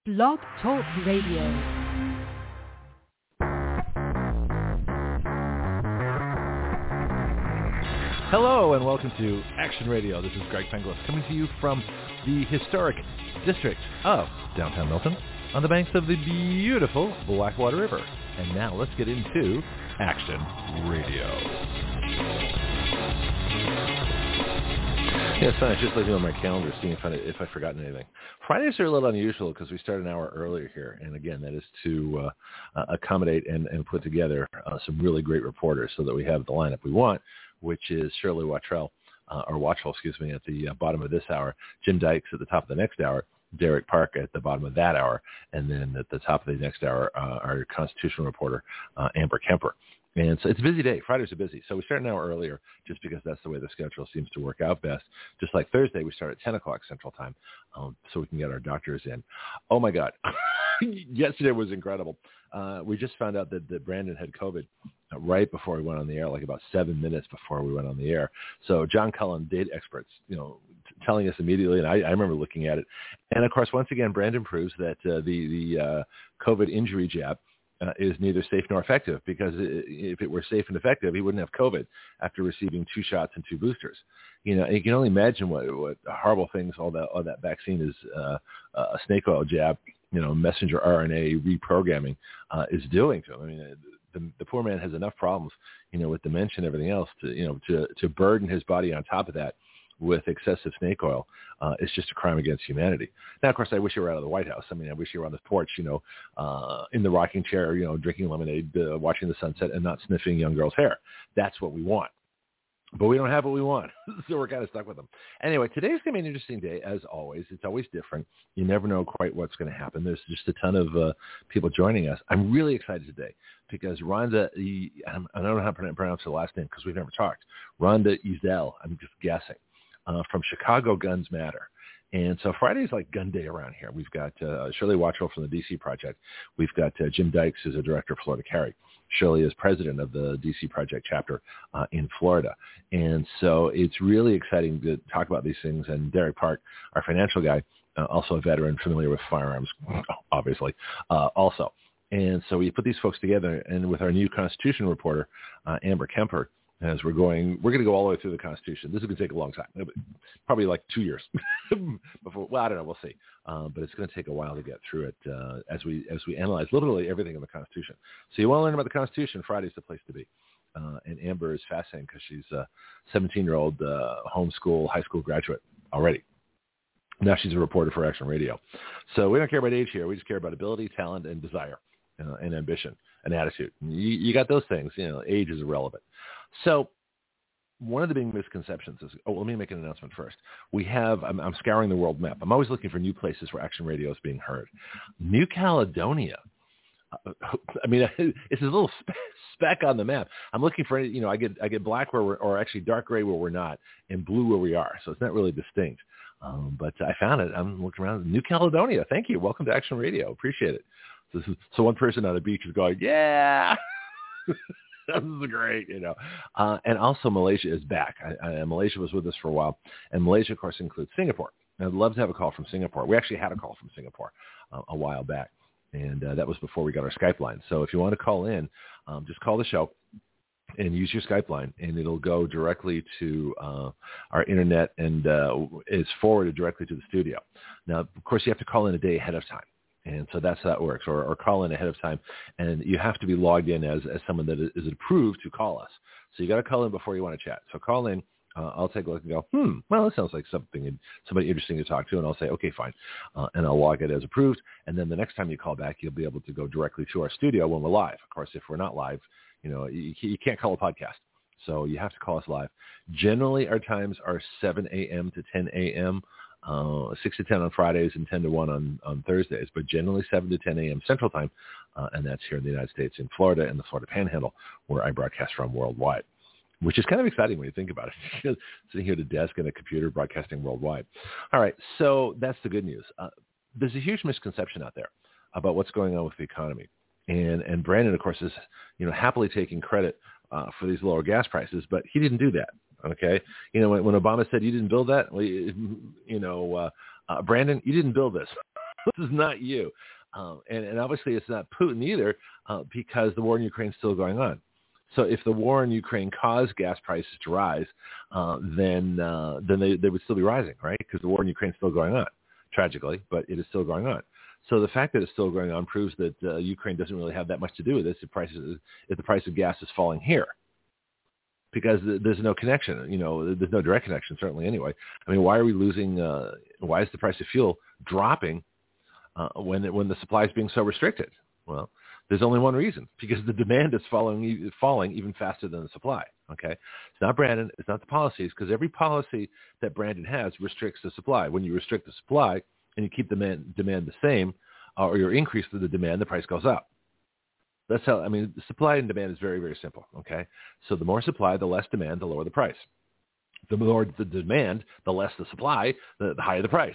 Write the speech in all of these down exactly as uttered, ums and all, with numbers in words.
Blog Talk Radio. Hello and welcome to Action Radio. This is Greg Penglis coming to you from the historic district of downtown Milton on the banks of the beautiful Blackwater River. And now let's get into Action Radio. Yeah, it's fine. I was just looking on my calendar, seeing if, I, if I've forgotten anything. Fridays are a little unusual because we start an hour earlier here. And again, that is to uh, accommodate and, and put together uh, some really great reporters so that we have the lineup we want, which is Shirley Wattrell, uh, or Watchell, excuse me, at the uh, bottom of this hour, Jim Dykes at the top of the next hour, Derek Park at the bottom of that hour, and then at the top of the next hour, uh, our constitutional reporter, uh, Amber Kemper. And so it's a busy day. Fridays are busy. So we start an hour earlier just because that's the way the schedule seems to work out best. Just like Thursday, we start at ten o'clock Central Time um, so we can get our doctors in. Oh, my God. Yesterday was incredible. Uh, we just found out that, that Brandon had COVID uh, right before we went on the air, like about seven minutes before we went on the air. So John Cullen, data experts, you know, t- telling us immediately, and I, I remember looking at it. And, of course, once again, Brandon proves that uh, the, the uh, COVID injury jab Uh, is neither safe nor effective, because if it were safe and effective, he wouldn't have COVID after receiving two shots and two boosters. You know, and you can only imagine what, what horrible things all that all that vaccine is, uh, a snake oil jab, you know, messenger R N A reprogramming uh, is doing to him. I mean, the, the poor man has enough problems, you know, with dementia and everything else to, you know, to, to burden his body on top of that with excessive snake oil. Uh, it's just a crime against humanity. Now, of course, I wish you were out of the White House. I mean, I wish you were on the porch, you know, uh, in the rocking chair, you know, drinking lemonade, uh, watching the sunset, and not sniffing young girls' hair. That's what we want. But we don't have what we want, so we're kind of stuck with them. Anyway, today's going to be an interesting day, as always. It's always different. You never know quite what's going to happen. There's just a ton of uh, people joining us. I'm really excited today because Rhonda, I don't know how to pronounce her last name because we've never talked. Rhonda Ezell, I'm just guessing. Uh, from Chicago Guns Matter. And so Friday's like gun day around here. We've got uh, Shirley Wattrell from the D C Project. We've got uh, Jim Dykes, who's a director of Florida Carry. Shirley is president of the D C Project chapter uh, in Florida. And so it's really exciting to talk about these things. And Derek Park, our financial guy, uh, also a veteran, familiar with firearms, obviously, uh, also. And so we put these folks together, and with our new Constitution reporter, uh, Amber Kemper, as we're going, we're going to go all the way through the Constitution. This is going to take a long time, probably like two years before. Well, I don't know, we'll see. Uh, but it's going to take a while to get through it uh, as we as we analyze literally everything in the Constitution. So you want to learn about the Constitution? Friday's the place to be. Uh, and Amber is fascinating because she's a seventeen-year-old uh, homeschool high school graduate already. Now she's a reporter for Action Radio. So we don't care about age here. We just care about ability, talent, and desire, uh, and ambition, and attitude. You, you got those things. You know, age is irrelevant. So one of the big misconceptions is, oh, let me make an announcement first. We have, I'm, I'm scouring the world map. I'm always looking for new places where Action Radio is being heard. New Caledonia. Uh, I mean, it's a little speck on the map. I'm looking for, you know, I get I get black where we're, or actually dark gray where we're not, and blue where we are. So it's not really distinct. Um, but I found it. I'm looking around. New Caledonia. Thank you. Welcome to Action Radio. Appreciate it. So, so one person on a beach is going, yeah. This is great, you know. Uh, and also Malaysia is back. I, I, Malaysia was with us for a while. And Malaysia, of course, includes Singapore. And I'd love to have a call from Singapore. We actually had a call from Singapore uh, a while back. And uh, that was before we got our Skype line. So if you want to call in, um, just call the show and use your Skype line. And it'll go directly to uh, our internet and uh, is forwarded directly to the studio. Now, of course, you have to call in a day ahead of time. And so that's how that works, or, or call in ahead of time. And you have to be logged in as, as someone that is approved to call us. So you got to call in before you want to chat. So call in. Uh, I'll take a look and go, hmm, well, it sounds like something, somebody interesting to talk to. And I'll say, okay, fine. Uh, and I'll log it as approved. And then the next time you call back, you'll be able to go directly to our studio when we're live. Of course, if we're not live, you know, you, you can't call a podcast. So you have to call us live. Generally, our times are seven a.m. to ten a.m., Uh, six to ten on Fridays and ten to one on, on Thursdays, but generally seven to ten a.m. Central Time, uh, and that's here in the United States, in Florida and the Florida Panhandle, where I broadcast from worldwide, which is kind of exciting when you think about it. Sitting here at a desk and a computer broadcasting worldwide. All right, so that's the good news. Uh, there's a huge misconception out there about what's going on with the economy, and and Brandon, of course, is you know happily taking credit uh, for these lower gas prices, but he didn't do that. Okay, you know when, when Obama said you didn't build that, well, you, you know, uh, uh, Brandon, you didn't build this. This is not you. Um, and, and obviously it's not Putin either uh, because the war in Ukraine is still going on. So if the war in Ukraine caused gas prices to rise, uh, then uh, then they, they would still be rising, right? Because the war in Ukraine is still going on, tragically, but it is still going on. So the fact that it's still going on proves that uh, Ukraine doesn't really have that much to do with this if, prices, if the price of gas is falling here. Because there's no connection, you know, there's no direct connection, certainly anyway. I mean, why are we losing, uh, why is the price of fuel dropping uh, when when the supply is being so restricted? Well, there's only one reason, because the demand is falling, falling even faster than the supply, okay? It's not Brandon, it's not the policies, because every policy that Brandon has restricts the supply. When you restrict the supply and you keep the demand, demand the same, uh, or you increase the demand, the price goes up. That's how, I mean, the supply and demand is very, very simple, okay? So the more supply, the less demand, the lower the price. The more the demand, the less the supply, the, the higher the price,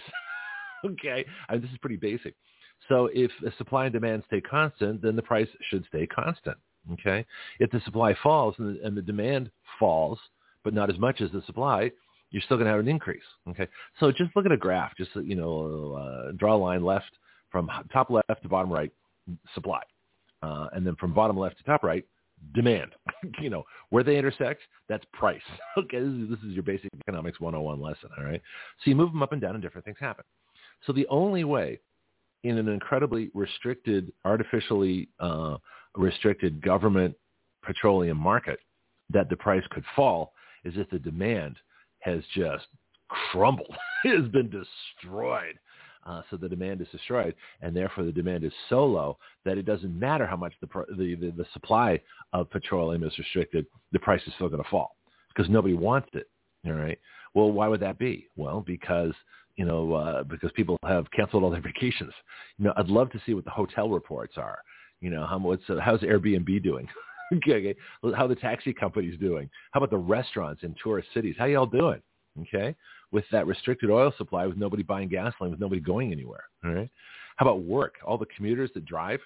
okay? I mean, this is pretty basic. So if the supply and demand stay constant, then the price should stay constant, okay? If the supply falls and the, and the demand falls, but not as much as the supply, you're still going to have an increase, okay? So just look at a graph. Just, you know, uh, draw a line left from top left to bottom right, supply. Uh, and then from bottom left to top right, demand. You know, where they intersect, that's price. Okay, this is, this is your basic economics one oh one lesson, all right? So you move them up and down and different things happen. So the only way in an incredibly restricted, artificially uh, restricted government petroleum market that the price could fall is if the demand has just crumbled. It has been destroyed. Uh, so the demand is destroyed, and therefore the demand is so low that it doesn't matter how much the the, the, the supply of petroleum is restricted, the price is still going to fall because nobody wants it. All right. Well, why would that be? Well, because you know uh, because people have canceled all their vacations. You know, I'd love to see what the hotel reports are. You know, how what's uh, how's Airbnb doing? okay, okay, how the taxi companies doing? How about the restaurants in tourist cities? How y'all doing? Okay, with that restricted oil supply, with nobody buying gasoline, with nobody going anywhere. All right. How about work? All the commuters that drive.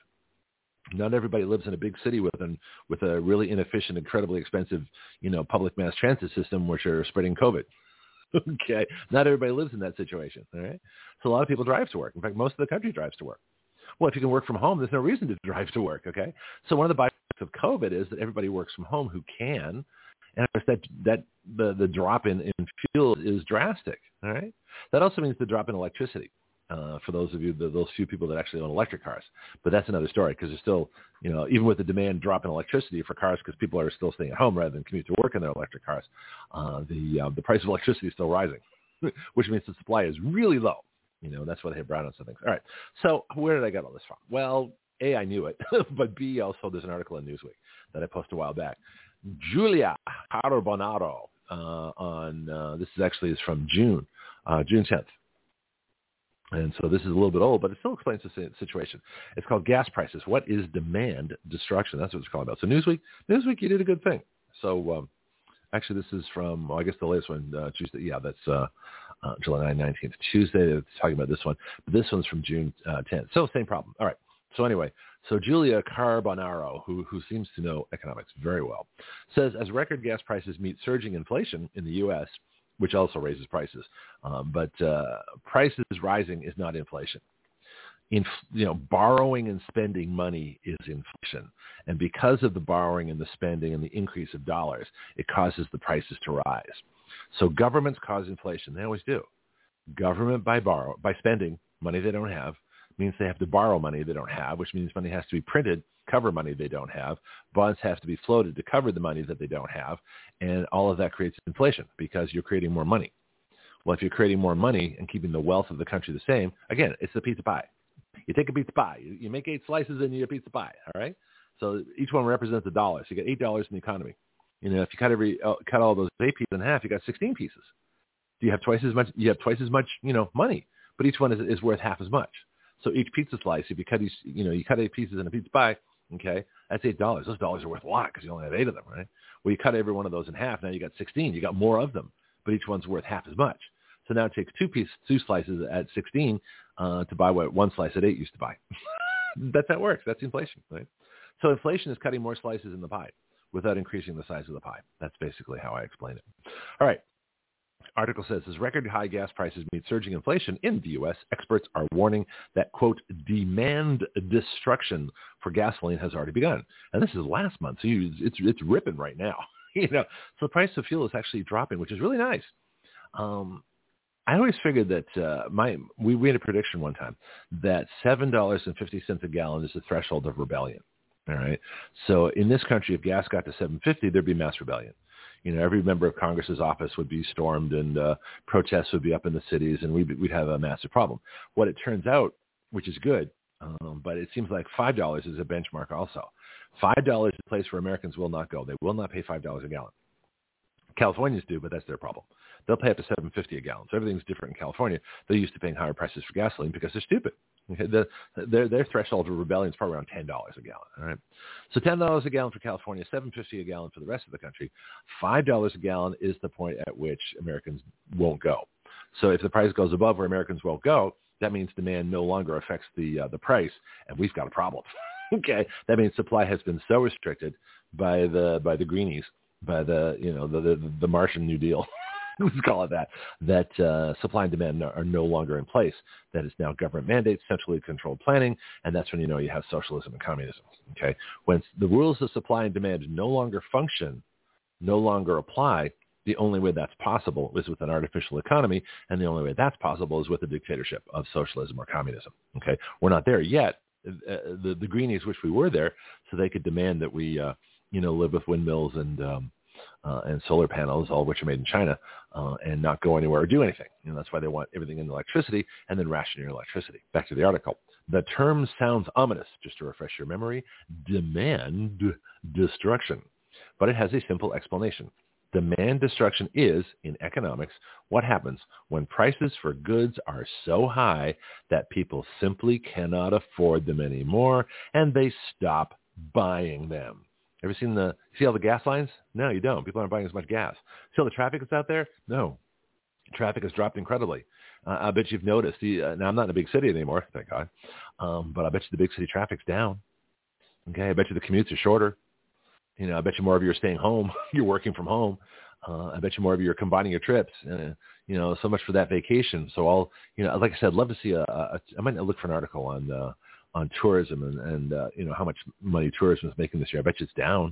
Not everybody lives in a big city with an with a really inefficient, incredibly expensive, you know, public mass transit system, which are spreading COVID. Okay, not everybody lives in that situation. All right. So a lot of people drive to work. In fact, most of the country drives to work. Well, if you can work from home, there's no reason to drive to work. Okay. So one of the byproducts of COVID is that everybody works from home who can. And of course, that, that the, the drop in, in fuel is drastic, all right? That also means the drop in electricity uh, for those of you, the, those few people that actually own electric cars. But that's another story because there's still, you know, even with the demand drop in electricity for cars because people are still staying at home rather than commute to work in their electric cars, uh, the uh, the price of electricity is still rising, which means the supply is really low. You know, that's why they have brownouts and things. All right, so where did I get all this from? Well, A, I knew it, but B, also there's an article in Newsweek that I posted a while back. Julia Carbonaro uh, on, uh, this is actually is from June, uh, June tenth. And so this is a little bit old, but it still explains the situation. It's called Gas Prices. What is Demand Destruction? That's what it's called about. So Newsweek, Newsweek, you did a good thing. So um, actually this is from, well, I guess the latest one, uh, Tuesday. Yeah, that's uh, uh, July nineteenth, Tuesday. They're talking about this one. But this one's from June uh, tenth. So same problem. All right. So anyway, so Julia Carbonaro, who, who seems to know economics very well, says as record gas prices meet surging inflation in the U S, which also raises prices, um, but uh, prices rising is not inflation. In, you know, borrowing and spending money is inflation. And because of the borrowing and the spending and the increase of dollars, it causes the prices to rise. So governments cause inflation. They always do. Government by borrow, by spending money they don't have, means they have to borrow money they don't have, which means money has to be printed, cover money they don't have. Bonds have to be floated to cover the money that they don't have. And all of that creates inflation because you're creating more money. Well, if you're creating more money and keeping the wealth of the country the same, again, it's the pizza pie. You take a pizza pie. You, you make eight slices and you get a pizza pie, all right? So each one represents a dollar. So you get eight dollars in the economy. You know, if you cut every uh, cut all those eight pieces in half, you got sixteen pieces. Do you have twice as much? You have twice as much, you know, money, but each one is, is worth half as much. So each pizza slice, if you cut these, you know, you cut eight pieces in a pizza pie, okay, that's eight dollars. Those dollars are worth a lot because you only have eight of them, right? Well, you cut every one of those in half. Now you got sixteen. You got more of them, but each one's worth half as much. So now it takes two pieces, two slices at sixteen uh, to buy what one slice at eight used to buy. That's how it works. That's inflation, right? So inflation is cutting more slices in the pie without increasing the size of the pie. That's basically how I explain it. All right. Article says, as record high gas prices meet surging inflation in the U S, experts are warning that, quote, demand destruction for gasoline has already begun. And this is last month, so you, it's it's ripping right now. You know, so the price of fuel is actually dropping, which is really nice. Um, I always figured that uh, my we made a prediction one time that seven dollars and fifty cents a gallon is the threshold of rebellion. All right. So in this country, if gas got to seven fifty, there'd be mass rebellion. You know, every member of Congress's office would be stormed, and uh, protests would be up in the cities, and we'd, we'd have a massive problem. What it turns out, which is good, um, but it seems like five dollars is a benchmark also. five dollars is a place where Americans will not go. They will not pay five dollars a gallon. Californians do, but that's their problem. They'll pay up to seven fifty a gallon. So everything's different in California. They're used to paying higher prices for gasoline because they're stupid. Okay, the, their, their threshold of rebellion is probably around ten dollars a gallon. All right, so ten dollars a gallon for California, seven fifty a gallon for the rest of the country. five dollars a gallon is the point at which Americans won't go. So if the price goes above where Americans won't go, that means demand no longer affects the uh, the price, and we've got a problem. Okay, that means supply has been so restricted by the by the greenies, by the you know the the, the Martian New Deal. Let's call it that, that uh, supply and demand are no longer in place. That is now government mandates, centrally controlled planning, and that's when you know you have socialism and communism. Okay, when the rules of supply and demand no longer function, no longer apply, the only way that's possible is with an artificial economy, and the only way that's possible is with a dictatorship of socialism or communism. Okay, we're not there yet. Uh, the, the greenies wish we were there so they could demand that we, uh, you know, live with windmills and um, Uh, and solar panels, all of which are made in China, uh, and not go anywhere or do anything. You know, that's why they want everything in electricity and then ration your electricity. Back to the article. The term sounds ominous, just to refresh your memory, demand destruction. But it has a simple explanation. Demand destruction is, in economics, what happens when prices for goods are so high that people simply cannot afford them anymore, and they stop buying them. Ever seen the, see all the gas lines? No, you don't. People aren't buying as much gas. See all the traffic that's out there? No. Traffic has dropped incredibly. Uh, I bet you've noticed. The, uh, now, I'm not in a big city anymore, thank God. Um, but I bet you the big city traffic's down. Okay, I bet you the commutes are shorter. You know, I bet you more of you are staying home. You're working from home. Uh, I bet you more of you are combining your trips. Uh, you know, so much for that vacation. So I'll, you know, like I said, I'd love to see a, a I might look for an article on uh, on tourism and, and uh, you know, how much money tourism is making this year. I bet you it's down.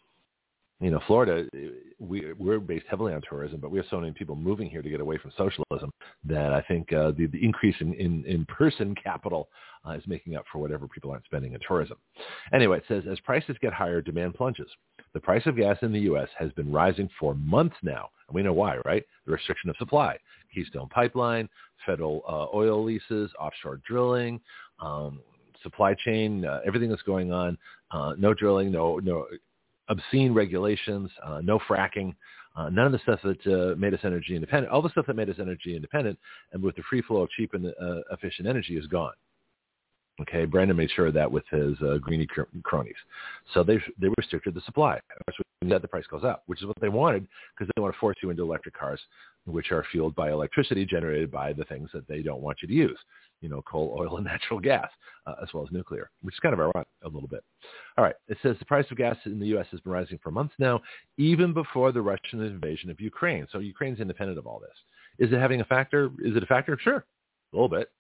You know, Florida, we, we're based heavily on tourism, but we have so many people moving here to get away from socialism that I think uh, the, the increase in, in, in person capital uh, is making up for whatever people aren't spending in tourism. Anyway, it says, as prices get higher, demand plunges. The price of gas in the U S has been rising for months now. And we know why, right? The restriction of supply, Keystone Pipeline, federal uh, oil leases, offshore drilling, um, supply chain, uh, everything that's going on, uh, no drilling, no no obscene regulations, uh, no fracking, uh, none of the stuff that uh, made us energy independent. All the stuff that made us energy independent and with the free flow of cheap and uh, efficient energy is gone. Okay, Brandon made sure of that with his uh, greenie cr- cronies. So they they restricted the supply. That the price goes up, which is what they wanted because they want to force you into electric cars, which are fueled by electricity generated by the things that they don't want you to use. You know, coal, oil, and natural gas, uh, as well as nuclear, which is kind of ironic a little bit. All right. It says the price of gas in the U S has been rising for months now, even before the Russian invasion of Ukraine. So Ukraine's independent of all this. Is it having a factor? Is it a factor? Sure, a little bit.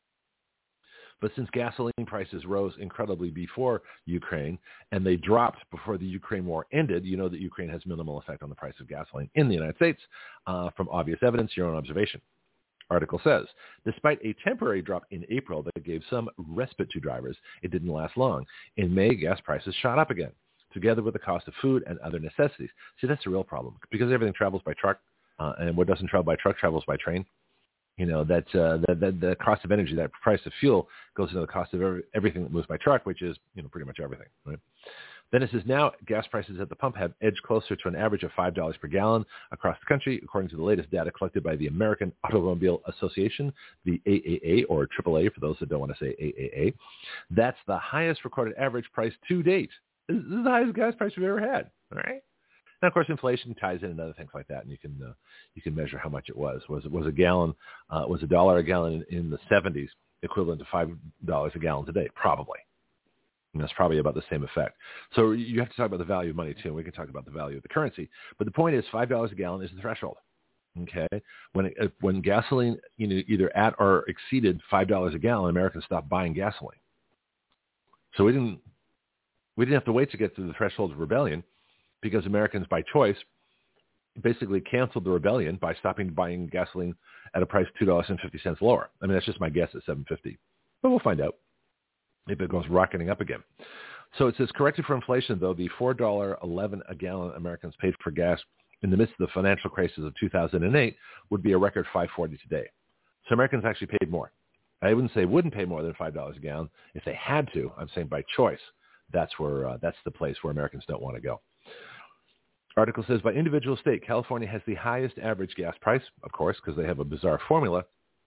But since gasoline prices rose incredibly before Ukraine and they dropped before the Ukraine war ended, you know that Ukraine has minimal effect on the price of gasoline in the United States uh, from obvious evidence, your own observation. Article says, despite a temporary drop in April that gave some respite to drivers, it didn't last long. In May, gas prices shot up again, together with the cost of food and other necessities. See, that's the real problem. Because everything travels by truck, uh, and what doesn't travel by truck travels by train. You know, that, uh, that, that the cost of energy, that price of fuel goes into the cost of every, everything that moves by truck, which is, you know, pretty much everything, right? Then it says now gas prices at the pump have edged closer to an average of five dollars per gallon across the country, according to the latest data collected by the American Automobile Association, the A A A, or triple A for those that don't want to say A A A. That's the highest recorded average price to date. This is the highest gas price we've ever had, all right? And of course, inflation ties in and other things like that, and you can uh, you can measure how much it was. Was it was a gallon? Uh, was a dollar a gallon in, in the seventies equivalent to five dollars a gallon today? Probably. And that's probably about the same effect. So you have to talk about the value of money too. And we can talk about the value of the currency, but the point is, five dollars a gallon is the threshold. Okay, when it, when gasoline, you know, either at or exceeded five dollars a gallon, Americans stopped buying gasoline. So we didn't we didn't have to wait to get to the threshold of rebellion, because Americans, by choice, basically canceled the rebellion by stopping buying gasoline at a price two dollars and fifty cents lower. I mean, that's just my guess at seven fifty, but we'll find out if it goes rocketing up again. So it says, corrected for inflation, though, the four dollars and eleven cents a gallon Americans paid for gas in the midst of the financial crisis of two thousand eight would be a record five dollars and forty cents today. So Americans actually paid more. I wouldn't say wouldn't pay more than five dollars a gallon if they had to. I'm saying by choice. That's where uh, that's the place where Americans don't want to go. Article says, by individual state, California has the highest average gas price, of course, because they have a bizarre formula.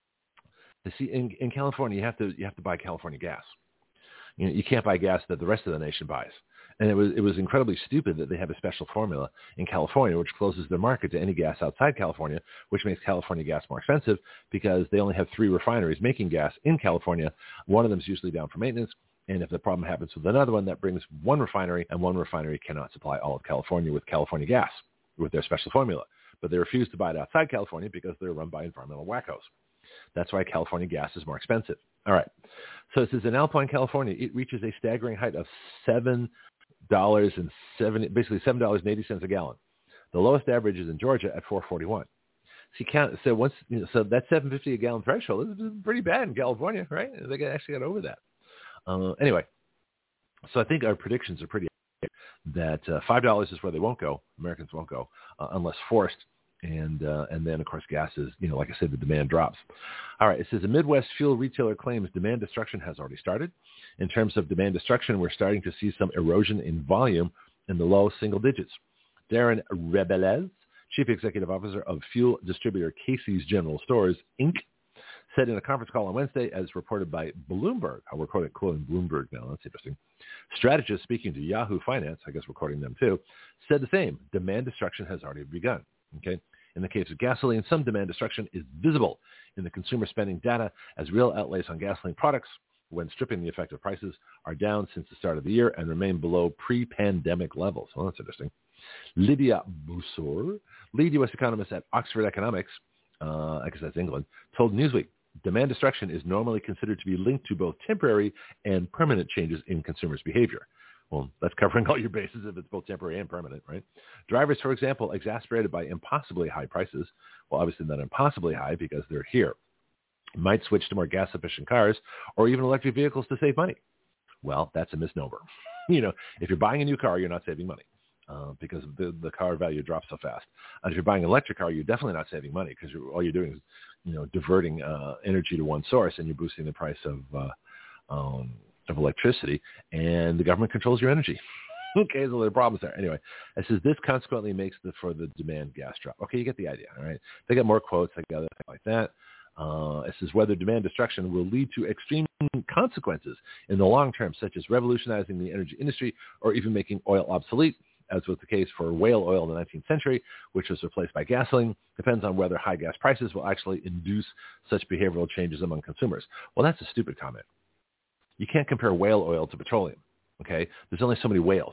You see, in, in California, you have to you have to buy California gas. You know, you can't buy gas that the rest of the nation buys. And it was it was incredibly stupid that they have a special formula in California, which closes their market to any gas outside California, which makes California gas more expensive because they only have three refineries making gas in California. One of them is usually down for maintenance. And if the problem happens with another one, that brings one refinery, and one refinery cannot supply all of California with California gas with their special formula. But they refuse to buy it outside California because they're run by environmental wackos. That's why California gas is more expensive. All right. So it says in Alpine, California, it reaches a staggering height of seven dollars and seventy, basically seven dollars and eighty cents a gallon. The lowest average is in Georgia at four dollars and forty-one cents. So, you count, so once, you know, so that seven dollars and fifty cents a gallon threshold is pretty bad in California, right? They actually got over that. Uh, anyway, so I think our predictions are pretty accurate that uh, five dollars is where they won't go. Americans won't go uh, unless forced. And uh, and then, of course, gas is, you know, like I said, the demand drops. All right, it says a Midwest fuel retailer claims demand destruction has already started. In terms of demand destruction, we're starting to see some erosion in volume in the low single digits. Darren Rebelez, Chief Executive Officer of fuel distributor Casey's General Stores, Incorporated, said in a conference call on Wednesday, as reported by Bloomberg. We're quoting, quoting Bloomberg now. That's interesting. Strategists speaking to Yahoo Finance, I guess we're quoting them too, said the same. Demand destruction has already begun. Okay. In the case of gasoline, some demand destruction is visible in the consumer spending data as real outlays on gasoline products, when stripping the effective prices, are down since the start of the year and remain below pre-pandemic levels. Well, that's interesting. Lydia Boussour, lead U S economist at Oxford Economics, uh, I guess that's England, told Newsweek, demand destruction is normally considered to be linked to both temporary and permanent changes in consumers' behavior. Well, that's covering all your bases if it's both temporary and permanent, right? Drivers, for example, exasperated by impossibly high prices, well, obviously not impossibly high because they're here, might switch to more gas-efficient cars or even electric vehicles to save money. Well, that's a misnomer. You know, if you're buying a new car, you're not saving money uh, because the, the car value drops so fast. And if you're buying an electric car, you're definitely not saving money because you're, all you're doing is, you know, diverting uh, energy to one source, and you're boosting the price of uh, um, of electricity, and the government controls your energy. Okay, so there are problems there. Anyway, it says this consequently makes the for the demand gas drop. Okay, you get the idea, all right? They got more quotes, they got other things like that. Uh, it says whether demand destruction will lead to extreme consequences in the long term, such as revolutionizing the energy industry or even making oil obsolete, as was the case for whale oil in the nineteenth century, which was replaced by gasoline, depends on whether high gas prices will actually induce such behavioral changes among consumers. Well, that's a stupid comment. You can't compare whale oil to petroleum, okay? There's only so many whales.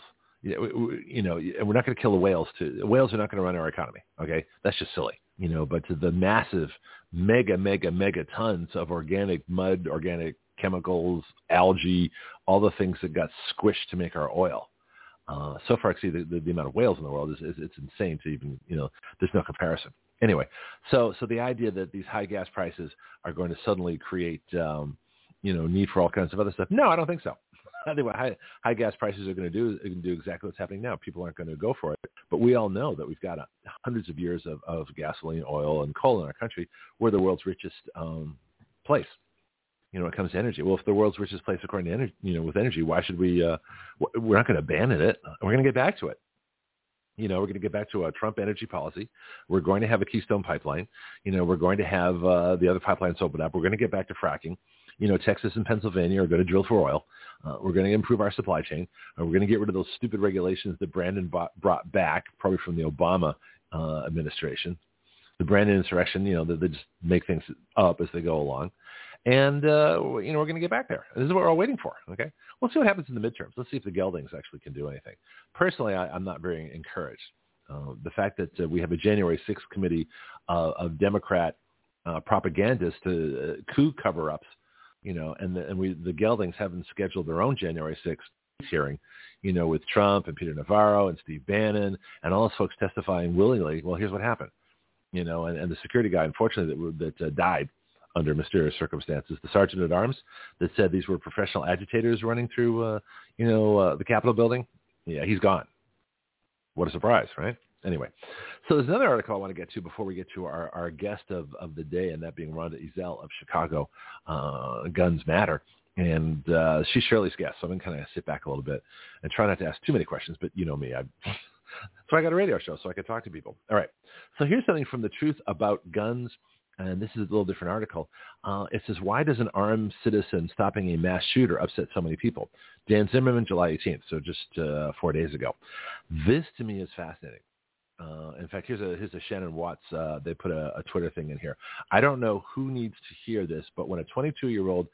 You know, and we're not going to kill the whales. To, whales are not going to run our economy, okay? That's just silly, you know, but to the massive mega, mega, mega tons of organic mud, organic chemicals, algae, all the things that got squished to make our oil. Uh, so far, see, the, the, the amount of whales in the world is, is it's insane to even, you know, there's no comparison. Anyway, so so the idea that these high gas prices are going to suddenly create, um, you know, need for all kinds of other stuff. No, I don't think so. I think what high, high gas prices are going to do is going to do exactly what's happening now. People aren't going to go for it. But we all know that we've got a, hundreds of years of, of gasoline, oil, and coal in our country. We're the world's richest um, place, you know, when it comes to energy. Well, if the world's richest place according to energy, you know, with energy, why should we, uh, we're not going to abandon it. We're going to get back to it. You know, we're going to get back to a Trump energy policy. We're going to have a Keystone pipeline. You know, we're going to have uh, the other pipelines open up. We're going to get back to fracking. You know, Texas and Pennsylvania are going to drill for oil. Uh, we're going to improve our supply chain. Uh, we're going to get rid of those stupid regulations that Brandon bought, brought back, probably from the Obama uh, administration. The Brandon insurrection, you know, they, they just make things up as they go along. And, uh, you know, we're going to get back there. This is what we're all waiting for, okay? We'll see what happens in the midterms. Let's see if the geldings actually can do anything. Personally, I, I'm not very encouraged. Uh, the fact that uh, we have a January sixth committee uh, of Democrat uh, propagandists to uh, coup cover-ups, you know, and the, and we the Geldings haven't scheduled their own January sixth hearing, you know, with Trump and Peter Navarro and Steve Bannon and all those folks testifying willingly. Well, here's what happened, you know, and, and the security guy, unfortunately, that, that uh, died under mysterious circumstances, the sergeant at arms that said these were professional agitators running through, uh, you know, uh, the Capitol building. Yeah, he's gone. What a surprise, right? Anyway, so there's another article I want to get to before we get to our, our guest of, of the day, and that being Rhonda Ezell of Chicago, uh, Guns Matter. And uh, she's Shirley's guest, so I'm going to kind of sit back a little bit and try not to ask too many questions, but you know me. I, so I got a radio show so I can talk to people. All right, so here's something from The Truth About Guns, and this is a little different article. Uh, it says, why does an armed citizen stopping a mass shooter upset so many people? Dan Zimmerman, July eighteenth, so just uh, four days ago. This, to me, is fascinating. Uh, in fact, here's a here's a Shannon Watts. Uh, they put a, a Twitter thing in here. I don't know who needs to hear this, but when a twenty-two-year-old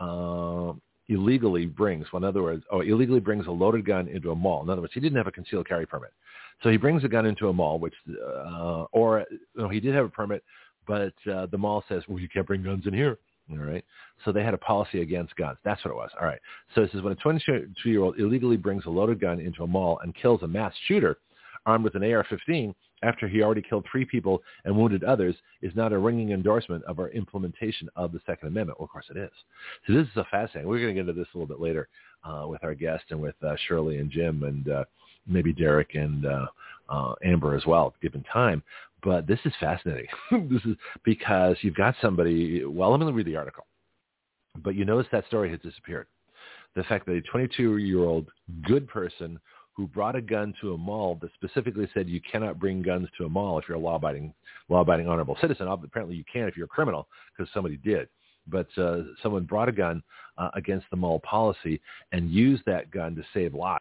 uh, illegally brings, well, in other words, oh, illegally brings a loaded gun into a mall. In other words, he didn't have a concealed carry permit. So he brings a gun into a mall, which, uh, or no, he did have a permit, but uh, the mall says, well, you can't bring guns in here. All right. So they had a policy against guns. That's what it was. All right. So it says when a twenty-two-year-old illegally brings a loaded gun into a mall and kills a mass shooter armed with an A R fifteen after he already killed three people and wounded others is not a ringing endorsement of our implementation of the Second Amendment. Well, of course it is. So this is a fascinating. We're going to get into this a little bit later uh, with our guest and with uh, Shirley and Jim and uh, maybe Derek and uh, uh, Amber as well, given time. But this is fascinating. This is because you've got somebody, well, let me read the article. But you notice that story has disappeared. The fact that a twenty-two-year-old good person who brought a gun to a mall that specifically said you cannot bring guns to a mall if you're a law-abiding, law-abiding honorable citizen. Apparently you can if you're a criminal because somebody did. But uh, someone brought a gun uh, against the mall policy and used that gun to save lives.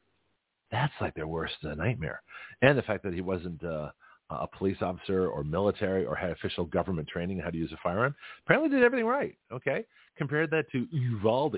That's like their worst uh, nightmare. And the fact that he wasn't uh, a police officer or military or had official government training on how to use a firearm, apparently did everything right, okay? Compared that to Uvalde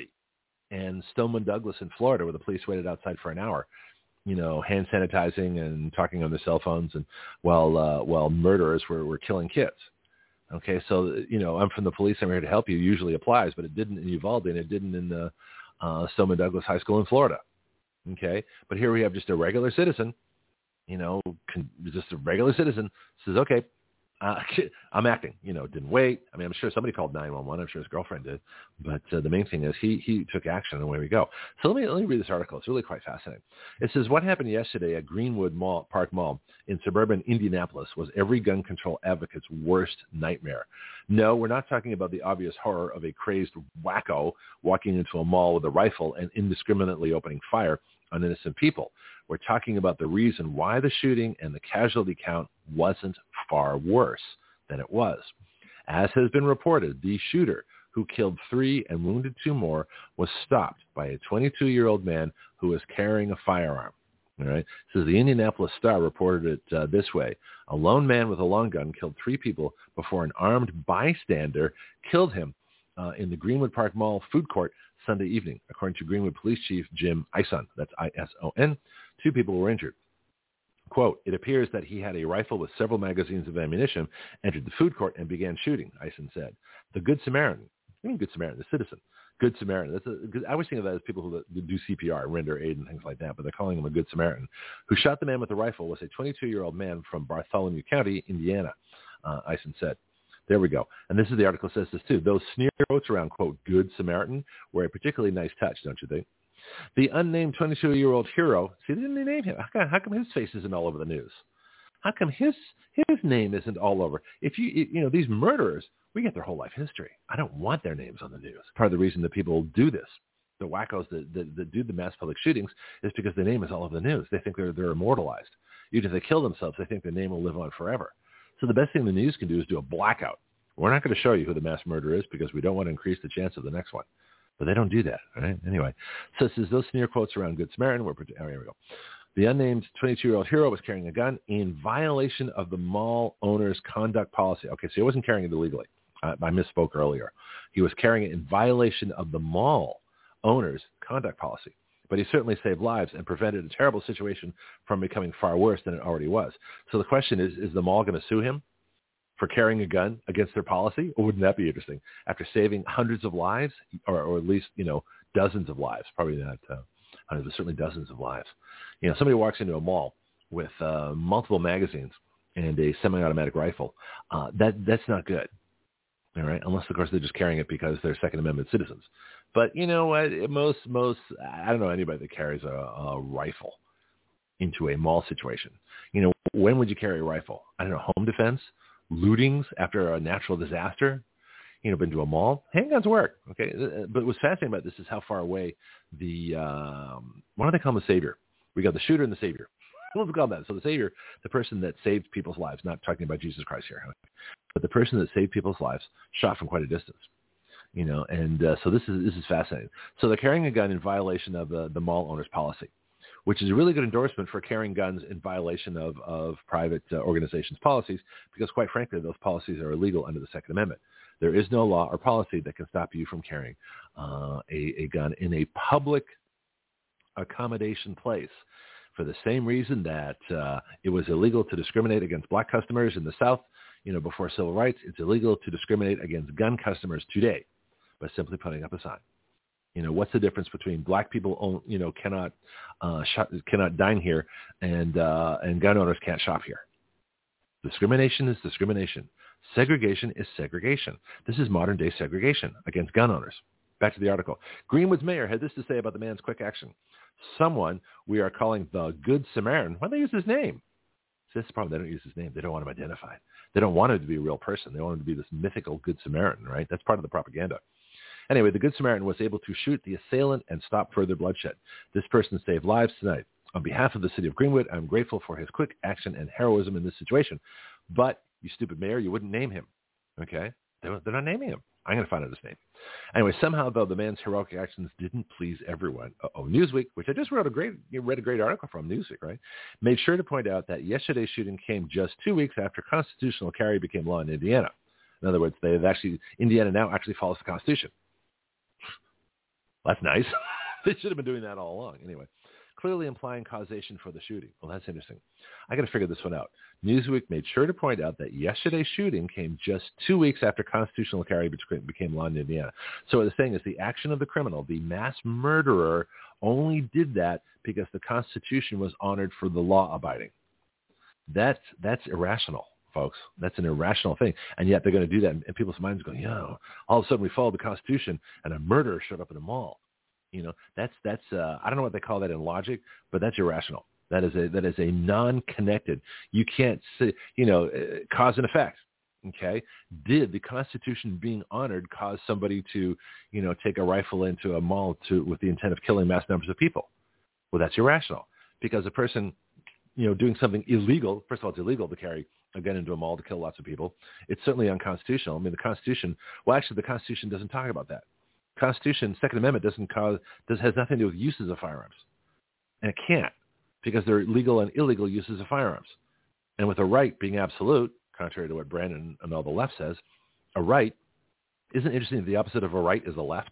and Stoneman Douglas in Florida, where the police waited outside for an hour, you know, hand sanitizing and talking on their cell phones, and while uh, while murderers were, were killing kids. Okay, so you know, I'm from the police. I'm here to help you. Usually applies, but it didn't in Uvalde, and it didn't in the uh, Stoneman Douglas High School in Florida. Okay, but here we have just a regular citizen, you know, con- just a regular citizen says, okay, uh, I'm acting, you know, didn't wait. I mean, I'm sure somebody called nine one one. I'm sure his girlfriend did. But uh, the main thing is he he took action, and away we go. So let me let me read this article. It's really quite fascinating. It says, what happened yesterday at Greenwood Mall, Park Mall in suburban Indianapolis was every gun control advocate's worst nightmare. No, we're not talking about the obvious horror of a crazed wacko walking into a mall with a rifle and indiscriminately opening fire on innocent people. We're talking about the reason why the shooting and the casualty count wasn't far worse than it was. As has been reported, the shooter, who killed three and wounded two more, was stopped by a twenty-two-year-old man who was carrying a firearm. All right. So the Indianapolis Star reported it uh, this way. A lone man with a long gun killed three people before an armed bystander killed him uh, in the Greenwood Park Mall food court Sunday evening. According to Greenwood Police Chief Jim Ison, that's I S O N, two people were injured. Quote, it appears that he had a rifle with several magazines of ammunition, entered the food court, and began shooting, Ison said. The Good Samaritan, I mean Good Samaritan, the citizen, Good Samaritan. That's a, I always think of that as people who do C P R, render aid and things like that, but they're calling him a Good Samaritan. Who shot the man with the rifle was a twenty-two-year-old man from Bartholomew County, Indiana, uh, Ison said. There we go. And this is the article says this too. Those sneer quotes around, quote, Good Samaritan were a particularly nice touch, don't you think? The unnamed twenty-two-year-old hero, see, they didn't name him. How come, how come his face isn't all over the news? How come his his name isn't all over? If you, you know, these murderers, we get their whole life history. I don't want their names on the news. Part of the reason that people do this, the wackos that, that, that do the mass public shootings, is because their name is all over the news. They think they're, they're immortalized. Even if they kill themselves, they think their name will live on forever. So the best thing the news can do is do a blackout. We're not going to show you who the mass murderer is because we don't want to increase the chance of the next one. But they don't do that, all right? Anyway, so it says those sneer quotes around Good Samaritan were, oh, here we go. The unnamed twenty-two-year-old hero was carrying a gun in violation of the mall owner's conduct policy. Okay, so he wasn't carrying it illegally. I, I misspoke earlier. He was carrying it in violation of the mall owner's conduct policy. but he certainly saved lives and prevented a terrible situation from becoming far worse than it already was. So the question is, is the mall going to sue him for carrying a gun against their policy? Or wouldn't that be interesting? After saving hundreds of lives, or, or at least, you know, dozens of lives, probably not uh, hundreds, but certainly dozens of lives. You know, somebody walks into a mall with uh, multiple magazines and a semi-automatic rifle. Uh, that that's not good. All right, unless of course they're just carrying it because they're Second Amendment citizens. But you know what? Most most I don't know anybody that carries a, a rifle into a mall situation. You know, when would you carry a rifle? I don't know, home defense, lootings after a natural disaster. You know, been to a mall. Handguns work, okay. But what's fascinating about this is how far away the um, why do they call him the savior? We got the shooter and the savior. Let's call that. So the savior, the person that saved people's lives, not talking about Jesus Christ here, but the person that saved people's lives, shot from quite a distance. You know, and uh, so this is this is fascinating. So they're carrying a gun in violation of uh, the mall owner's policy, which is a really good endorsement for carrying guns in violation of of private uh, organizations' policies, because quite frankly, those policies are illegal under the Second Amendment. There is no law or policy that can stop you from carrying uh, a, a gun in a public accommodation place, for the same reason that uh, it was illegal to discriminate against black customers in the South, you know, before civil rights. It's illegal to discriminate against gun customers today by simply putting up a sign. You know, what's the difference between black people, own, you know, cannot uh, shop, cannot dine here, and uh, and gun owners can't shop here? Discrimination is discrimination. Segregation is segregation. This is modern day segregation against gun owners. Back to the article. Greenwood's mayor had this to say about the man's quick action. Someone we are calling the Good Samaritan. Why do they use his name? So that's the problem. They don't use his name. They don't want him identified. They don't want him to be a real person. They want him to be this mythical Good Samaritan, right? That's part of the propaganda. Anyway, the Good Samaritan was able to shoot the assailant and stop further bloodshed. This person saved lives tonight. On behalf of the city of Greenwood, I'm grateful for his quick action and heroism in this situation. But, you stupid mayor, you wouldn't name him, okay? They're not naming him. I'm going to find out his name. Anyway, somehow, though, the man's heroic actions didn't please everyone. Uh-oh, Newsweek, which I just wrote a great, read a great article from, Newsweek, right, made sure to point out that yesterday's shooting came just two weeks after constitutional carry became law in Indiana. In other words, they've actually, Indiana now actually follows the Constitution. That's nice. They should have been doing that all along. Anyway, clearly implying causation for the shooting. Well, that's interesting. I got to figure this one out. Newsweek made sure to point out that yesterday's shooting came just two weeks after constitutional carry became law in Indiana. So what they're saying is the action of the criminal, the mass murderer, only did that because the Constitution was honored for the law abiding. That's, that's irrational, folks. That's an irrational thing. And yet they're going to do that. And people's minds go, yeah, all of a sudden we followed the Constitution and a murderer showed up in a mall. You know, that's, that's, uh, I don't know what they call that in logic, but that's irrational. That is a, that is a non-connected, you can't say, you know, uh, cause and effect. Okay. Did the Constitution being honored cause somebody to, you know, take a rifle into a mall to, with the intent of killing mass numbers of people? Well, that's irrational, because a person, you know, doing something illegal, first of all, it's illegal to carry a gun into a mall to kill lots of people. It's certainly unconstitutional. I mean, the Constitution, well, actually the Constitution doesn't talk about that. Constitution, Second Amendment doesn't cause, does, has nothing to do with uses of firearms. And it can't, because they're legal and illegal uses of firearms. And with a right being absolute, contrary to what Brandon and all the left says, a right, isn't it interesting that the opposite of a right is a left?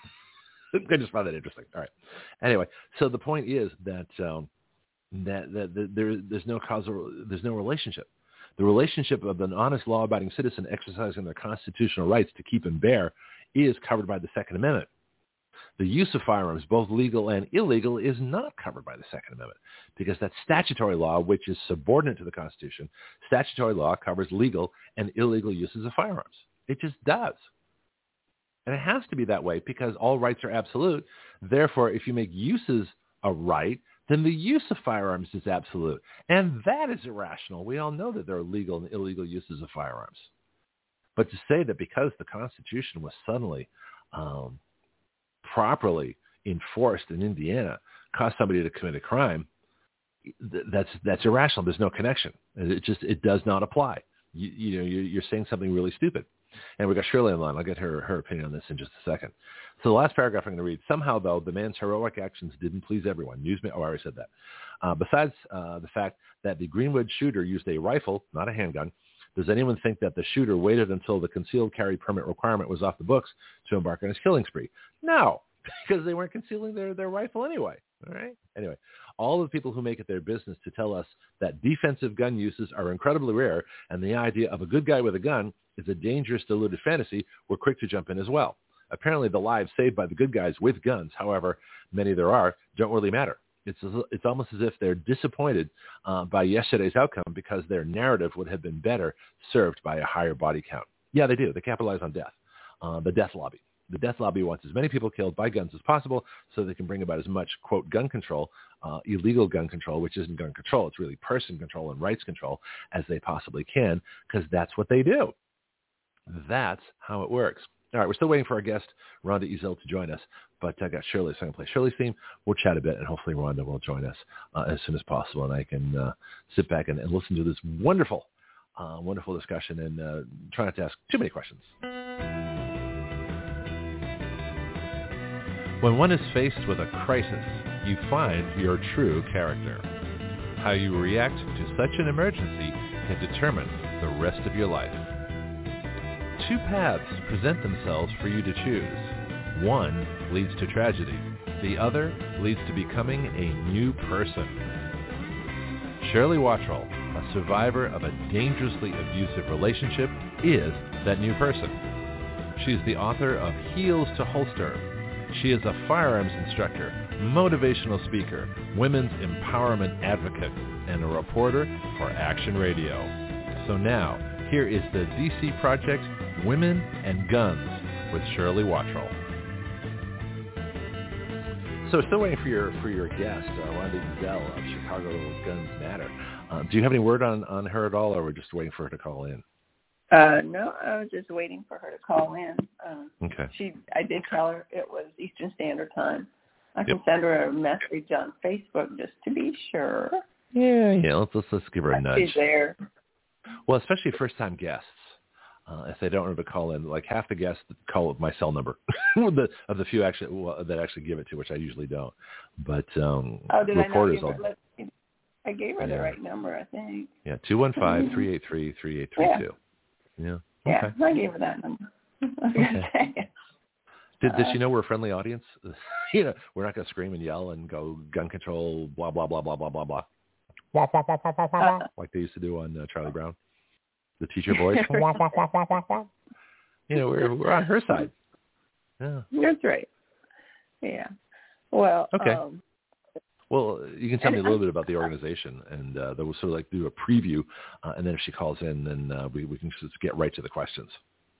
I just found that interesting. All right. Anyway, so the point is that um, that, that, that there, there's no causal, there's no relationship. The relationship of an honest, law-abiding citizen exercising their constitutional rights to keep and bear is covered by the Second Amendment. The use of firearms, both legal and illegal, is not covered by the Second Amendment, because that's statutory law, which is subordinate to the Constitution. Statutory law covers legal and illegal uses of firearms. It just does. And it has to be that way because all rights are absolute. Therefore, if you make uses a right, then the use of firearms is absolute. And that is irrational. We all know that there are legal and illegal uses of firearms. But to say that because the Constitution was suddenly um, properly enforced in Indiana caused somebody to commit a crime, that's that's irrational. There's no connection. It just it does not apply. You, you know, you're, you're saying something really stupid. And we've got Shirley on line. I'll get her her opinion on this in just a second. So the last paragraph I'm going to read. Somehow, though, the man's heroic actions didn't please everyone. Newsman, oh, I already said that. Uh, besides uh, the fact that the Greenwood shooter used a rifle, not a handgun, does anyone think that the shooter waited until the concealed carry permit requirement was off the books to embark on his killing spree? No. because they weren't concealing their, their rifle anyway. All right. Anyway, all the people who make it their business to tell us that defensive gun uses are incredibly rare and the idea of a good guy with a gun is a dangerous, deluded fantasy, we're quick to jump in as well. Apparently, the lives saved by the good guys with guns, however many there are, don't really matter. It's it's almost as if they're disappointed uh, by yesterday's outcome because their narrative would have been better served by a higher body count. Yeah, they do. They capitalize on death, uh, the death lobby. The death lobby wants as many people killed by guns as possible so they can bring about as much, quote, gun control, uh, illegal gun control, which isn't gun control. It's really person control and rights control as they possibly can because that's what they do. That's how it works. All right, we're still waiting for our guest, Rhonda Ezell, to join us, but I got Shirley, so I'm going to play Shirley's theme. We'll chat a bit, and hopefully Rhonda will join us uh, as soon as possible, and I can uh, sit back and, and listen to this wonderful, uh, wonderful discussion and uh, try not to ask too many questions. When one is faced with a crisis, you find your true character. How you react to such an emergency can determine the rest of your life. Two paths present themselves for you to choose. One leads to tragedy. The other leads to becoming a new person. Shirley Watrell, a survivor of a dangerously abusive relationship, is that new person. She's the author of Heels to Holster. She is a firearms instructor, motivational speaker, women's empowerment advocate, and a reporter for Action Radio. So now, here is the D C Project Women and Guns with Shirley Watrell. So still waiting for your for your guest, uh, Rhonda Ezell of Chicago Guns Matter. Uh, do you have any word on, on her at all, or we're just waiting for her to call in? Uh, no, I was just waiting for her to call in. Uh, okay. She, I did tell her it was Eastern Standard Time. I can yep. send her a message on Facebook just to be sure. Yeah, yeah. Let's let's, let's give her a nudge. She's there. Well, especially first-time guests. Uh, if they don't remember to call in, like half the guests call with my cell number the, of the few actually well, that actually give it to, which I usually don't. But um, oh, did reporters, I, not give her, I gave her yeah. the right number, I think. Yeah, two one five, three eight three, three eight three two. Yeah. Yeah, okay. I gave her that number. okay. Did, does she know we're a friendly audience? you know, we're not going to scream and yell and go gun control, blah, blah, blah, blah, blah, blah, blah. Uh, like they used to do on uh, Charlie Brown. The teacher voice. you know, we're we're on her side. Yeah. That's right. Yeah. Well, okay. Um, well, you can tell me a little bit about the organization, and uh, that will sort of like do a preview, uh, and then if she calls in, then uh, we, we can just get right to the questions.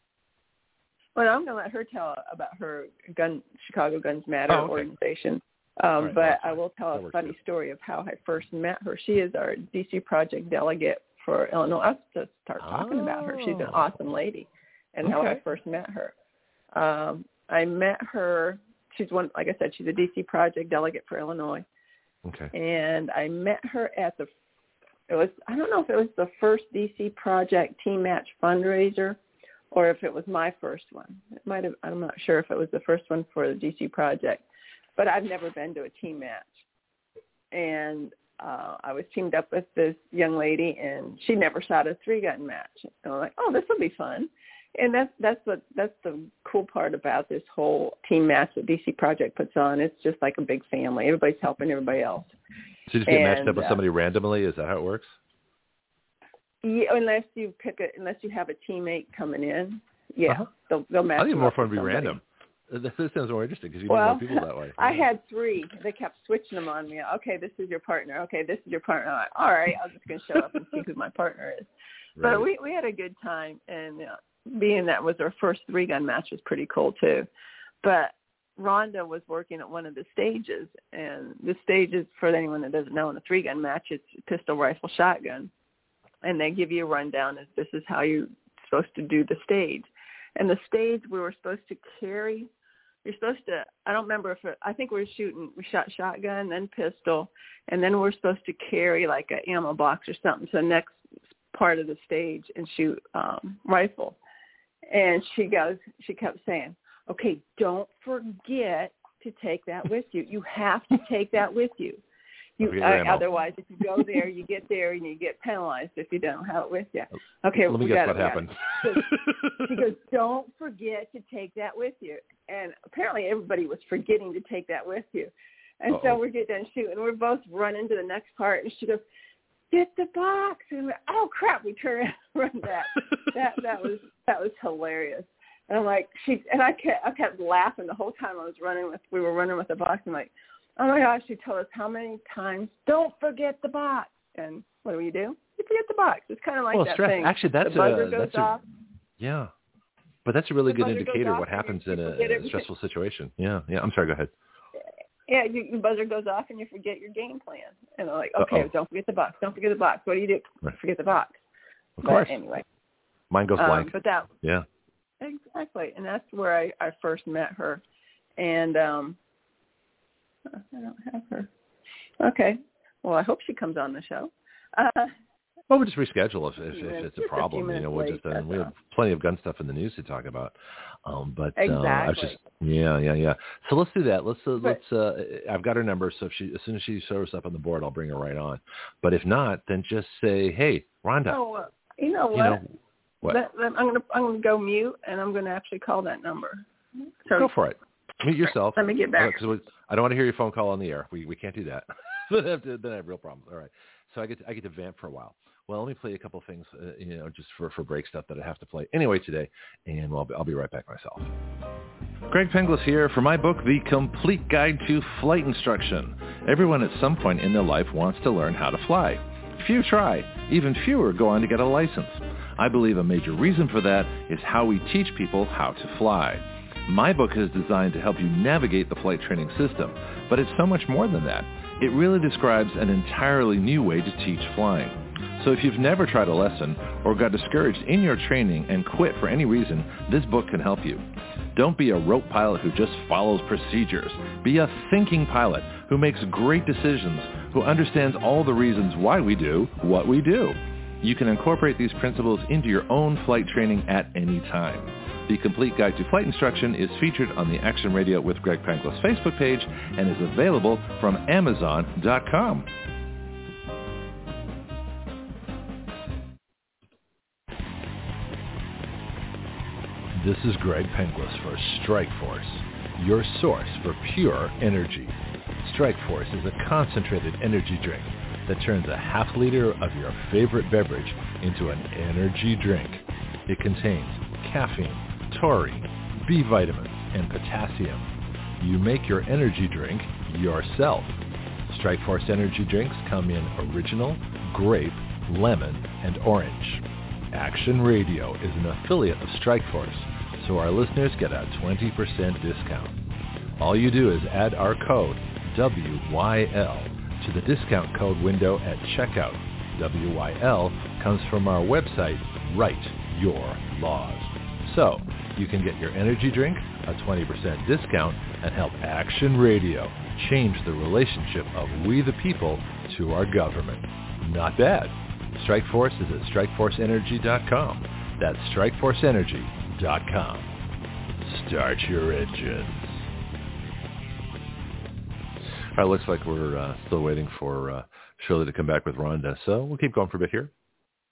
Well, I'm going to let her tell about her gun Chicago Guns Matter oh, okay. organization. Um, right, but well, I will tell that a funny good. story of how I first met her. She is our D C Project delegate for Illinois. I'll just start talking oh. about her. She's an awesome lady, and okay. how I first met her. Um, I met her. She's one, like I said, she's a D C Project delegate for Illinois. Okay. And I met her at the. It was I don't know if it was the first D C Project Team Match fundraiser, or if it was my first one. It might have. I'm not sure if it was the first one for the D C Project, but I've never been to a team match. And uh, I was teamed up with this young lady, and she never shot a three-gun match. And I'm like, oh, this will be fun. And that's that's what that's the cool part about this whole team match that D C Project puts on. It's just like a big family. Everybody's helping everybody else. So you just get and, matched up with uh, somebody randomly? Is that how it works? Yeah, unless you pick it, unless you have a teammate coming in. Yeah, uh-huh. they'll they'll match. I think it's more fun to be somebody. random. This sounds more interesting because you well, meet more people that way. I had three. They kept switching them on me. Okay, this is your partner. Okay, this is your partner. I'm like, all right, I'm just going to show up and see who my partner is. Right. But we, we had a good time, and uh, being that was our first three-gun match was pretty cool, too. But Rhonda was working at one of the stages, and the stages, for anyone that doesn't know, in a three-gun match, it's pistol, rifle, shotgun. And they give you a rundown as this is how you're supposed to do the stage. And the stage we were supposed to carry, you're supposed to, I don't remember if it, I think we were shooting, we shot shotgun, then pistol, and then we're supposed to carry like an ammo box or something to the next part of the stage and shoot um, rifle. And she goes, she kept saying, okay, don't forget to take that with you. You have to take that with you. You, uh, otherwise, if you go there, you get there and you get penalized if you don't have it with you. Okay, let me we guess got what it, happened. She goes, don't forget to take that with you. And apparently everybody was forgetting to take that with you. And Uh-oh. so we're getting done shooting. We're both running to the next part, and she goes, get the box. And we're, oh, crap, we turn around and run back. that, that, was, that was hilarious. And I'm like, she, and I kept, I kept laughing the whole time I was running with, we were running with the box. I'm like, oh my gosh, she told us how many times, don't forget the box. And what do you do? You forget the box. It's kind of like well, that stress. thing. Actually, that's the buzzer a, goes that's off. A, yeah. But that's a really The good indicator what off, happens you, in you a, a stressful situation. Yeah, yeah. I'm sorry, go ahead. Yeah, you, your buzzer goes off and you forget your game plan. And I'm like, okay, Uh-oh. don't forget the box. Don't forget the box. What do you do? Right. Forget the box. Of but course. Anyway. Mine goes um, blank. But that, yeah. Exactly. And that's where I, I first met her. And um, I don't have her. Okay. Well, I hope she comes on the show. Uh, well, we'll just reschedule if, if, if it's a just problem. A you know, we'll late, just uh, we have plenty of gun stuff in the news to talk about. Um, but exactly. uh, I was just yeah, yeah, yeah. So let's do that. Let's uh, but, let's. Uh, I've got her number, so if she as soon as she shows up on the board, I'll bring her right on. But if not, then just say, hey, Rhonda. Oh, uh, you know what? You know, what? That, that, I'm gonna I'm gonna go mute, and I'm gonna actually call that number. So, go for it. Mute yourself. Let me get back. Because I don't want to hear your phone call on the air. We we can't do that. then, I have to, then I have real problems. All right. So I get to, I get to vamp for a while. Well, let me play a couple things, uh, you know, just for, for break stuff that I have to play anyway today, and I'll be, I'll be right back myself. Greg Penglis here for my book, The Complete Guide to Flight Instruction. Everyone at some point in their life wants to learn how to fly. Few try. Even fewer go on to get a license. I believe a major reason for that is how we teach people how to fly. My book is designed to help you navigate the flight training system, but it's so much more than that. It really describes an entirely new way to teach flying. So if you've never tried a lesson or got discouraged in your training and quit for any reason, this book can help you. Don't be a rote pilot who just follows procedures. Be a thinking pilot who makes great decisions, who understands all the reasons why we do what we do. You can incorporate these principles into your own flight training at any time. The Complete Guide to Flight Instruction is featured on the Action Radio with Greg Penglis Facebook page and is available from Amazon dot com. This is Greg Penglis for Strike Force, your source for pure energy. Strike Force is a concentrated energy drink that turns a half liter of your favorite beverage into an energy drink. It contains caffeine, taurine, B vitamins, and potassium. You make your energy drink yourself. Strike Force energy drinks come in original, grape, lemon, and orange. Action Radio is an affiliate of Strike Force, so our listeners get a twenty percent discount. All you do is add our code W Y L to the discount code window at checkout. W Y L comes from our website, Write Your Laws. So you can get your energy drink, a twenty percent discount, and help Action Radio change the relationship of we the people to our government. Not bad. Strike Force is at strike force energy dot com. That's strike force energy dot com. Start your engines. All right, looks like we're uh, still waiting for uh, Shirley to come back with Rhonda, so we'll keep going for a bit here.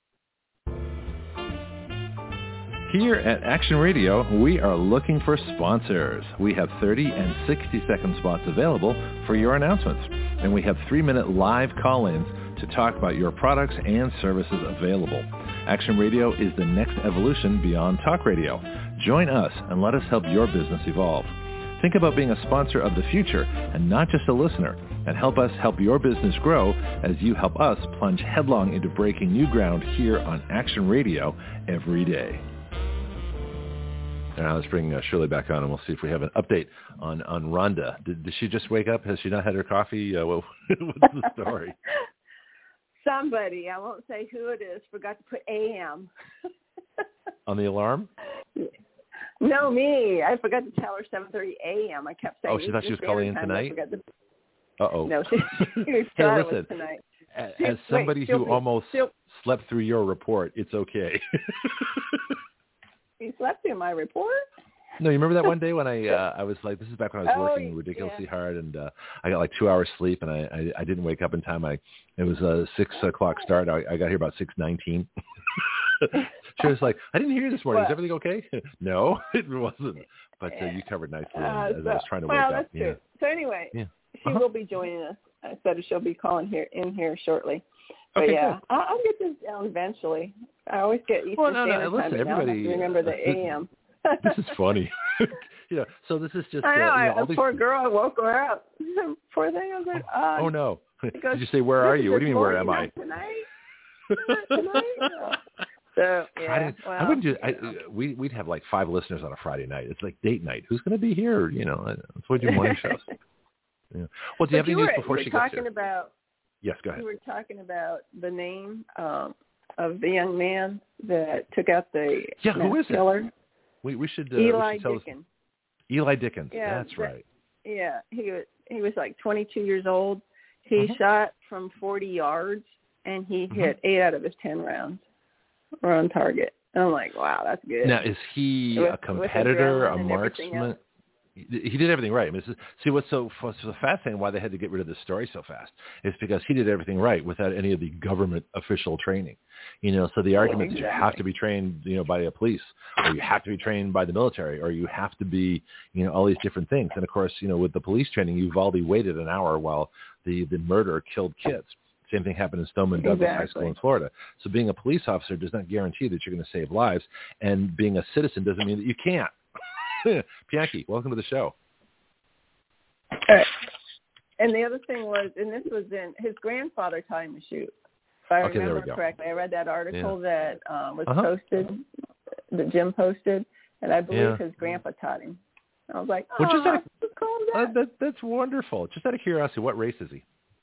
Here at Action Radio, we are looking for sponsors. We have thirty and sixty second spots available for your announcements, and we have three minute live call-ins to talk about your products and services available. Action Radio is the next evolution beyond talk radio. Join us and let us help your business evolve. Think about being a sponsor of the future and not just a listener, and help us help your business grow as you help us plunge headlong into breaking new ground here on Action Radio every day. Now let's bring uh, Shirley back on, and we'll see if we have an update on, on Rhonda. Did, did she just wake up? Has she not had her coffee? Uh, well, what's the story? Somebody, I won't say who it is, forgot to put A M. On the alarm? No, me. I forgot to tell her seven thirty A M. I kept saying. Oh, she thought she was calling in tonight? To... Uh-oh. No, she, she was hey, listen, tonight. As She, somebody wait, who be, almost she'll... slept through your report, it's okay. You slept through my report? No, you remember that one day when I uh, I was like, this is back when I was oh, working ridiculously yeah. hard, and uh, I got like two hours sleep, and I, I, I didn't wake up in time. I it was a six o'clock start. I, I got here about six nineteen. She was like, I didn't hear you this morning. Is everything okay? No, it wasn't. But uh, you covered nicely uh, as so, I was trying to well, wake that's up. True. Yeah. So anyway, yeah. she Uh-huh. will be joining us. I said she'll be calling here in here shortly. But okay, yeah, good. I'll, I'll get this down eventually. I always get Eastern Well, no, no, Standard listen, Time. And everybody. now I have to remember the Uh, A M. This is funny. you know, so this is just I know. uh, you know I, all a these. poor girl, I woke her up. Poor thing. I was like, uh, Oh no! goes, Did you say where are you? What do you mean where am I? Tonight. tonight. So yeah, Friday, well, I wouldn't do. I, you know. we we'd have like five listeners on a Friday night. It's like date night. Who's going to be here? You know, that's why we do morning shows. Yeah. Well, do you but have any you news were, before you she were gets here? talking about. Yes, go ahead. You were talking about the name um, of the young man that took out the Yeah, who is killer. it? We we should uh, Eli we should tell Dickens. Us, Eli Dickens. Yeah, that's that, right. Yeah, he was he was like twenty-two years old. He Mm-hmm. shot from forty yards, and he Mm-hmm. hit eight out of his ten rounds were on target. And I'm like, wow, that's good. Now, is he with, a competitor, a marksman? He did everything right. I mean, this is, see, what's so, what's so fascinating, why they had to get rid of this story so fast, is because he did everything right without any of the government official training. You know, so the argument exactly. that you have to be trained, you know, by a police, or you have to be trained by the military, or you have to be, you know, all these different things. And of course, you know, with the police training, Uvalde waited an hour while the, the murderer killed kids. Same thing happened in Stoneman Douglas exactly. High School in Florida. So being a police officer does not guarantee that you're going to save lives, and being a citizen doesn't mean that you can't. Bianchi, welcome to the show. All right. And the other thing was, and this was in his grandfather taught him to shoot. If I okay, remember correctly, I read that article yeah. that uh, was uh-huh. posted, that Jim posted, and I believe yeah. his grandpa taught him. I was like, oh, well, just out of, that? Uh, that, that's wonderful. Just out of curiosity, what race is he?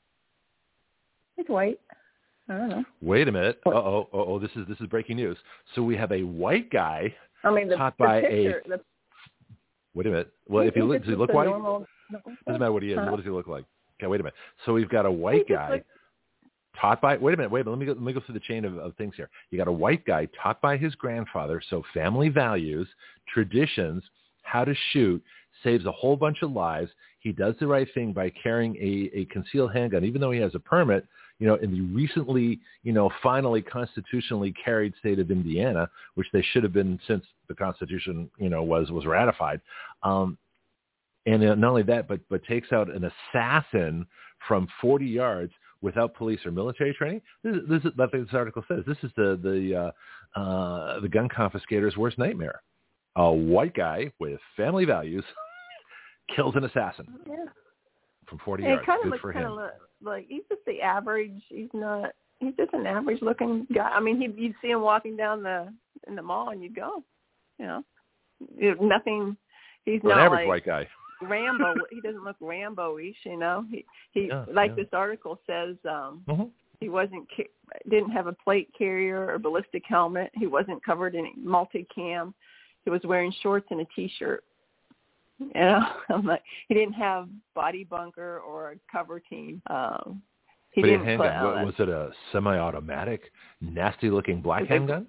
He's white. I don't know. Wait a minute. Uh oh. Uh oh. This is this is breaking news. So we have a white guy I mean, the, taught the by picture, a. The, wait a minute. Well, if he look, does he look white? Normal, Doesn't matter what he is. huh? What does he look like? Okay, wait a minute. So we've got a white guy like, taught by. Wait a minute. Wait a minute. Let me go, let me go through the chain of, of things here. You got a white guy taught by his grandfather. So family values, traditions, how to shoot, saves a whole bunch of lives. He does the right thing by carrying a, a concealed handgun, even though he has a permit. You know, in the recently, you know, finally constitutionally carried state of Indiana, which they should have been since the Constitution, you know, was was ratified. Um, and not only that, but but takes out an assassin from forty yards without police or military training. This is, this is like this article says. This is the the uh, uh, the gun confiscator's worst nightmare. A white guy with family values kills an assassin yeah. from forty yeah, yards. Kind Good of for kind him. of look, like he's just the average. He's not. He's just an average-looking guy. I mean, he, you'd see him walking down the in the mall, and you'd go, you know, you know nothing. He's An not average like white guy. Rambo. He doesn't look Rambo-ish, you know. He he Yeah, like yeah. this article says. um Mm-hmm. He wasn't didn't have a plate carrier or ballistic helmet. He wasn't covered in multicam. He was wearing shorts and a t-shirt. You know, I'm like, he didn't have body bunker or a cover team. Um, he but didn't a put. handgun, Uh, was it a semi-automatic, nasty-looking black handgun?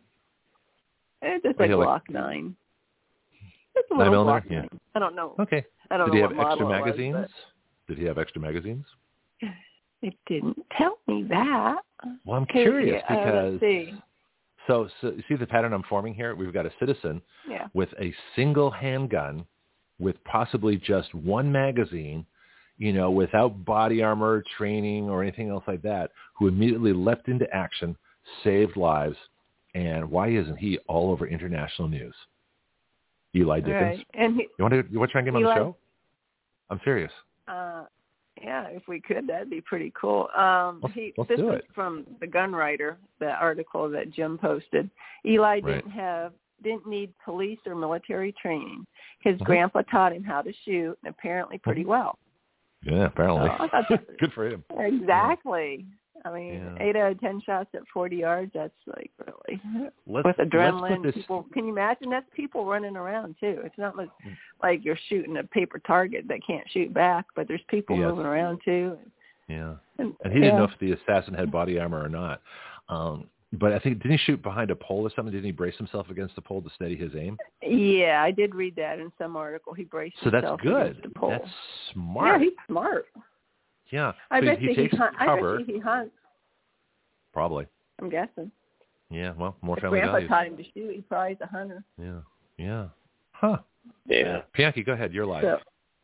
It's just Or like he Glock like, nine. It's a nine little millimeter? Glock Yeah. nine. I don't know. Okay. I don't Did know he what have model extra it was, magazines? Did he have extra magazines? but it didn't tell me that. Well, I'm Okay, curious yeah, uh, because let's see. so, so you see the pattern I'm forming here? We've got a citizen Yeah. with a single handgun with possibly just one magazine, you know, without body armor, training, or anything else like that, who immediately leapt into action, saved lives, and why isn't he all over international news? Eli Dickens. Right. And he, You want to you want to try and get him Eli, on the show? I'm serious. Uh, yeah, if we could, that'd be pretty cool. Um, Let's, he, let's this do was it. from the Gun Writer, the article that Jim posted. Eli Right. didn't have, didn't need police or military training. His Mm-hmm. grandpa taught him how to shoot, and apparently pretty Mm-hmm. well. Yeah, apparently. So I thought that- Good for him. Exactly. I mean, Yeah. eight out of ten shots at forty yards. That's like really Let's, with let's adrenaline. put this, People, can you imagine? That's people running around too. It's not like, like you're shooting a paper target that can't shoot back, but there's people Yes. moving around too. Yeah. And, And he didn't yeah. know if the assassin had body armor or not. Um, but I think, didn't he shoot behind a pole or something? Didn't he brace himself against the pole to steady his aim? Yeah, I did read that in some article. He braced so himself that's good. against the pole. That's smart. Yeah, he's smart. Yeah. I so bet he, you he takes he, hunt, cover. I bet you he hunts. Probably. I'm guessing. Yeah, well, more if family Grandpa values. taught him to shoot, he probably is a hunter. Yeah, yeah. Huh. Yeah. Bianchi, go ahead. You're live. So,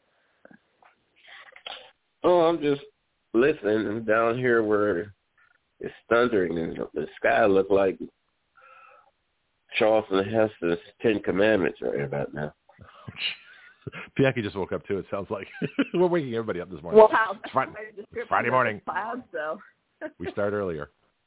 oh, I'm just listening. I'm down here where it's thundering and the sky look like Charlton Heston's Ten Commandments right about now. Bianchi just woke up too, it sounds like. We're waking everybody up this morning. well, how, it's Friday, it's Friday morning. Clouds, though. We start earlier.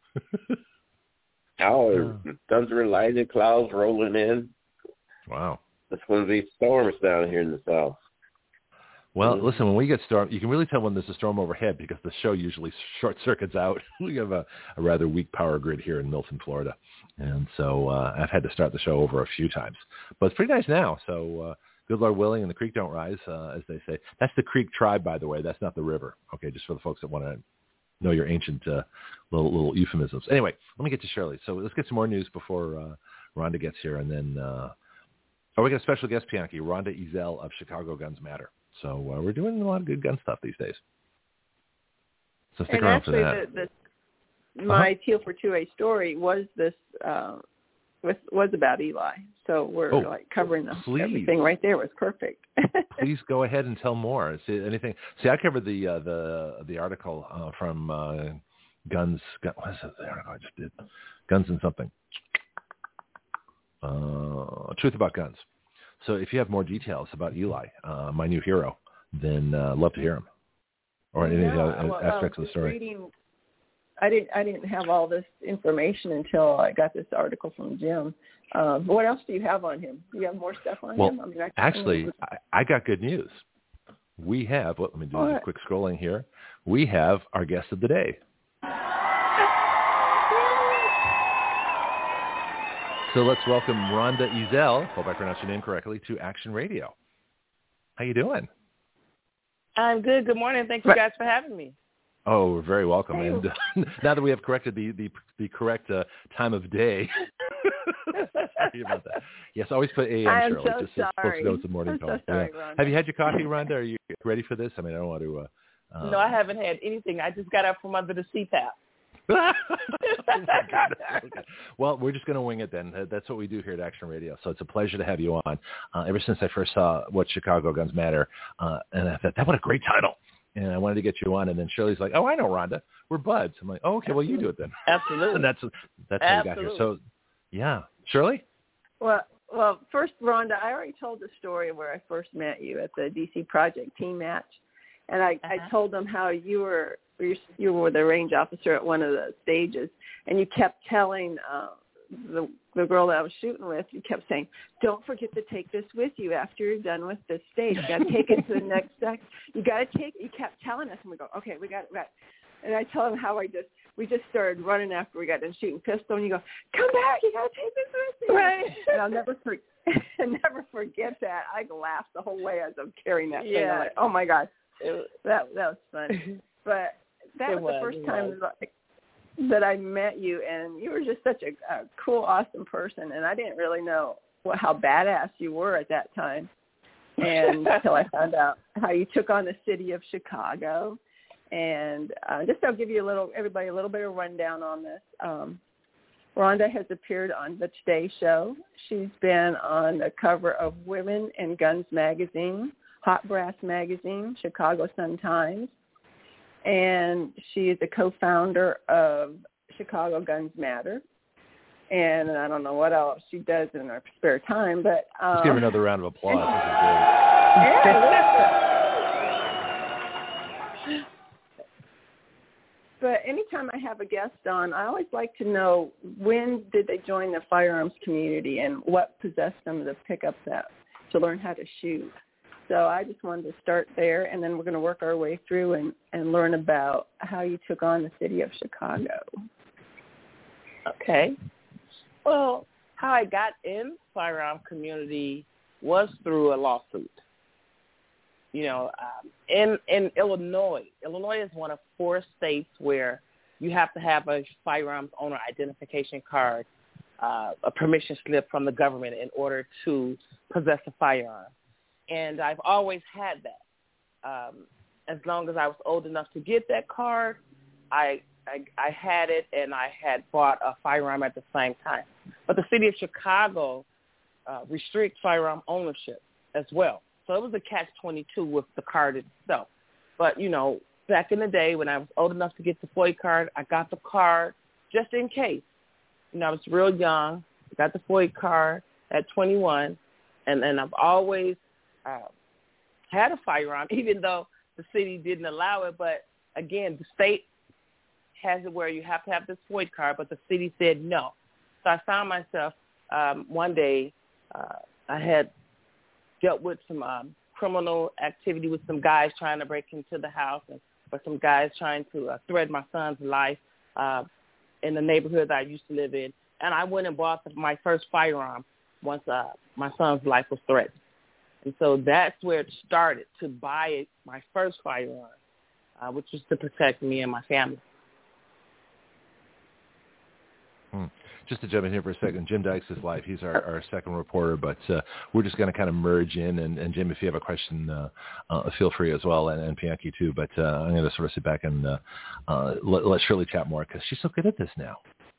Oh, thunder, lightning, clouds rolling in. Wow. That's going to be storms down here in the south. Well, mm-hmm. listen, when we get storm, you can really tell when there's a storm overhead because the show usually short circuits out. We have a, a rather weak power grid here in Milton, Florida. And so uh, I've had to start the show over a few times. But it's pretty nice now. So uh, good Lord willing, and the creek don't rise, uh, as they say. That's the Creek tribe, by the way. That's not the river. Okay, just for the folks that want to know your ancient uh, little, little euphemisms. Anyway, let me get to Shirley. So let's get some more news before uh, Rhonda gets here. And then uh, oh, we got a special guest, Bianchi, Rhonda Ezell of Chicago Guns Matter. So uh, we're doing a lot of good gun stuff these days. So stick and around actually, for that. The, the, my uh-huh. Teal for two A story was this uh, was was about Eli. So we're oh, like covering the, please. everything right there. Was perfect. Please go ahead and tell more. See anything? See, I covered the uh, the the article uh, from uh, Guns. Gun, what is it? The article I just did. Guns and something. Uh, Truth About Guns. So if you have more details about Eli, uh, my new hero, then uh, love to hear them, or any no, of the other well, aspects well, of the story. Reading, I didn't. I didn't have all this information until I got this article from Jim. Um, what else do you have on him? Do you have more stuff on well, him? I mean, I, actually, I, I got good news. We have. Well, let me do a quick scrolling here. We have our guest of the day. So let's welcome Rhonda Ezell, hope I pronounced your name correctly, to Action Radio. How you doing? I'm good. Good morning. Thank you guys for having me. Oh, we're very welcome. And uh, now that we have corrected the the, the correct uh, time of day, sorry about that. Yes, always put A M, I'm Shirley. so just supposed to know it's a morning I'm call. so sorry, yeah. Rhonda. Have you had your coffee, Rhonda? Are you ready for this? I mean, I don't want to. Uh, uh, no, I haven't had anything. I just got up from under the C PAP. Oh my goodness. Okay. Well, we're just going to wing it then. That's what we do here at Action Radio. So it's a pleasure to have you on. Uh, ever since I first saw What Chicago Guns Matter, uh, and I thought, that what a great title. And I wanted to get you on. And then Shirley's like, oh, I know Rhonda. We're buds. I'm like, oh, okay, well, you do it then. Absolutely. And that's that's how we got here. So, yeah. Shirley? Well, well, first, Rhonda, I already told the story where I first met you at the D C Project team match. And I, uh-huh. I told them how you were you were the range officer at one of the stages, and you kept telling uh, the the girl that I was shooting with, you kept saying, "Don't forget to take this with you after you're done with this stage. You got to take it to the next sec. You got to take." You kept telling us, and we go, "Okay, we got it." We got it. And I told them how I just we just started running after we got done shooting pistol, and you go, "Come back! You got to take this with you." Right. And I'll never forget. never forget that. I laughed the whole way as I'm carrying that yeah. thing. I'm like, "Oh my God." It, that that was fun, but that was, was the first time like, that I met you, and you were just such a, a cool, awesome person, and I didn't really know what, how badass you were at that time, and until I found out how you took on the city of Chicago, and uh, just I'll give you a little, everybody a little bit of rundown on this. Um, Rhonda has appeared on the Today Show. She's been on the cover of Women and Guns magazine, Hot Brass magazine, Chicago Sun-Times, and she is a co-founder of Chicago Guns Matter. And I don't know what else she does in her spare time, but um, let's give her another round of applause. Yeah, but anytime I have a guest on, I always like to know when did they join the firearms community and what possessed them to pick up that to learn how to shoot. So I just wanted to start there, and then we're going to work our way through and, and learn about how you took on the city of Chicago. Okay. Well, how I got in firearm community was through a lawsuit. You know, um, in in Illinois, Illinois is one of four states where you have to have a firearms owner identification card, uh, a permission slip from the government in order to possess a firearm. And I've always had that. Um, as long as I was old enough to get that card, I, I I had it, and I had bought a firearm at the same time. But the city of Chicago uh, restricts firearm ownership as well. So it was a catch twenty-two with the card itself. But, you know, back in the day when I was old enough to get the FOID card, I got the card just in case. You know, I was real young. I got the FOID card at twenty-one, and then I've always uh, had a firearm, even though the city didn't allow it. But, again, the state has it where you have to have this FOID card, but the city said no. So I found myself um, one day, uh, I had dealt with some um, criminal activity with some guys trying to break into the house, and or some guys trying to uh, threaten my son's life uh, in the neighborhood that I used to live in. And I went and bought my first firearm once uh, my son's life was threatened. And so that's where it started, to buy my first firearm, uh, which was to protect me and my family. Hmm. Just to jump in here for a second, Jim Dykes is live. He's our, our second reporter, but uh, we're just going to kind of merge in. And, and Jim, if you have a question, uh, uh, feel free as well, and, and Bianchi too. But uh, I'm going to sort of sit back and uh, uh, let, let Shirley chat more because she's so good at this now.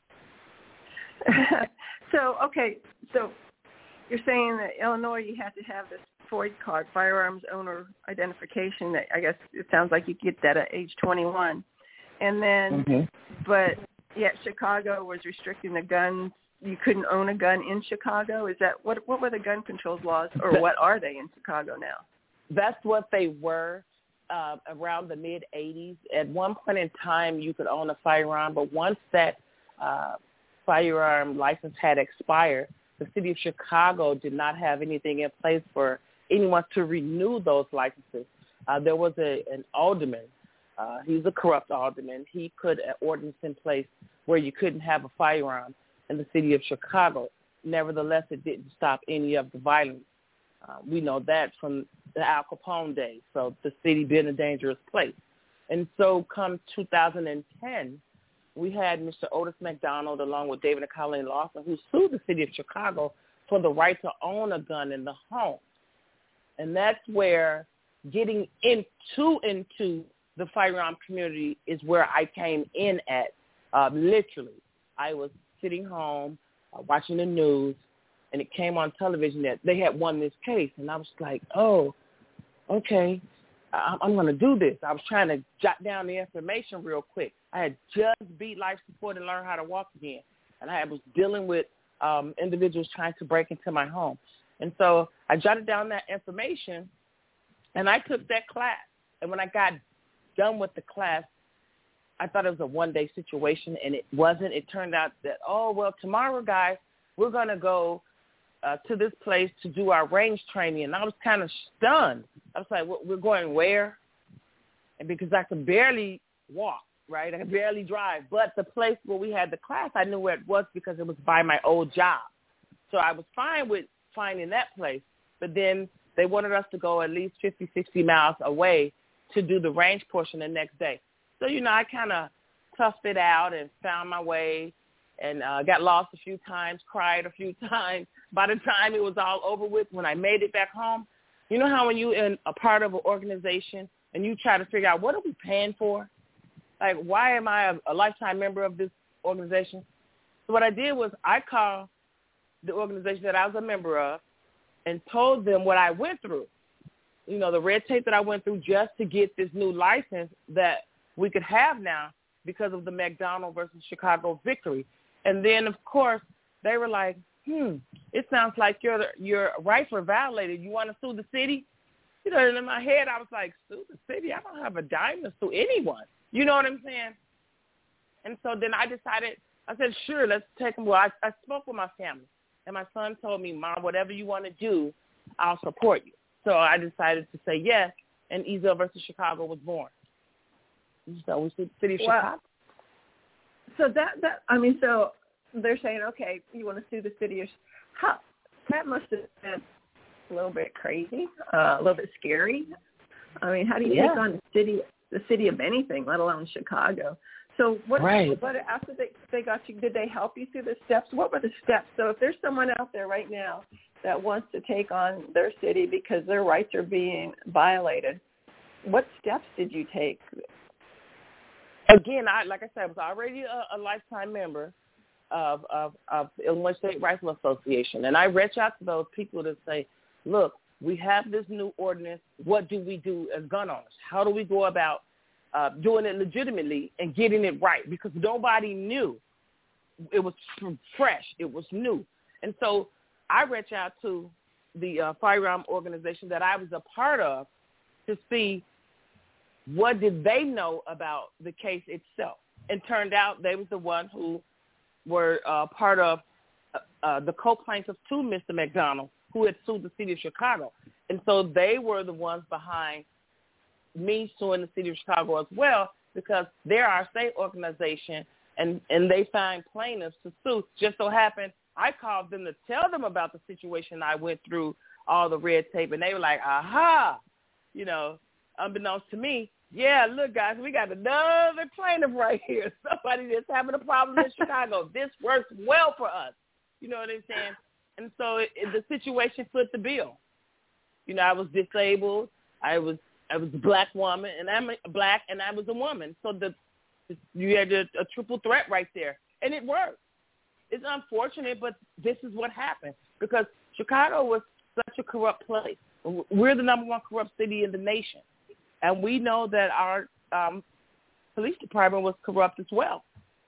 so, okay, so you're saying that Illinois, you have to have this FOID card, firearms owner identification. That I guess it sounds like you get that at age twenty-one. And then, mm-hmm. but yet Chicago was restricting the guns. You couldn't own a gun in Chicago. Is that what? What were the gun controls laws, or what are they in Chicago now? That's what they were uh, around the mid eighties. At one point in time, you could own a firearm, but once that uh, firearm license had expired, the city of Chicago did not have anything in place for anyone to renew those licenses. Uh, there was a, an alderman. Uh, he was a corrupt alderman. He put an ordinance in place where you couldn't have a firearm in the city of Chicago. Nevertheless, it didn't stop any of the violence. Uh, we know that from the Al Capone days. So the city been a dangerous place. And so come two thousand ten, we had Mister Otis McDonald along with David and Colleen Lawson, who sued the city of Chicago for the right to own a gun in the home. And that's where getting into into the firearm community is where I came in at. Um, literally, I was sitting home uh, watching the news, and it came on television that they had won this case, and I was like, oh, okay, I- I'm going to do this. I was trying to jot down the information real quick. I had just beat life support and learned how to walk again, and I was dealing with um, individuals trying to break into my home. And so I jotted down that information, and I took that class. And when I got done with the class, I thought it was a one-day situation, and it wasn't. It turned out that, oh, well, tomorrow, guys, we're going to go uh, to this place to do our range training. And I was kind of stunned. I was like, well, we're going where? And because I could barely walk, right? I could barely drive. But the place where we had the class, I knew where it was because it was by my old job. So I was fine with finding that place. But then they wanted us to go at least fifty, sixty miles away to do the range portion the next day. So, you know, I kind of toughed it out and found my way and uh, got lost a few times, cried a few times. By the time it was all over with, when I made it back home, you know how when you're in a part of an organization and you try to figure out, what are we paying for? Like, why am I a, a lifetime member of this organization? So what I did was I called the organization that I was a member of and told them what I went through. You know, the red tape that I went through just to get this new license that we could have now because of the McDonald versus Chicago victory. And then, of course, they were like, hmm, it sounds like your your rights were violated. You want to sue the city? You know, and in my head, I was like, sue the city? I don't have a dime to sue anyone. You know what I'm saying? And so then I decided, I said, sure, let's take them. Well, I, I spoke with my family, and my son told me, Mom, whatever you want to do, I'll support you. So I decided to say yes, and Ezel versus Chicago was born. So we see the city of wow. Chicago. So that, that, I mean, so they're saying, okay, you want to sue the city of Chicago. That must have been a little bit crazy, uh, a little bit scary. I mean, how do you yeah. take on the city, the city of anything, let alone Chicago? So what, right. what after they, they got you, did they help you through the steps? What were the steps? So if there's someone out there right now that wants to take on their city because their rights are being violated, what steps did you take? Again, I like I said, I was already a, a lifetime member of, of, of the Illinois State Rifle Association, and I reach out to those people to say, look, we have this new ordinance. What do we do as gun owners? How do we go about uh, doing it legitimately and getting it right? Because nobody knew. It was fresh. It was new. And so I reached out to the uh, firearm organization that I was a part of to see what did they know about the case itself. And turned out they was the one who were uh, part of uh, uh, the co-plaintiffs to Mister McDonald, who had sued the city of Chicago. And so they were the ones behind me suing the city of Chicago as well, because they're our state organization, and, and they find plaintiffs to sue. Just so happened, I called them to tell them about the situation I went through, all the red tape, and they were like, aha, you know, unbeknownst to me, yeah, look, guys, we got another plaintiff right here, somebody that's having a problem in Chicago. This works well for us. You know what I'm saying? And so it, it, the situation fit the bill. You know, I was disabled. I was I was a black woman, and I'm a black, and I was a woman. So the you had a, a triple threat right there, and it worked. It's unfortunate, but this is what happened because Chicago was such a corrupt place. We're the number one corrupt city in the nation, and we know that our um, police department was corrupt as well.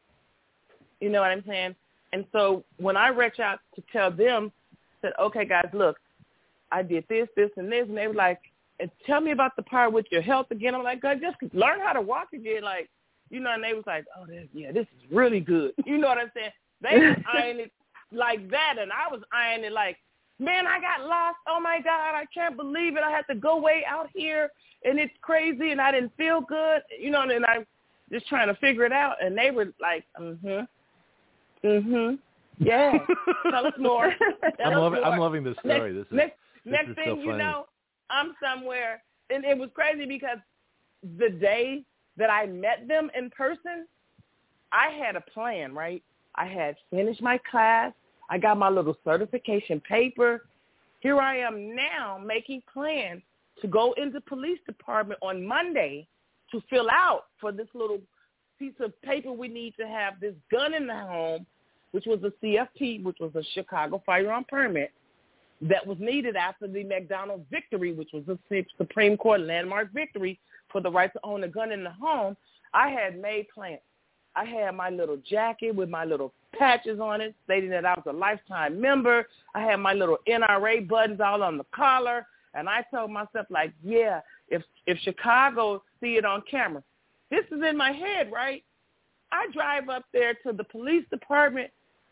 You know what I'm saying? And so when I reached out to tell them, said, okay, guys, look, I did this, this, and this, and they were like, and tell me about the part with your health again. I'm like, God, just learn how to walk again, like, you know, and they was like, oh, yeah, this is really good. You know what I'm saying? They was eyeing it like that, and I was eyeing it like, man, I got lost. Oh, my God, I can't believe it. I had to go way out here, and it's crazy, and I didn't feel good. You know, and I'm just trying to figure it out, and they were like, mm-hmm. Mm-hmm. Yeah. Tell us more. Tell I'm, us loving, more. I'm loving this story. Next, this is, next, this next is thing so you funny. know, I'm somewhere. And it was crazy because the day that I met them in person, I had a plan, right? I had finished my class. I got my little certification paper. Here I am now making plans to go into police department on Monday to fill out for this little piece of paper we need to have this gun in the home, which was a C F P, which was a Chicago firearm permit, that was needed after the McDonald victory, which was a Supreme Court landmark victory for the right to own a gun in the home. I had made plans. I had my little jacket with my little patches on it stating that I was a lifetime member. I had my little N R A buttons all on the collar. And I told myself, like, yeah, if if Chicago see it on camera, this is in my head, right? I drive up there to the police department,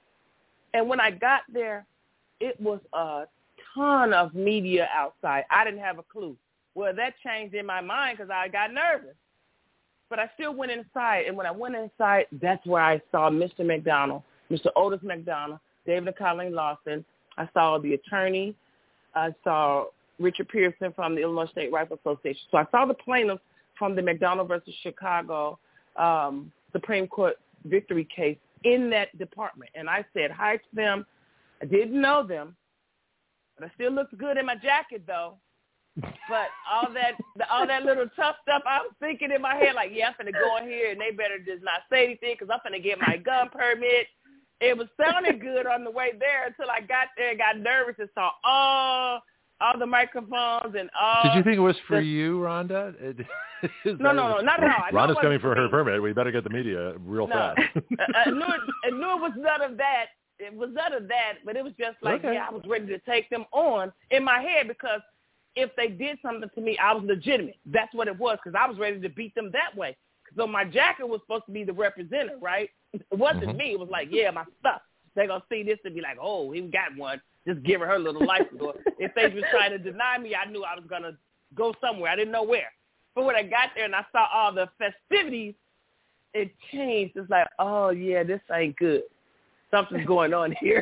and when I got there, it was a ton of media outside. I didn't have a clue. Well, that changed in my mind because I got nervous. But I still went inside, and when I went inside, that's where I saw Mister McDonald, Mister Otis McDonald, David and Colleen Lawson. I saw the attorney. I saw Richard Pearson from the Illinois State Rifle Association. So I saw the plaintiffs from the McDonald versus Chicago um, Supreme Court victory case in that department. And I said hi to them. I didn't know them, but I still looked good in my jacket, though. But all that all that little tough stuff, I was thinking in my head, like, yeah, I'm finna go in here, and they better just not say anything because I'm finna get my gun permit. It was sounding good on the way there until I got there and got nervous and saw all all the microphones and all. Did you think it was for the, you, Rhonda? no, no, no, not at all. Rhonda's coming for her permit. We better get the media real no. fast. I, I, knew it, I knew it was none of that. It was none of that, but it was just like, okay. yeah, I was ready to take them on in my head because if they did something to me, I was legitimate. That's what it was because I was ready to beat them that way. So my jacket was supposed to be the representative, right? It wasn't mm-hmm. me. It was like, yeah, my stuff. They're going to see this and be like, oh, he got one. Just give her her little life. If they were trying to deny me, I knew I was going to go somewhere. I didn't know where. But when I got there and I saw all the festivities, it changed. It's like, oh, yeah, this ain't good. Something's going on here.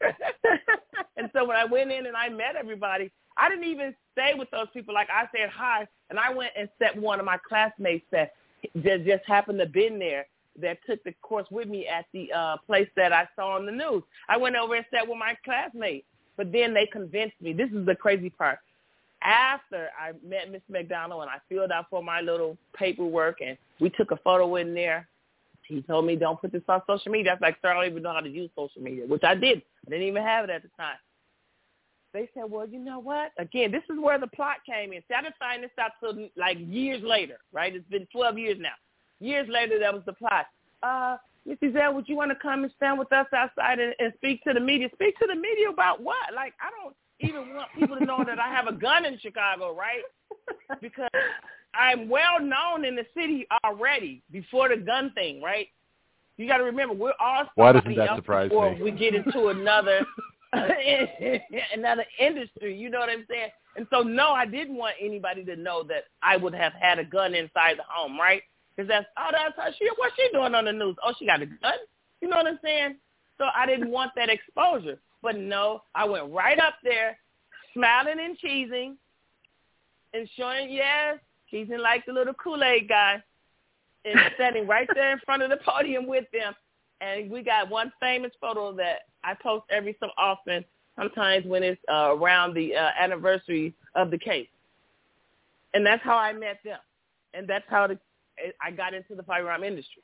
And so when I went in and I met everybody, I didn't even stay with those people. Like, I said hi, and I went and sat one of my classmates that just, just happened to been there that took the course with me at the uh, place that I saw on the news. I went over and sat with my classmates, but then they convinced me. This is the crazy part. After I met Miss McDonald and I filled out for my little paperwork and we took a photo in there, he told me, don't put this on social media. I was like, sir, I don't even know how to use social media, which I did. I didn't even have it at the time. They said, well, you know what? Again, this is where the plot came in. See, I didn't find this out till like years later, right? It's been twelve years now. Years later, that was the plot. Uh, Miss Ezell, would you want to come and stand with us outside and, and speak to the media? Speak to the media about what? Like, I don't even want people to know that I have a gun in Chicago, right? Because I'm well known in the city already before the gun thing, right? You got to remember, we're all Why doesn't that surprise before me? we get into another another industry. You know what I'm saying? And so, no, I didn't want anybody to know that I would have had a gun inside the home, right? Because that's, oh, that's how she, what's she doing on the news? Oh, she got a gun? You know what I'm saying? So I didn't want that exposure. But, no, I went right up there, smiling and cheesing, and showing, yes, cheesing like the little Kool-Aid guy, and standing right there in front of the podium with them. And we got one famous photo that I post every so often, sometimes when it's uh, around the uh, anniversary of the case. And that's how I met them. And that's how the, I got into the firearm industry.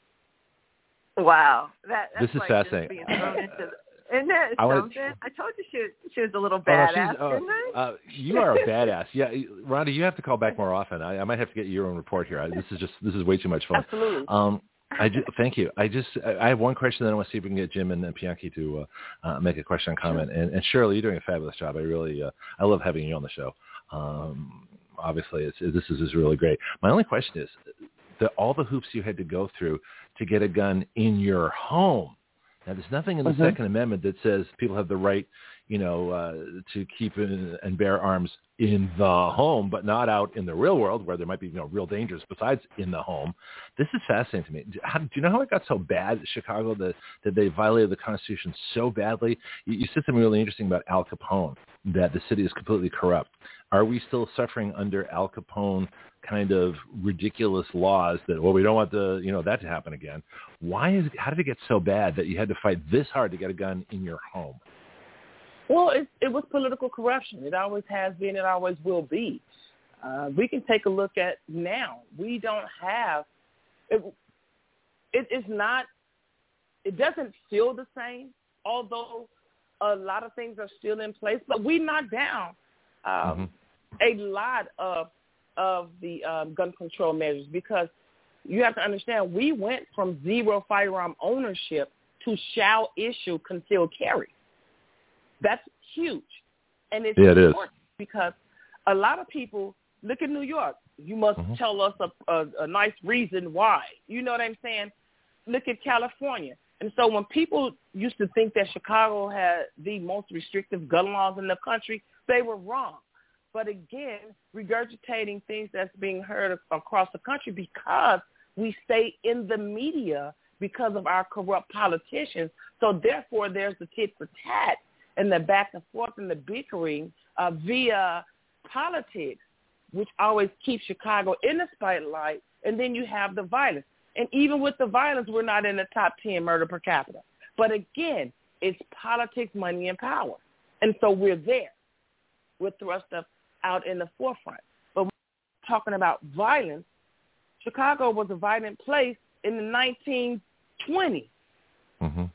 Wow. That, that's this is like fascinating. Being thrown into the, isn't that I something? wanna, I told you she was, she was a little oh, badass, no, didn't I? uh, you are a badass. Yeah, Rhonda, you have to call back more often. I, I might have to get your own report here. I, this is just this is way too much fun. Absolutely. Um, I just, thank you. I just I have one question, then I want to see if we can get Jim and, and Bianchi to uh, uh, make a question and comment. And, and Shirley, you're doing a fabulous job. I really uh, I love having you on the show. Um, obviously, it's, this is, is really great. My only question is, the, all the hoops you had to go through to get a gun in your home. Now, there's nothing in the mm-hmm. Second Amendment that says people have the right, you know, uh, to keep in, and bear arms in the home, but not out in the real world where there might be, you know, real dangers besides in the home. This is fascinating to me. How, do you know how it got so bad in Chicago that, that they violated the Constitution so badly? You, you said something really interesting about Al Capone, that the city is completely corrupt. Are we still suffering under Al Capone kind of ridiculous laws that, well, we don't want the, you know, that to happen again? Why is it, how did it get so bad that you had to fight this hard to get a gun in your home? Well, it, it was political corruption. It always has been. It always will be. Uh, we can take a look at now. We don't have it, it. It's not. It doesn't feel the same, although a lot of things are still in place. But we knocked down um, mm-hmm. a lot of of the um, gun control measures, because you have to understand, we went from zero firearm ownership to shall issue concealed carry. That's huge. And it's yeah, it important is. Because a lot of people look at New York. You must mm-hmm. tell us a, a, a nice reason why. You know what I'm saying? Look at California. And so when people used to think that Chicago had the most restrictive gun laws in the country, they were wrong. But again, regurgitating things that's being heard across the country because we stay in the media because of our corrupt politicians. So therefore, there's the tit for tat and the back and forth and the bickering uh, via politics, which always keeps Chicago in the spotlight. And then you have the violence. And even with the violence, we're not in the top ten murder per capita. But again, it's politics, money, and power. And so we're there. We're thrust up out in the forefront. But when we're talking about violence, Chicago was a violent place in the nineteen twenties. Mm-hmm.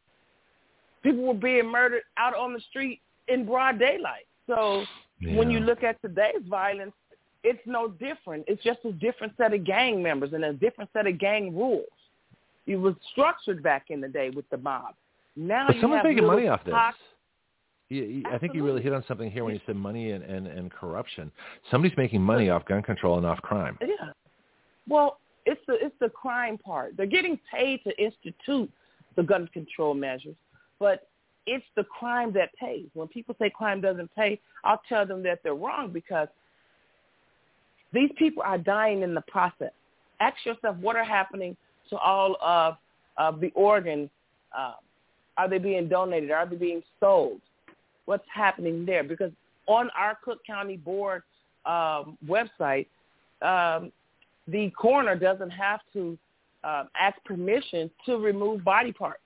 People were being murdered out on the street in broad daylight. So yeah. when you look at today's violence, it's no different. It's just a different set of gang members and a different set of gang rules. It was structured back in the day with the mob. Now but you someone's have making money off this. Pox- You, you, I think you really hit on something here when you said money and, and, and corruption. Somebody's making money off gun control and off crime. Yeah. Well, it's the it's the crime part. They're getting paid to institute the gun control measures, but it's the crime that pays. When people say crime doesn't pay, I'll tell them that they're wrong, because these people are dying in the process. Ask yourself, what are happening to all of, of the organs? Uh, are they being donated? Are they being sold? What's happening there? Because on our Cook County Board um, website, um, the coroner doesn't have to um, ask permission to remove body parts.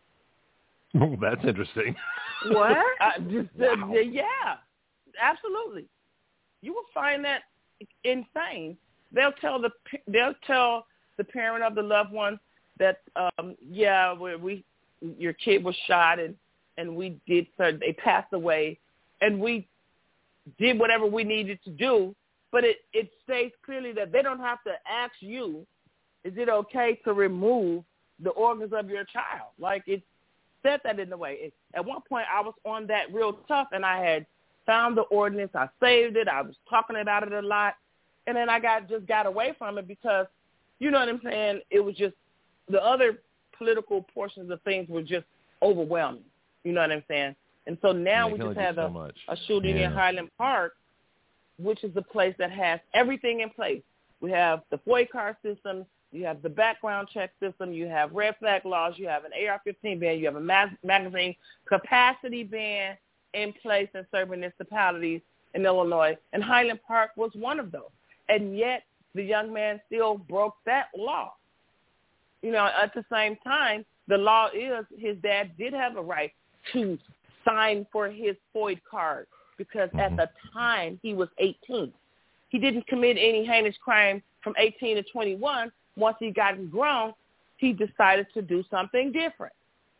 Oh, that's interesting. What? uh, just, wow. uh, yeah, absolutely. You will find that insane. They'll tell the they'll tell the parent of the loved one that um, yeah, we, we your kid was shot and and we did so they passed away and we did whatever we needed to do, but it it states clearly that they don't have to ask you, is it okay to remove the organs of your child? Like it said that in the way. It, at one point I was on that real tough and I had found the ordinance, I saved it, I was talking about it a lot, and then I got just got away from it because, you know what I'm saying, it was just the other political portions of things were just overwhelming. You know what I'm saying? And so now yeah, we just had have so a, a shooting yeah. in Highland Park, which is a place that has everything in place. We have the FOIA card system, you have the background check system, you have red flag laws, you have an A R fifteen ban, you have a ma- magazine capacity ban in place in certain municipalities in Illinois, and Highland Park was one of those. And yet the young man still broke that law. You know, at the same time, the law is his dad did have a right to sign for his FOIA card because mm-hmm. at the time he was eighteen. He didn't commit any heinous crime from eighteen to twenty-one. Once he got grown, he decided to do something different.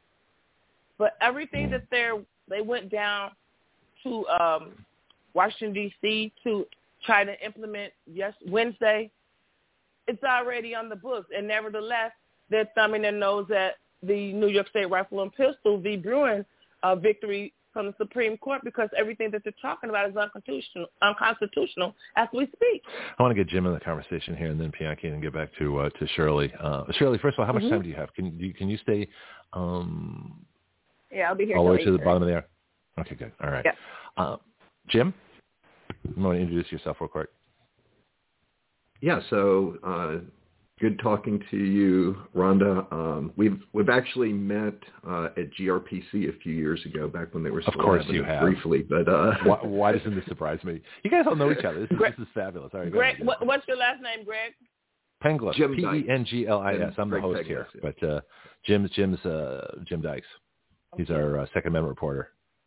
But everything that they're, they went down to um, Washington, D C to try to implement yes Wednesday, it's already on the books. And nevertheless, they're thumbing their nose at the New York State Rifle and Pistol v. Bruin uh, victory from the Supreme Court because everything that they're talking about is unconstitutional, unconstitutional as we speak. I want to get Jim in the conversation here, and then Bianchi, and get back to uh, to Shirley. Uh, Shirley, first of all, how much mm-hmm. time do you have? Can you can you stay? Um, yeah, I'll be here all the way to the thirty. bottom of the hour. Okay, good. All right. Yeah. Uh, Jim, you want to introduce yourself real quick? Yeah. So. Uh, Good talking to you, Rhonda. Um, we've we've actually met uh, at G R P C a few years ago, back when they were still of course you have briefly. But uh, why, why doesn't this surprise me? You guys all know each other. This is, Greg, this is fabulous. All right, Greg, what, what's your last name, Greg? Penglis. P E N G L I S. I'm the Greg host Penglis, here, yeah. but uh, Jim's Jim's uh, Jim Dykes. He's okay. our uh, Second Amendment reporter.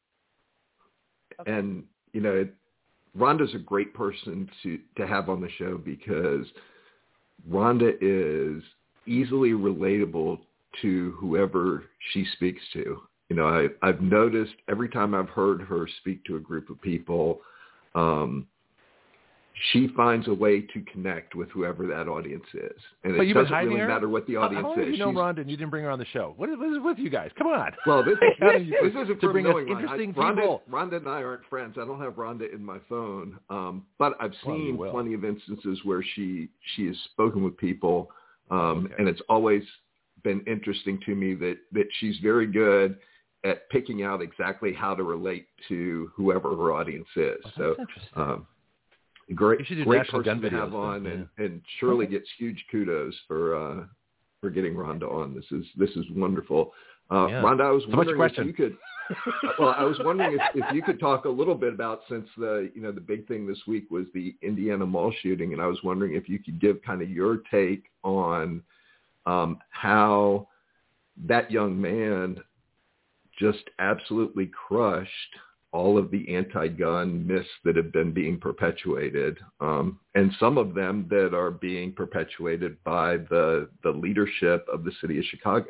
Okay. And you know, Rhonda's a great person to to have on the show because Rhonda is easily relatable to whoever she speaks to. You know, I, I've noticed every time I've heard her speak to a group of people, um, she finds a way to connect with whoever that audience is. And but it doesn't really her? matter what the audience how, how is. You know She's, Rhonda, and you didn't bring her on the show. What is, what is with you guys? Come on. Well, this, this isn't to from bring knowing us interesting Rhonda. people. Rhonda, Rhonda and I aren't friends. I don't have Rhonda in my phone, um, but I've seen well, plenty of instances where she she has spoken with people, um, okay. and it's always been interesting to me that that she's very good at picking out exactly how to relate to whoever her audience is. Oh, so. Um, Great, great person to have on, and, and Shirley okay. gets huge kudos for uh, for getting Rhonda on. This is this is wonderful. Uh, yeah. Rhonda, I was so wondering if you could. well, I was wondering if, if you could talk a little bit about, since the you know the big thing this week was the Indiana mall shooting, and I was wondering if you could give kind of your take on um, how that young man just absolutely crushed all of the anti-gun myths that have been being perpetuated, um, and some of them that are being perpetuated by the the leadership of the city of Chicago.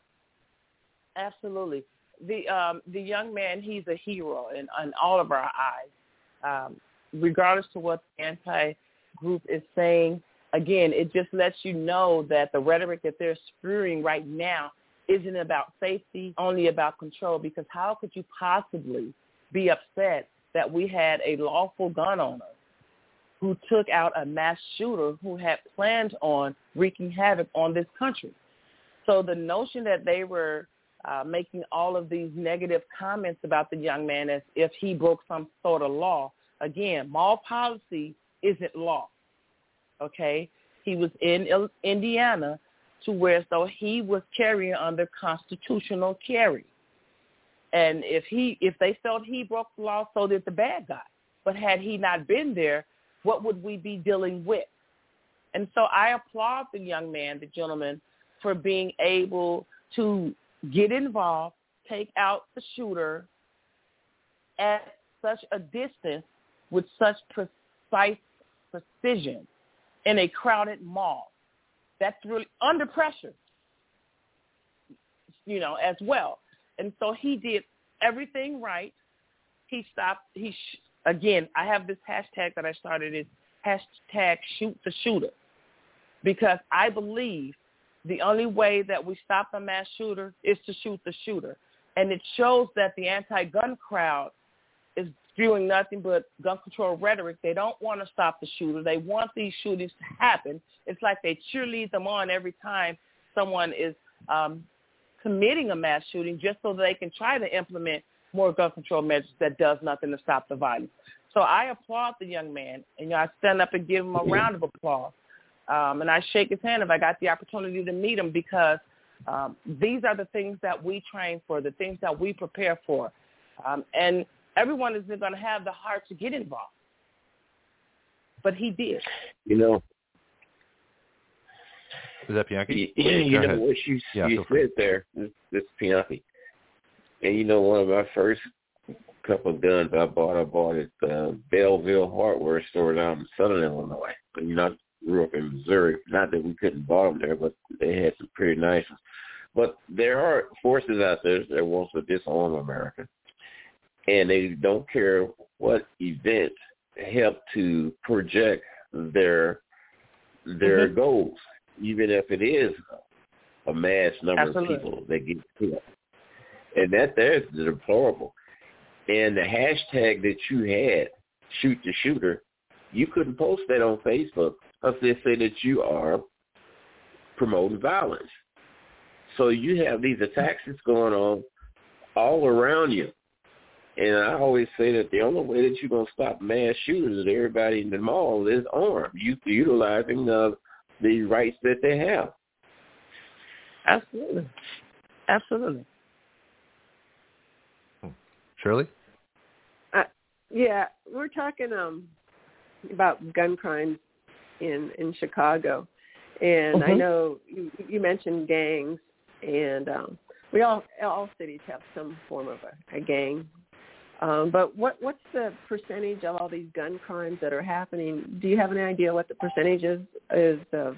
Absolutely. The um, the young man, he's a hero in, in all of our eyes. Um, regardless to what the anti-group is saying, again, it just lets you know that the rhetoric that they're spewing right now isn't about safety, only about control, because how could you possibly be upset that we had a lawful gun owner who took out a mass shooter who had planned on wreaking havoc on this country? So the notion that they were uh, making all of these negative comments about the young man as if he broke some sort of law, again, mall policy isn't law, okay? He was in Indiana to where as though he was carrying under constitutional carry. And if he, if they felt he broke the law, so did the bad guy. But had he not been there, what would we be dealing with? And so I applaud the young man, the gentleman, for being able to get involved, take out the shooter at such a distance with such precise precision in a crowded mall. That's really under pressure, you know, as well. And so he did everything right. He stopped. He sh- again, I have this hashtag that I started is hashtag shoot the shooter, because I believe the only way that we stop a mass shooter is to shoot the shooter. And it shows that the anti-gun crowd is spewing nothing but gun control rhetoric. They don't want to stop the shooter. They want these shootings to happen. It's like they cheerlead them on every time someone is um, committing a mass shooting, just so that they can try to implement more gun control measures that does nothing to stop the violence. So I applaud the young man, and you know, I stand up and give him a round of applause. Um, and I shake his hand if I got the opportunity to meet him, because um, these are the things that we train for, the things that we prepare for. Um, and everyone isn't going to have the heart to get involved. But he did. You know. Is that Bianchi? You, you know ahead. what you, yeah, you said there, this, this Bianchi. And you know, one of my first couple of guns I bought, I bought at the Belleville Hardware store down in Southern Illinois. And, you know, I grew up in Missouri. Not that we couldn't buy them there, but they had some pretty nice ones. But there are forces out there that wants to disarm America. And they don't care what events help to project their their mm-hmm. goals, even if it is a mass number Absolutely. of people that get killed. And that there's deplorable. And the hashtag that you had, shoot the shooter, you couldn't post that on Facebook because they say that you are promoting violence. So you have these attacks that's going on all around you. And I always say that the only way that you're going to stop mass shooters is everybody in the mall is armed, you utilizing uh, the rights that they have. Absolutely. Absolutely. Shirley? Uh, yeah, we're talking um, about gun crimes in, in Chicago. And mm-hmm. I know you, you mentioned gangs, and um, we all all cities have some form of a, a gang. Um, but what what's the percentage of all these gun crimes that are happening? Do you have any idea what the percentage is, is of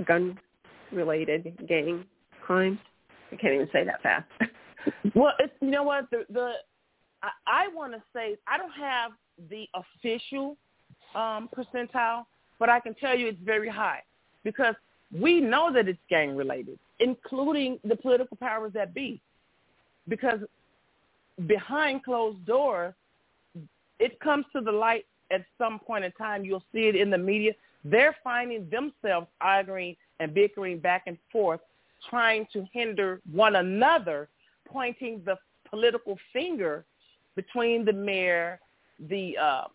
gun-related gang crimes? I can't even say that fast. Well, it's, you know what, the, the I, I want to say, I don't have the official um, percentile, but I can tell you it's very high, because we know that it's gang-related, including the political powers that be, because behind closed doors, it comes to the light at some point in time. You'll see it in the media. They're finding themselves arguing and bickering back and forth, trying to hinder one another, pointing the political finger between the mayor, the uh,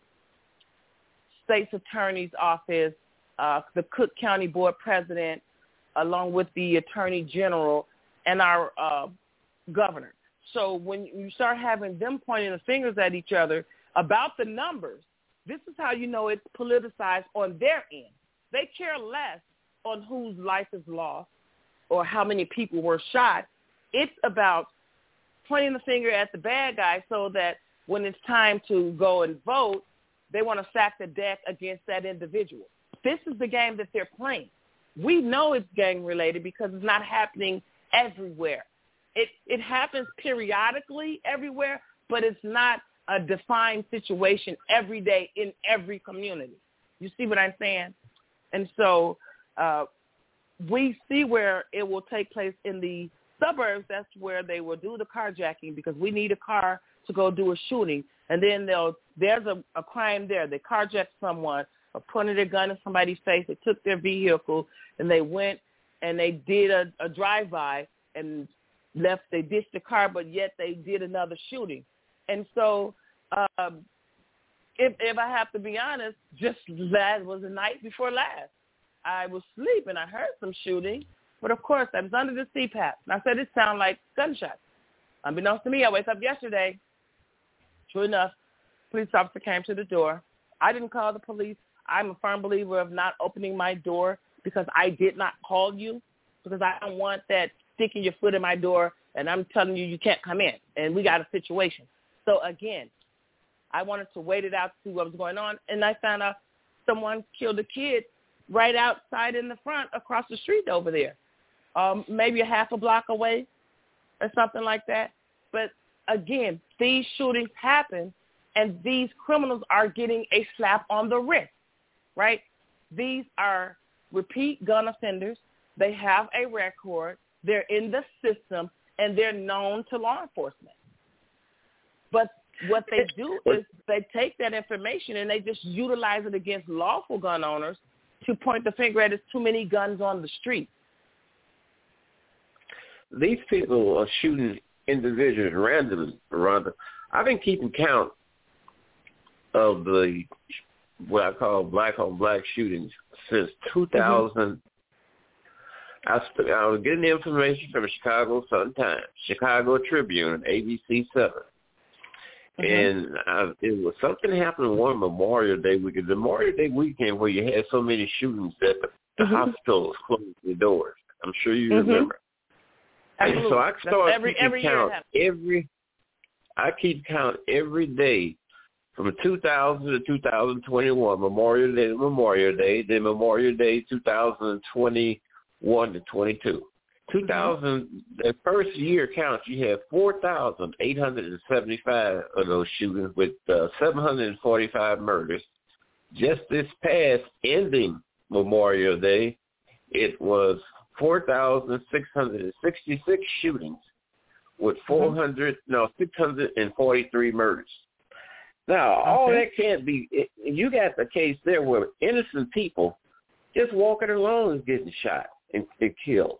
state's attorney's office, uh, the Cook County Board president, along with the attorney general, and our uh, governor. So when you start having them pointing the fingers at each other about the numbers, this is how you know it's politicized on their end. They care less on whose life is lost or how many people were shot. It's about pointing the finger at the bad guy so that when it's time to go and vote, they want to stack the deck against that individual. This is the game that they're playing. We know it's gang-related because it's not happening everywhere. It it happens periodically everywhere, but it's not a defined situation every day in every community. You see what I'm saying? And so uh, we see where it will take place in the suburbs. That's where they will do the carjacking, because we need a car to go do a shooting. And then they'll there's a, a crime there. They carjacked someone or pointed a gun in somebody's face. They took their vehicle and they went and they did a, a drive-by and left, they ditched the car, but yet they did another shooting. And so um, if, if I have to be honest, just last was the night before last. I was sleeping. I heard some shooting, but of course I was under the C PAP. And I said, it sounded like gunshots. Unbeknownst to me, I wake up yesterday. True enough, police officer came to the door. I didn't call the police. I'm a firm believer of not opening my door because I did not call you, because I don't want that sticking your foot in my door and I'm telling you you can't come in and we got a situation. So, again, I wanted to wait it out to see what was going on, and I found out someone killed a kid right outside in the front across the street over there, um, maybe a half a block away or something like that. But, again, these shootings happen, and these criminals are getting a slap on the wrist, right? These are repeat gun offenders. They have a record. They're in the system, and they're known to law enforcement. But what they do is they take that information and they just utilize it against lawful gun owners to point the finger at, there's too many guns on the street. These people are shooting individuals randomly, Rhonda. I've been keeping count of the what I call black on black shootings since two thousand. Mm-hmm. I, sp- I was getting the information from the Chicago Sun-Times, Chicago Tribune, A B C seven. Mm-hmm. And uh, it was something happened one Memorial Day weekend, Memorial Day weekend, where you had so many shootings that the, the mm-hmm. hospitals closed their doors. I'm sure you mm-hmm. remember. Absolutely. And so I started every, keeping every count year every. I keep count every day from two thousand to two thousand twenty-one, Memorial Day to Memorial Day, then Memorial Day two thousand twenty-one to twenty-two. two thousand, the first year count, you have four thousand eight hundred seventy-five of those shootings with uh, seven hundred forty-five murders. Just this past ending Memorial Day, it was four thousand six hundred sixty-six shootings with four hundred, mm-hmm. no, six hundred forty-three murders. Now, okay. all that can't be, it, you got the case there where innocent people just walking alone is getting shot and, and killed.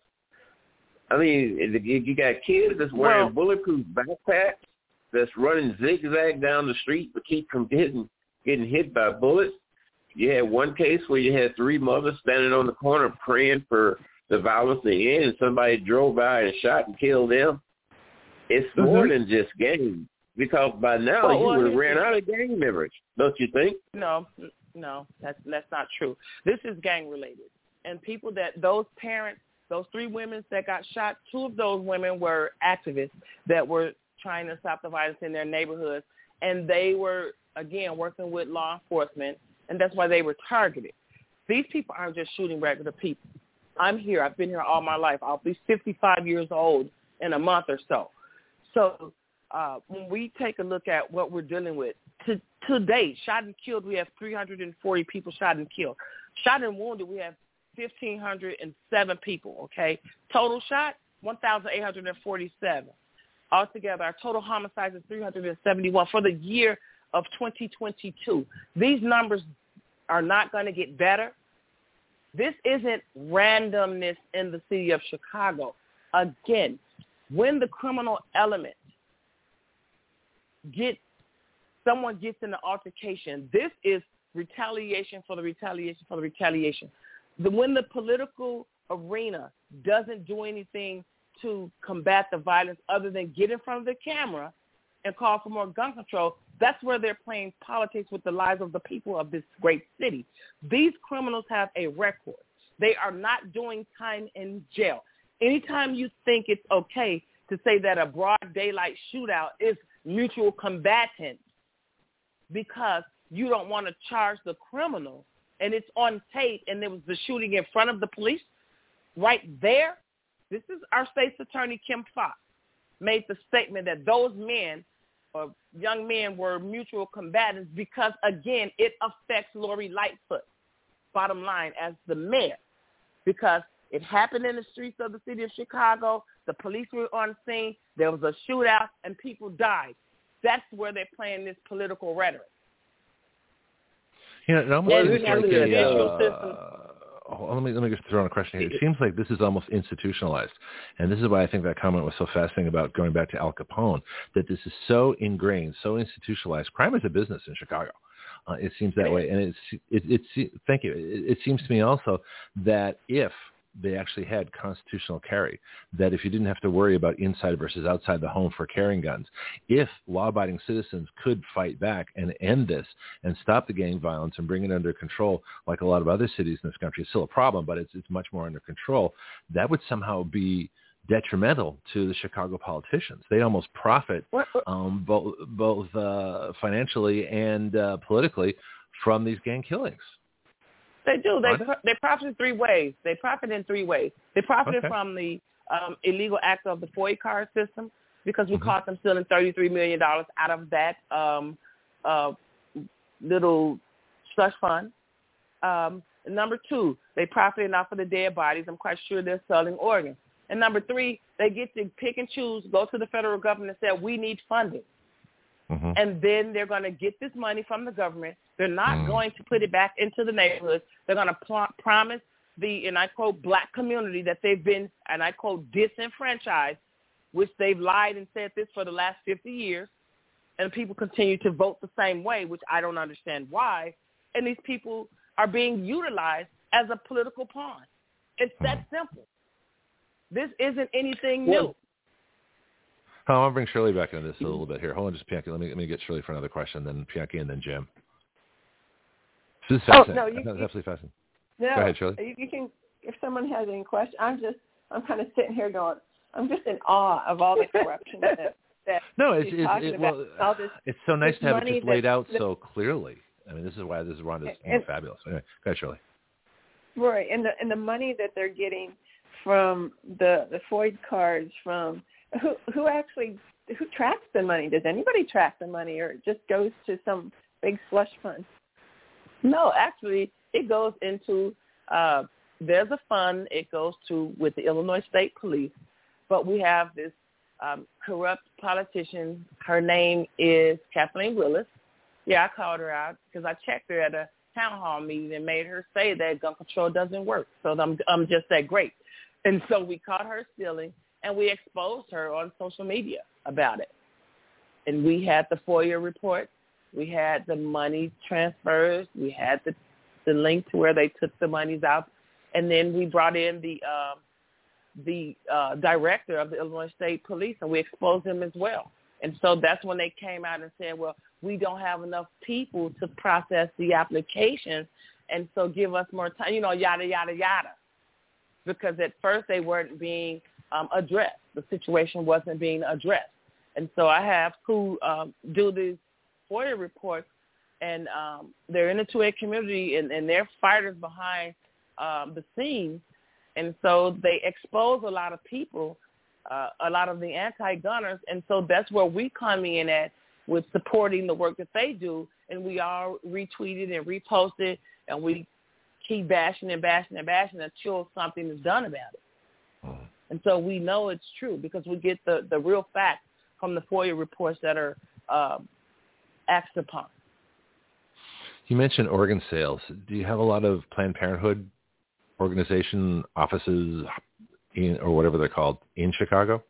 I mean, you got kids that's wearing well, bulletproof backpacks that's running zigzag down the street to keep from getting getting hit by bullets. You had one case where you had three mothers standing on the corner praying for the violence to end, and somebody drove by and shot and killed them. It's mm-hmm. more than just gangs, because by now well, you well, would have ran out of gang members, don't you think? No, no, that's that's not true. This is gang related, and people that those parents. Those three women that got shot, two of those women were activists that were trying to stop the violence in their neighborhoods, and they were, again, working with law enforcement, and that's why they were targeted. These people aren't just shooting regular people. I'm here. I've been here all my life. I'll be fifty-five years old in a month or so. So uh, when we take a look at what we're dealing with, to, to date, shot and killed, we have three hundred forty people shot and killed. Shot and wounded, we have one thousand five hundred seven people, okay? Total shot, one thousand eight hundred forty-seven. Altogether, our total homicides is three hundred seventy-one for the year of twenty twenty-two. These numbers are not going to get better. This isn't randomness in the city of Chicago. Again, when the criminal element get someone gets in an altercation, this is retaliation for the retaliation for the retaliation. The, when the political arena doesn't do anything to combat the violence other than get in front of the camera and call for more gun control, that's where they're playing politics with the lives of the people of this great city. These criminals have a record. They are not doing time in jail. Anytime you think it's okay to say that a broad daylight shootout is mutual combatants because you don't want to charge the criminal, and it's on tape, and there was the shooting in front of the police right there. This is our state's attorney, Kim Foxx, made the statement that those men or young men were mutual combatants because, again, it affects Lori Lightfoot, bottom line, as the mayor, because it happened in the streets of the city of Chicago. The police were on scene. There was a shootout, and people died. That's where they're playing this political rhetoric. You know, it almost seems like a, uh, oh, let me let me just throw in a question here. It seems like this is almost institutionalized, and this is why I think that comment was so fascinating about going back to Al Capone. That this is so ingrained, so institutionalized. Crime is a business in Chicago. Uh, it seems that way, and it's it, it, it thank you. It, it seems to me also that if they actually had constitutional carry, that if you didn't have to worry about inside versus outside the home for carrying guns, if law-abiding citizens could fight back and end this and stop the gang violence and bring it under control, like a lot of other cities in this country, it's still a problem, but it's it's much more under control, that would somehow be detrimental to the Chicago politicians. They almost profit um, both, both uh, financially and uh, politically from these gang killings. They do. They pro- they profit in three ways. They profit in three ways. They profited Okay. from the um, illegal act of the FOIA card system because we Mm-hmm. caught them stealing thirty-three million dollars out of that um, uh, little slush fund. Um, number two, they profited off of the dead bodies. I'm quite sure they're selling organs. And number three, they get to pick and choose, go to the federal government and say, we need funding. Mm-hmm. And then they're going to get this money from the government. They're not Mm. going to put it back into the neighborhoods. They're going to pl- promise the, and I quote, black community that they've been, and I quote, disenfranchised, which they've lied and said this for the last fifty years. And people continue to vote the same way, which I don't understand why. And these people are being utilized as a political pawn. It's that simple. This isn't anything new. Well, Oh, I want to bring Shirley back into this a little bit here. Hold on, just Pianki. Let me let me get Shirley for another question, then Pianki, and then Jim. This is Oh, fascinating. no, I you- thought it was you- absolutely fascinating. No, Go ahead, Shirley. You, you can, if someone has any questions, I'm just, I'm kind of sitting here going, I'm just in awe of all the corruption that, that No, it's she's it's, talking it, about. well, All this, it's so nice this to have it money just laid that- out that- so clearly. I mean, this is why this is Rhonda's And- fabulous. Anyway, go ahead, Shirley. right, and the and the money that they're getting from the the FOIA cards, from who who actually who tracks the money? Does anybody track the money, or it just goes to some big slush fund? No, actually, it goes into, uh, there's a fund it goes to with the Illinois State Police, but we have this um, corrupt politician. Her name is Kathleen Willis. Yeah, I called her out because I checked her at a town hall meeting and made her say that gun control doesn't work. So I'm, I'm just that great. And so we caught her stealing, and we exposed her on social media about it. And we had the FOIA report. We had the money transfers. We had the the link to where they took the monies out. And then we brought in the um, the uh, director of the Illinois State Police, and we exposed him as well. And so that's when they came out and said, well, we don't have enough people to process the applications, and so give us more time, you know, yada, yada, yada. Because at first they weren't being um, addressed. The situation wasn't being addressed. And so I have who um, do these FOIA reports, and um, they're in the two A community, and, and they're fighters behind um, the scenes. And so they expose a lot of people, uh, a lot of the anti-gunners, and so that's where we come in at with supporting the work that they do, and we all retweeted and reposted, and we keep bashing and bashing and bashing until something is done about it. Mm. And so we know it's true because we get the, the real facts from the FOIA reports that are uh, acted upon. You mentioned organ sales. Do you have a lot of Planned Parenthood organization offices in, or whatever they're called, in Chicago?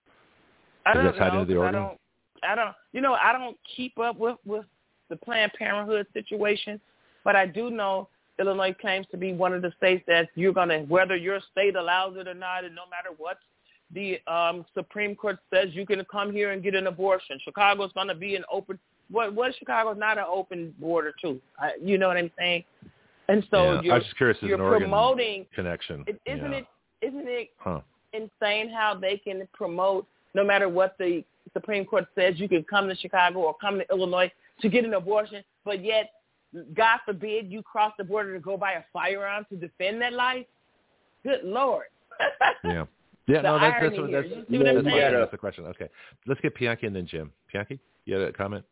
I don't Is that tied know. into the I organ? don't, I don't, you know, I don't keep up with, with the Planned Parenthood situation, but I do know Illinois claims to be one of the states that you're going to, whether your state allows it or not, and no matter what the um, Supreme Court says, you can come here and get an abortion. Chicago's going to be an open, what, what Chicago's not an open border to? I, you know what I'm saying? And so yeah. you're, I was just curious, as you're an organ promoting, connection. it, isn't yeah. it, isn't it huh. insane how they can promote, no matter what the Supreme Court says, you can come to Chicago or come to Illinois to get an abortion, but yet, God forbid, you cross the border to go buy a firearm to defend that life? Good Lord. yeah. Yeah, The no, that's, that's, irony what, here. that's, You see what I'm that's, saying? why I asked the question. Okay. Let's get Pianki and then Jim. Pianki, you had a comment?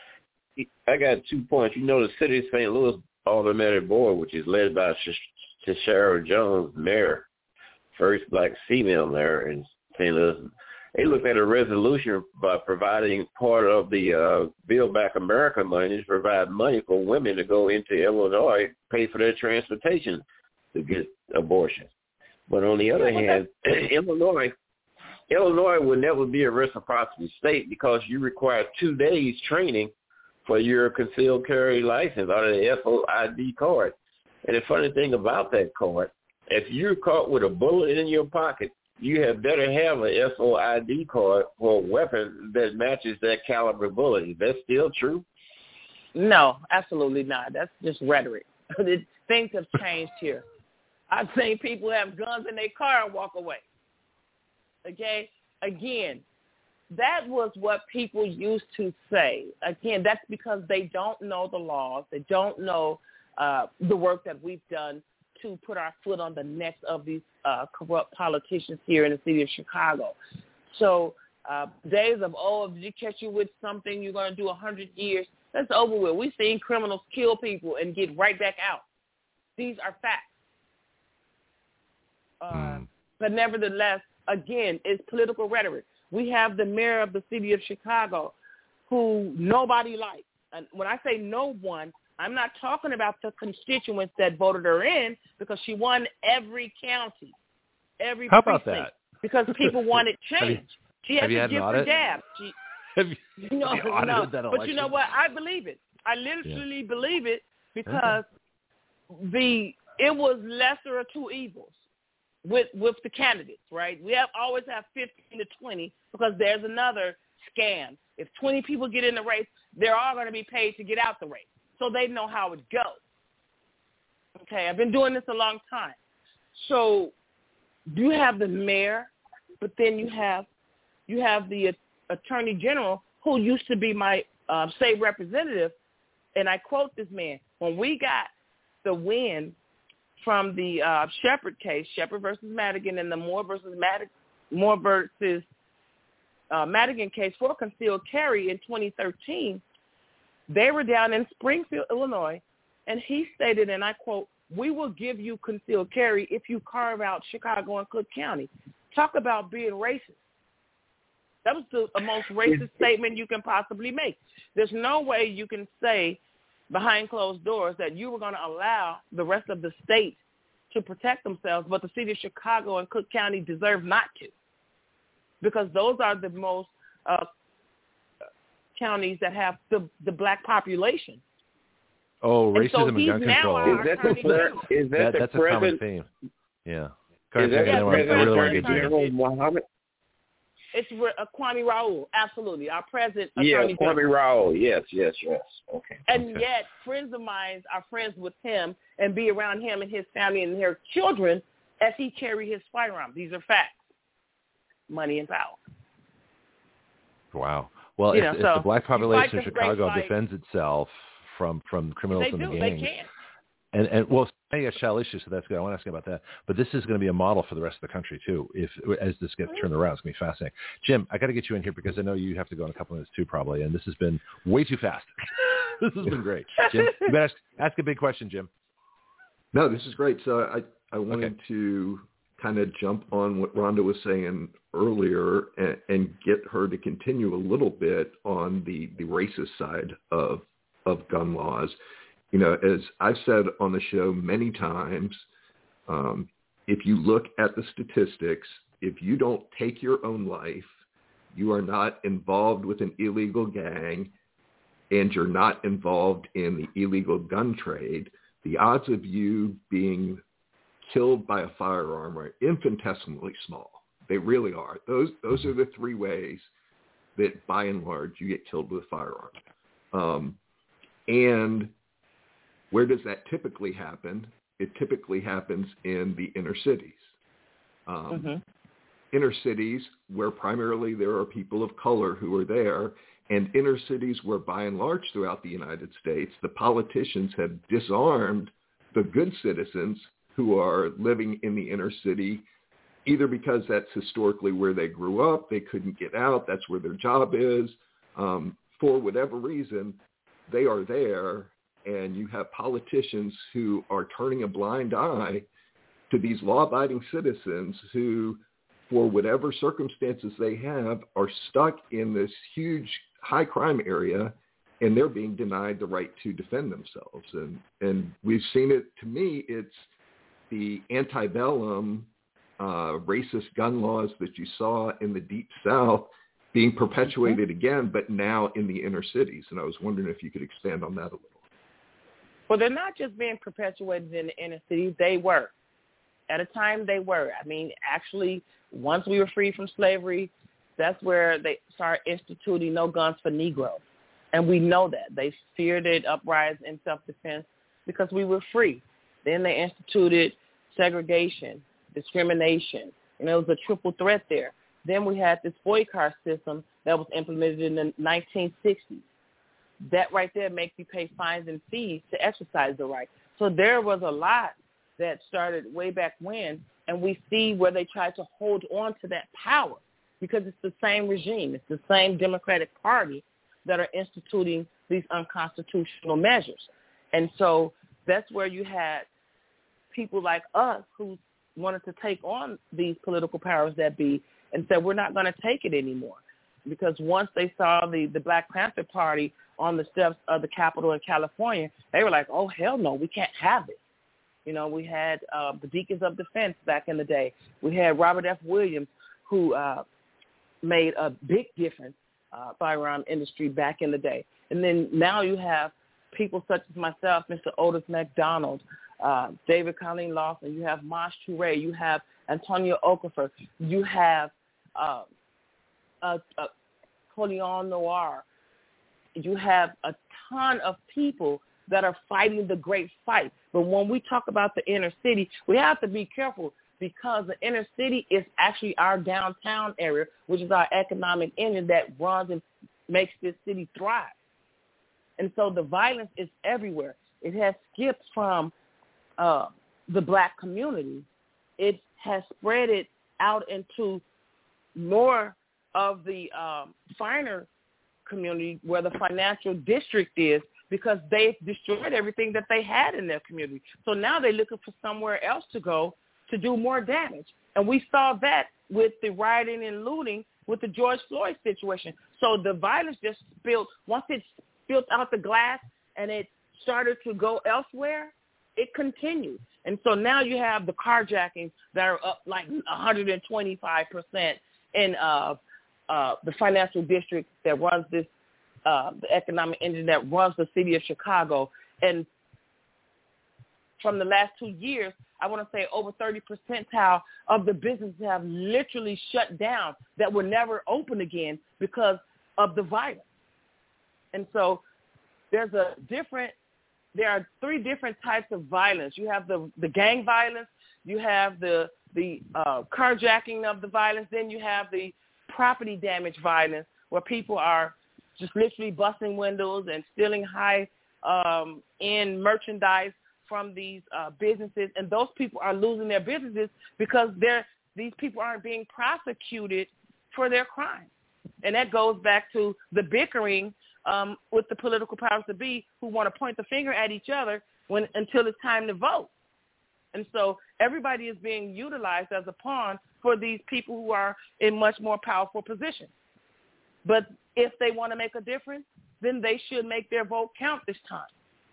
I got two points. You know, the city of Saint Louis Aldermanic Board, which is led by Tashara Jones, mayor, first black female mayor in Saint Louis, they looked at a resolution by providing part of the uh, Build Back America money to provide money for women to go into Illinois, pay for their transportation to get abortions. But on the other Yeah, hand, Illinois, Illinois will never be a reciprocity state because you require two days training for your concealed carry license out of the F O I D card. And the funny thing about that card, If you're caught with a bullet in your pocket, you had better have an S O I D card for a weapon that matches that caliber bullet. Is that still true? No, absolutely not. That's just rhetoric. Things have changed here. I've seen people have guns in their car and walk away. Okay? Again, that was what people used to say. Again, that's because they don't know the laws. They don't know uh, the work that we've done to put our foot on the necks of these uh, corrupt politicians here in the city of Chicago. So uh, days of, oh, if you catch you with something, you're going to do one hundred years, that's over with. We've seen criminals kill people and get right back out. These are facts. Uh, mm. But nevertheless, again, it's political rhetoric. We have the mayor of the city of Chicago who nobody likes. And when I say no one, I'm not talking about the constituents that voted her in, because she won every county, every How precinct. about that? Because people wanted change. you, she has you a had different jab. She, have you, you know, have you audited no, that election? but you know what? I believe it. I literally yeah. believe it because okay. the it was lesser of two evils with with the candidates, right? We have always have fifteen to twenty because there's another scam. If twenty people get in the race, they're all going to be paid to get out the race, so they know how it goes. Okay, I've been doing this a long time. So you have the mayor, but then you have you have the uh, attorney general who used to be my uh, state representative, and I quote this man: when we got the win from the uh, Shepard case, Shepard versus Madigan, and the Moore versus Madigan, Moore versus uh, Madigan case for concealed carry in twenty thirteen, they were down in Springfield, Illinois, and he stated, and I quote, "We will give you concealed carry if you carve out Chicago and Cook County." Talk about being racist. That was the, the most racist statement you can possibly make. There's no way you can say behind closed doors that you were going to allow the rest of the state to protect themselves, but the city of Chicago and Cook County deserve not to, because those are the most uh, counties that have the, the black population. Oh, and racism so and gun control. Is that the, pre- is that that, the that's present, a common theme. Yeah. Is that yeah, the President President really Attorney General Muhammad? It's uh, Kwame Raoul, absolutely, our president. Yeah, Attorney Kwame General. Raoul. Yes, yes, yes. Okay. And okay. yet, friends of mine are friends with him and be around him and his family and their children as he carry his firearm. These are facts. Money and power. Wow. Well, you if, know, if so the black population of Chicago fight. defends itself from from criminals they and do. the gangs, They can. and and well, a shall issue, so that's good. I want to ask you about that. But this is going to be a model for the rest of the country too. If as this gets turned around, it's going to be fascinating. Jim, I got to get you in here because I know you have to go in a couple minutes too, probably. And this has been way too fast. This has been great, Jim. You better ask, ask a big question, Jim. No, this is great. So I I wanted okay. to kind of jump on what Rhonda was saying earlier and, and get her to continue a little bit on the the racist side of of gun laws. You know, as I've said on the show many times, um, if you look at the statistics, if you don't take your own life, you are not involved with an illegal gang, and you're not involved in the illegal gun trade, the odds of you being killed by a firearm are infinitesimally small. They really are. Those those are the three ways that, by and large, you get killed with a firearm. Um, and where does that typically happen? It typically happens in the inner cities. Um, mm-hmm. Inner cities where primarily there are people of color who are there, and inner cities where by and large throughout the United States, the politicians have disarmed the good citizens who are living in the inner city, either because that's historically where they grew up, they couldn't get out, that's where their job is. Um, for whatever reason, they are there. And you have politicians who are turning a blind eye to these law-abiding citizens who, for whatever circumstances they have, are stuck in this huge high-crime area, and they're being denied the right to defend themselves. And and we've seen it, to me, it's the antebellum uh, racist gun laws that you saw in the Deep South being perpetuated mm-hmm. again, but now in the inner cities. And I was wondering if you could expand on that a little. Well, they're not just being perpetuated in the inner city. They were. at a time they were. I mean, actually, once we were free from slavery, that's where they started instituting no guns for Negroes. And we know that. They feared uprising in self-defense because we were free. Then they instituted segregation, discrimination, and there was a triple threat there. Then we had this boy car system that was implemented in the nineteen sixties. That right there makes you pay fines and fees to exercise the right. So there was a lot that started way back when, and we see where they tried to hold on to that power because it's the same regime. It's the same Democratic Party that are instituting these unconstitutional measures. And so that's where you had people like us who wanted to take on these political powers that be and said, we're not going to take it anymore. Because once they saw the, the Black Panther Party on the steps of the Capitol in California, they were like, oh, hell no, we can't have it. You know, we had uh, the Deacons of Defense back in the day. We had Robert F. Williams, who uh, made a big difference uh, firearm industry back in the day. And then now you have people such as myself, Mister Otis McDonald, uh, David Colleen Lawson, you have Mosh Toure, you have Antonio Okafor, you have uh, uh, uh, Colion Noir, you have a ton of people that are fighting the great fight. But when we talk about the inner city, we have to be careful because the inner city is actually our downtown area, which is our economic engine that runs and makes this city thrive. And so the violence is everywhere. It has skipped from uh, the Black community. It has spread it out into more of the um, finer community where the financial district is, because they've destroyed everything that they had in their community. So now they're looking for somewhere else to go to do more damage. And we saw that with the rioting and looting with the George Floyd situation. So the violence just spilled. Once it spilled out the glass and it started to go elsewhere, it continued. And so now you have the carjackings that are up like one hundred twenty-five percent in uh, uh, the financial district that runs this, uh, the economic engine that runs the city of Chicago. And from the last two years, I want to say over thirty percentile of the businesses have literally shut down that will never open again because of the violence. And so there's a different, there are three different types of violence. You have the, the gang violence, you have the, the uh, carjacking of the violence, then you have the property damage violence where people are just literally busting windows and stealing high um, end merchandise from these uh, businesses, and those people are losing their businesses because they're, these people aren't being prosecuted for their crimes. And that goes back to the bickering um, with the political powers to be who want to point the finger at each other when until it's time to vote. And so everybody is being utilized as a pawn for these people who are in much more powerful positions. But if they want to make a difference, then they should make their vote count this time.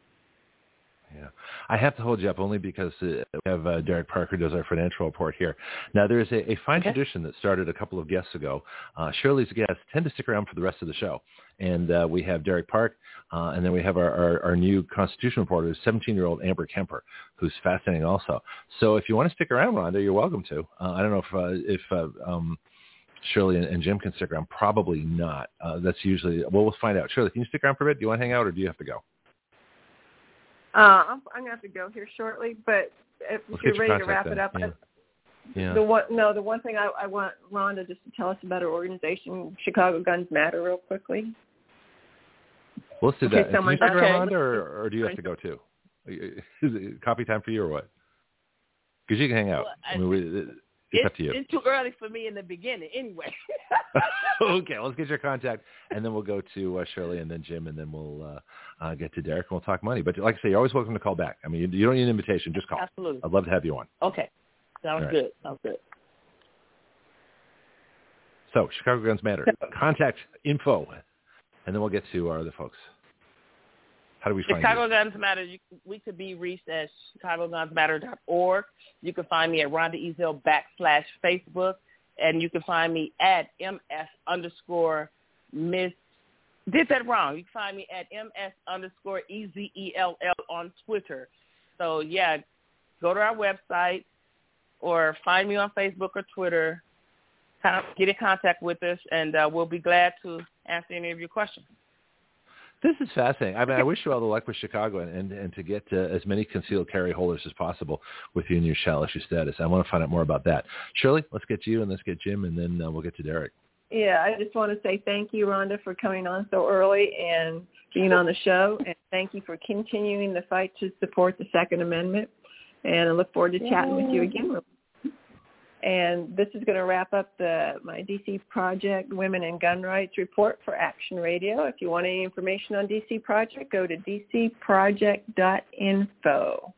Yeah, I have to hold you up only because uh, we have uh, Derek Parker does our financial report here. Now, there's a, a fine okay. tradition that started a couple of guests ago. Uh, Shirley's guests tend to stick around for the rest of the show. And uh, we have Derek Park, uh, and then we have our, our, our new Constitution reporter, seventeen-year-old Amber Kemper, who's fascinating also. So if you want to stick around, Rhonda, you're welcome to. Uh, I don't know if, uh, if uh, um, Shirley and, and Jim can stick around. Probably not. Uh, that's usually, well, we'll find out. Shirley, can you stick around for a bit? Do you want to hang out, or do you have to go? Uh, I'm, I'm going to have to go here shortly, but if Let's you're ready to wrap then. it up. Yeah. Yeah. The one, no, the one thing I, I want Rhonda just to tell us about her organization, Chicago Guns Matter, real quickly. Well, let's do okay, that. Can you stick okay. around, Rhonda, or, or do you have to go too? Is it copy time for you or what? Because you can hang out. Well, I, I mean, we, it's, it's up to you. It's too early for me in the beginning anyway. Okay, let's get your contact, and then we'll go to uh, Shirley and then Jim, and then we'll uh, uh, get to Derek, and we'll talk money. But like I say, you're always welcome to call back. I mean, you, you don't need an invitation. Just call. Absolutely. I'd love to have you on. Okay. Sounds right. good. Sounds good. So, Chicago Guns Matter. Contact info, and then we'll get to our other folks. How do we find Chicago you? Guns Matter, you, we could be reached at chicago guns matter dot org. You can find me at Rhonda Ezell backslash Facebook, and you can find me at ms underscore miss. Did that wrong. You can find me at ms underscore E Z E L L on Twitter. So, yeah, go to our website, or find me on Facebook or Twitter. Get in contact with us, and uh, we'll be glad to answer any of your questions. This is fascinating. I mean, I wish you all the luck with Chicago and, and, and to get uh, as many concealed carry holders as possible with you in your shall issue status. I want to find out more about that. Shirley, let's get you and let's get Jim, and then uh, we'll get to Derek. Yeah, I just want to say thank you, Rhonda, for coming on so early and being on the show, and thank you for continuing the fight to support the Second Amendment. And I look forward to chatting with you again. And this is going to wrap up the my D C Project Women and Gun Rights Report for Action Radio. If you want any information on D C Project, go to d c project dot info.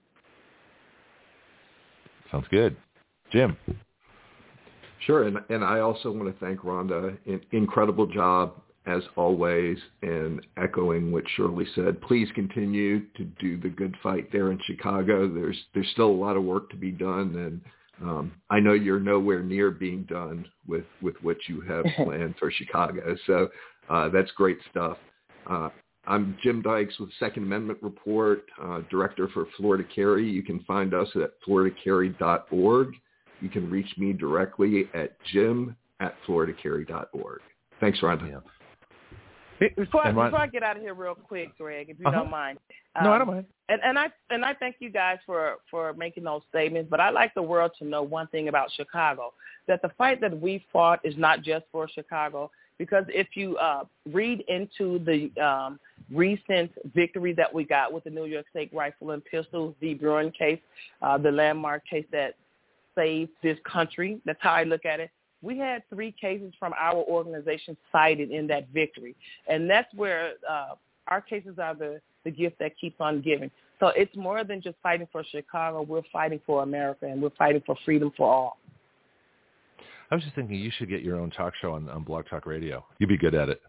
Sounds good. Jim. Sure, and, and I also want to thank Rhonda. In, incredible job, as always, and echoing what Shirley said. Please continue to do the good fight there in Chicago. There's there's still a lot of work to be done, and Um, I know you're nowhere near being done with, with what you have planned for Chicago. So uh, that's great stuff. Uh, I'm Jim Dykes with Second Amendment Report, uh, Director for Florida Carry. You can find us at florida carry dot org. You can reach me directly at jim at florida carry dot org. Thanks, Rhonda. Yeah. Before, I, Ron, before I get out of here real quick, Greg, if you uh-huh. don't mind. Um, no, I don't mind. And, and I and I thank you guys for, for making those statements, but I'd like the world to know one thing about Chicago, that the fight that we fought is not just for Chicago, because if you uh, read into the um, recent victory that we got with the New York State Rifle and Pistol v. Bruen case, uh, the landmark case that saved this country, that's how I look at it. We had three cases from our organization cited in that victory, and that's where uh, our cases are the, the gift that keeps on giving. So it's more than just fighting for Chicago. We're fighting for America, and we're fighting for freedom for all. I was just thinking you should get your own talk show on, on Blog Talk Radio. You'd be good at it.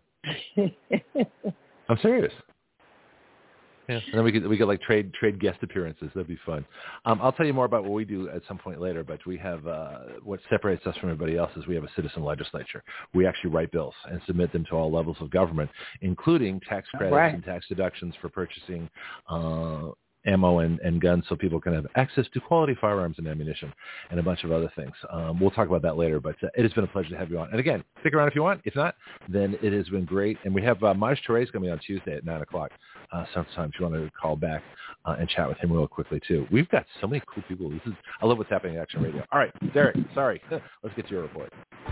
I'm serious. Yeah, and then we could we could like trade trade guest appearances. That'd be fun. Um, I'll tell you more about what we do at some point later. But we have uh, what separates us from everybody else is we have a citizen legislature. We actually write bills and submit them to all levels of government, including tax credits right. and tax deductions for purchasing uh, ammo and, and guns, so people can have access to quality firearms and ammunition, and a bunch of other things. Um, we'll talk about that later. But uh, it has been a pleasure to have you on. And again, stick around if you want. If not, then it has been great. And we have uh, Maj Toure coming on Tuesday at nine o'clock. Uh, sometimes you want to call back uh, and chat with him real quickly, too. We've got so many cool people. This is I love what's happening in Action Radio. All right, Derek, sorry. Let's get to your report.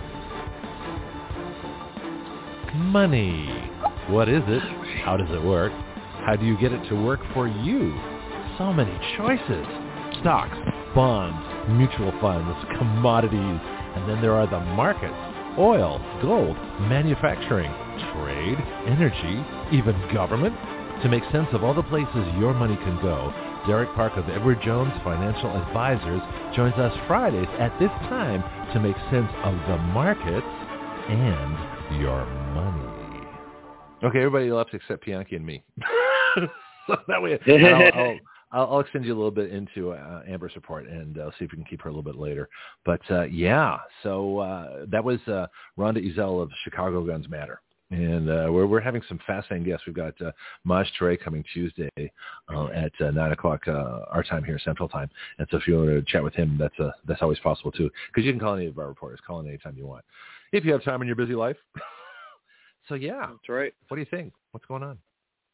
Money. What is it? How does it work? How do you get it to work for you? So many choices. Stocks, bonds, mutual funds, commodities, and then there are the markets. Oil, gold, manufacturing, trade, energy, even government. To make sense of all the places your money can go, Derek Park of Edward Jones Financial Advisors joins us Fridays at this time to make sense of the markets and your money. Okay, everybody left except Bianchi and me. So that way, I'll, I'll, I'll, I'll extend you a little bit into uh, Amber's report and uh, see if we can keep her a little bit later. But uh, yeah, so uh, that was uh, Rhonda Ezell of Chicago Guns Matter. And uh, we're we're having some fascinating guests. We've got uh, Maj Toure coming Tuesday uh, at uh, nine o'clock uh, our time here, Central Time. And so if you want to chat with him, that's uh, that's always possible too. Because you can call any of our reporters. Call in anytime you want, if you have time in your busy life. So yeah, that's right. What do you think? What's going on?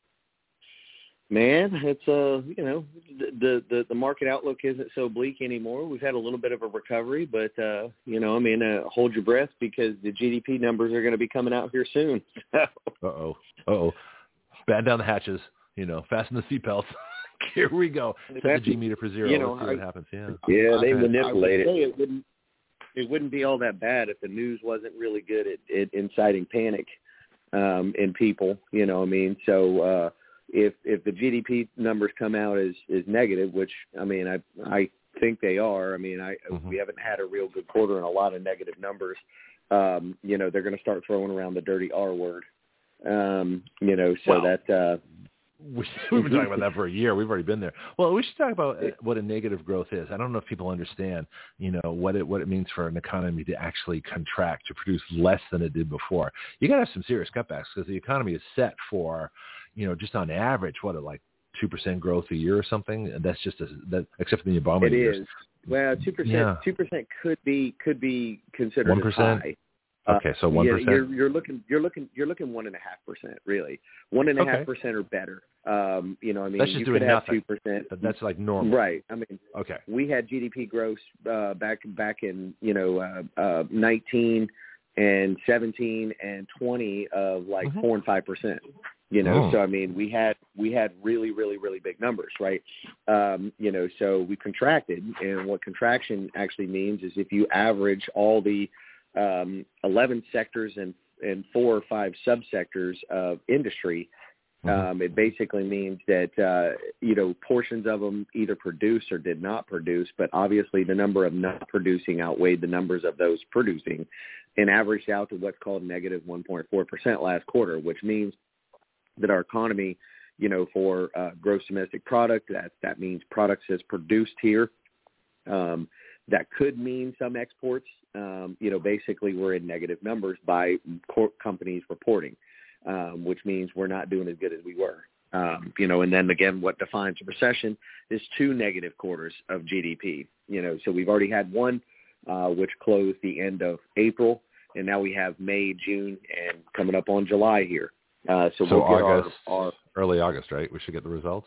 Man, it's uh, you know, the, the the market outlook isn't so bleak anymore. We've had a little bit of a recovery, but uh, you know, I mean, uh, hold your breath because the G D P numbers are going to be coming out here soon. uh oh, uh oh, batten down the hatches. You know, fasten the seatbelts. Here we go. Set the G meter for zero. You know, Let's see I, what happens. Yeah, yeah, they I, manipulate I would say it. It wouldn't it wouldn't be all that bad if the news wasn't really good at, at inciting panic um, in people. You know, what I mean, so. Uh, If if the G D P numbers come out as, as negative, which I mean I I think they are. I mean I mm-hmm. we haven't had a real good quarter and a lot of negative numbers. Um, you know they're going to start throwing around the dirty R word. Um, you know so well, that uh, we, we've been talking about that for a year. We've already been there. Well, we should talk about what a negative growth is. I don't know if people understand. You know what it what it means for an economy to actually contract, to produce less than it did before. You got to have some serious cutbacks because the economy is set for. You know, just on average, what, like two percent growth a year or something? And that's just, a, that, except for the Obama it years. Is. Well, two percent, yeah. two percent could be could be considered one percent? as high. Okay, so one uh, percent. You're, you're looking, you're looking, you're looking one and a half percent, really. One and a half percent or better. Um, you know, I mean, that's just you doing could have nothing. two percent. That's like normal, right? I mean, okay. We had G D P growth uh, back back in you know uh, uh, nineteen and seventeen and twenty of like mm-hmm. four and five percent. You know, oh. so I mean, we had we had really, really, really big numbers, right? Um, you know, so we contracted, and what contraction actually means is if you average all the um, eleven sectors and and four or five subsectors of industry, mm-hmm. um, it basically means that uh, you know portions of them either produced or did not produce, but obviously the number of not producing outweighed the numbers of those producing, and averaged out to what's called negative one point four percent last quarter, which means that our economy, you know, for uh, gross domestic product, that that means products that's produced here. Um, that could mean some exports. Um, you know, basically we're in negative numbers by co- companies reporting, um, which means we're not doing as good as we were. Um, you know, and then again, what defines a recession is two negative quarters of G D P. You know, so we've already had one, uh, which closed the end of April, and now we have May, June, and coming up on July here. Uh, so so we'll get August, our, our early August, right? We should get the results.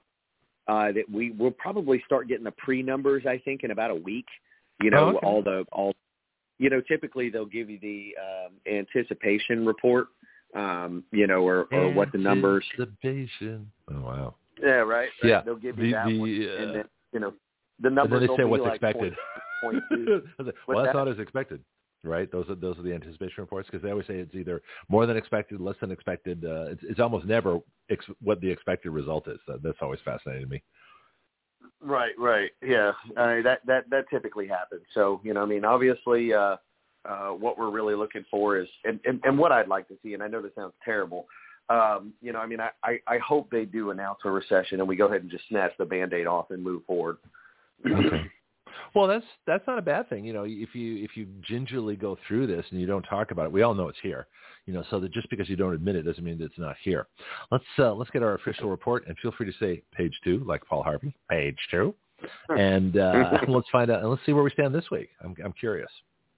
Uh, that we will probably start getting the pre numbers, I think, in about a week. You know, oh, okay. all the all, you know, typically they'll give you the um, anticipation report. Um, you know, or, or what the numbers. Anticipation. Oh wow. Yeah, right. right. Yeah, they'll give you the, that the, one, uh, and then you know the numbers. And then they say will what's be like expected. Point, point well, that's that? not as expected. Right, those are those are the anticipation reports because they always say it's either more than expected, less than expected. Uh, it's, it's almost never ex- what the expected result is. Uh, that's always fascinating to me. Right, right, yeah. Uh, that that that typically happens. So you know, I mean, obviously, uh, uh, what we're really looking for is, and, and, and what I'd like to see, and I know this sounds terrible. Um, you know, I mean, I, I, I hope they do announce a recession and we go ahead and just snatch the Band-Aid off and move forward. Okay. Well, that's that's not a bad thing. You know, if you if you gingerly go through this and you don't talk about it, we all know it's here. You know, so that just because you don't admit it doesn't mean that it's not here. Let's uh, let's get our official report, and feel free to say page two, like Paul Harvey, page two, and uh, let's find out and let's see where we stand this week. I'm I'm curious.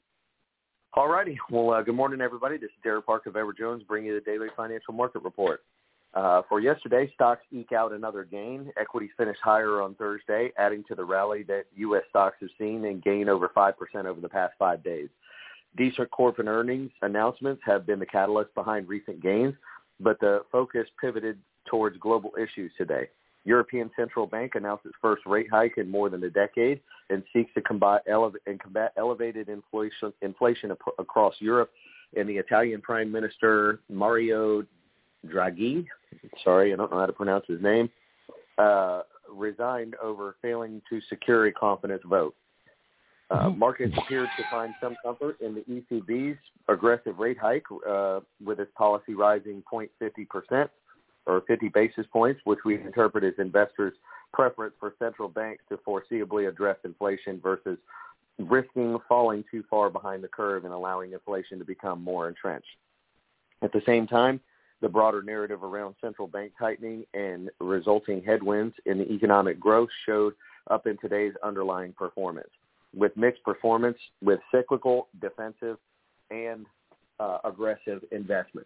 All righty. Well, uh, good morning, everybody. This is Derek Park of Edward Jones, bringing you the daily financial market report. Uh, for yesterday, stocks eke out another gain. Equities finished higher on Thursday, adding to the rally that U S stocks have seen and gained over five percent over the past five days. Decent corporate earnings announcements have been the catalyst behind recent gains, but the focus pivoted towards global issues today. European Central Bank announced its first rate hike in more than a decade and seeks to combat, ele- and combat elevated inflation, inflation ap- across Europe. And the Italian Prime Minister, Mario Draghi, sorry, I don't know how to pronounce his name, uh, resigned over failing to secure a confidence vote. Uh, markets appeared to find some comfort in the E C B's aggressive rate hike, uh, with its policy rising zero point five zero percent or fifty basis points, which we interpret as investors' preference for central banks to foreseeably address inflation versus risking falling too far behind the curve and allowing inflation to become more entrenched. At the same time, the broader narrative around central bank tightening and resulting headwinds in the economic growth showed up in today's underlying performance, with mixed performance with cyclical, defensive, and uh, aggressive investments.